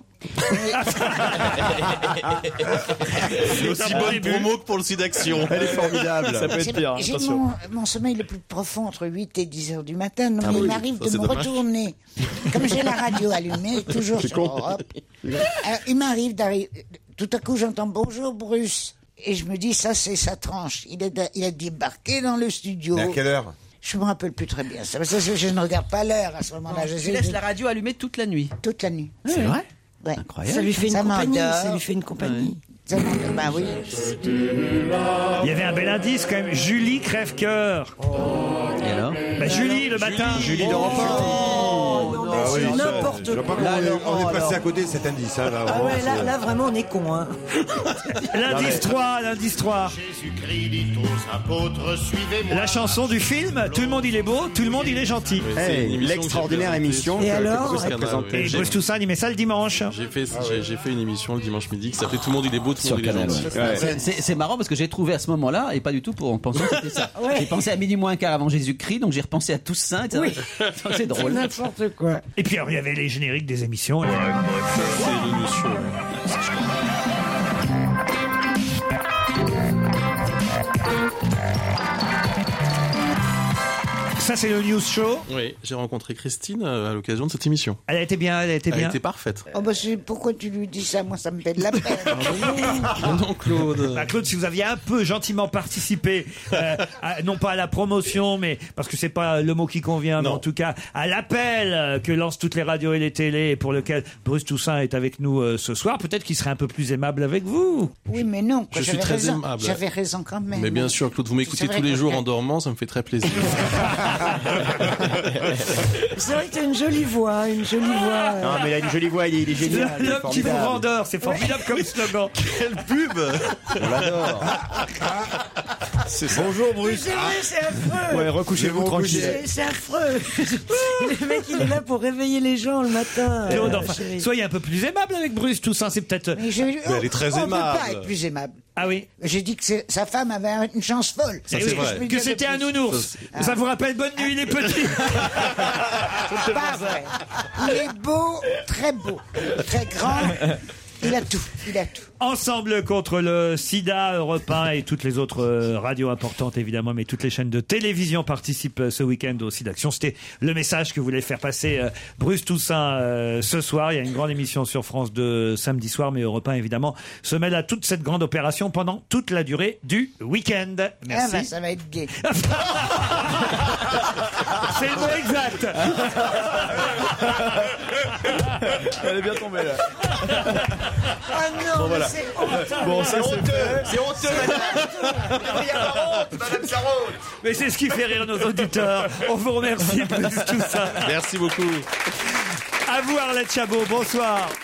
C'est aussi bonne promo que pour le SIDAction. Elle est formidable. Ça peut C'est- être pire. J'ai Attention. mon, mon sommeil le plus profond entre huit et dix heures du matin, donc Ah il oui, m'arrive ça, de c'est me dommage. retourner. Comme j'ai la radio allumée, toujours C'est sur con. Europe, euh, il m'arrive d'arriver. Tout à coup, j'entends bonjour Bruce. Et je me dis, ça, c'est sa tranche. Il, est, il a débarqué dans le studio. Mais à quelle heure? Je me rappelle plus très bien. Ça, parce que je, je ne regarde pas l'heure à ce moment-là. Je Tu sais- laisses la radio allumée toute la nuit. Toute la nuit. C'est vrai? Ouais. Incroyable. Ça lui fait une compagnie. m'endort. Ça lui fait une compagnie. Ça m'endort. Ben oui. Il y avait un bel indice quand même. Julie Crève-Cœur. Et alors? Bah, Julie, le matin. Julie d'Europe Ah oui, ça, n'importe je vois pas quoi. comment on est- Là, on est non, passé alors. à côté de cet indice. Hein, là, Ah vraiment, ouais, là, c'est- là vraiment on est con, hein. L'indice trois, l'indice trois. Jésus-Christ dit aux apôtres, suivez-moi. La chanson du film, tout le monde il est beau, tout le monde il est gentil. Oui, c'est Hey, une émission l'extraordinaire que j'ai émission présentée. Et que- que alors Bruce a Canal, présentée. Et J'ai- Bruce Toussaint, il met ça le dimanche. J'ai fait, j'ai, j'ai fait une émission le dimanche midi qui s'appelait Tout le monde il est beau, tout le Sur monde il est Canal, gentil. ouais. C'est- C'est c'est marrant parce que j'ai trouvé à ce moment-là, et pas du tout pour en pensant que c'était ça. Ouais. J'ai pensé à midi moins quart avant Jésus-Christ, donc j'ai repensé à Toussaint. et cetera. Oui. C'est drôle. N'importe quoi. Et puis alors, il y avait les génériques des émissions. C'est le news show. Ça, c'est le news show. Oui, j'ai rencontré Christine euh, à l'occasion de cette émission. Elle a été bien, elle a été Elle bien. était parfaite. Oh, bah, c'est- pourquoi tu lui dis ça? Moi, ça me fait de la peine. Non, Claude. Bah, Claude, si vous aviez un peu gentiment participé, euh, à- non pas à la promotion, mais parce que c'est pas le mot qui convient, mais Non. en tout cas à l'appel euh, que lancent toutes les radios et les télés, et pour lequel Bruce Toussaint est avec nous euh, ce soir, peut-être qu'il serait un peu plus aimable avec vous. Oui, mais non. quoi, Je suis j'avais très raison. aimable. J'avais raison quand même. Mais bien sûr, Claude, vous m'écoutez C'est vrai tous les que- jours en dormant, ça me fait très plaisir. C'est vrai que tu as une jolie voix, une jolie voix. Non, mais il a une jolie voix, il est, il est génial. il est L'homme qui vous formidable. rendort, c'est formidable comme slogan. Quelle pub. On l'adore. Bonjour Mais Bruce. c'est vrai, c'est affreux. Ouais, recouchez-vous Vous tranquille. C'est c'est affreux. Le mec, il est là pour réveiller les gens le matin. Claude, euh, enfin, chérie. soyez un peu plus aimable avec Bruce Toussaint, c'est peut-être. Mais je- elle est très on ne aimable. peut pas être plus aimable. Ah oui. J'ai dit que c'est- sa femme avait une chance folle. Ça, Eh c'est oui, vrai. Je peux que dire de c'était un plus. nounours. Ah. Ça vous rappelle Bonne nuit les petits. Pas vrai. Il est beau, très beau, très grand. Il a tout, il a tout. Ensemble contre le sida, Europe un et toutes les autres euh, radios importantes évidemment, mais toutes les chaînes de télévision participent euh, ce week-end au SIDAction. C'était le message que voulait faire passer euh, Bruce Toussaint euh, ce soir. Il y a une grande émission sur France deux samedi soir, mais Europe un évidemment se mêle à toute cette grande opération pendant toute la durée du week-end. Ah Merci. bah, ça va être gay. C'est le mot exact. Elle est bien tombée là. Ah non, Bon, voilà. mais c'est honteux. Bon, ça c'est fait. C'est honteux, madame. Il y a pas honte, madame Sarraute. Mais c'est ce qui fait rire nos auditeurs. On vous remercie Bruce Toussaint. Merci beaucoup. À vous Arlette Chabot, bonsoir.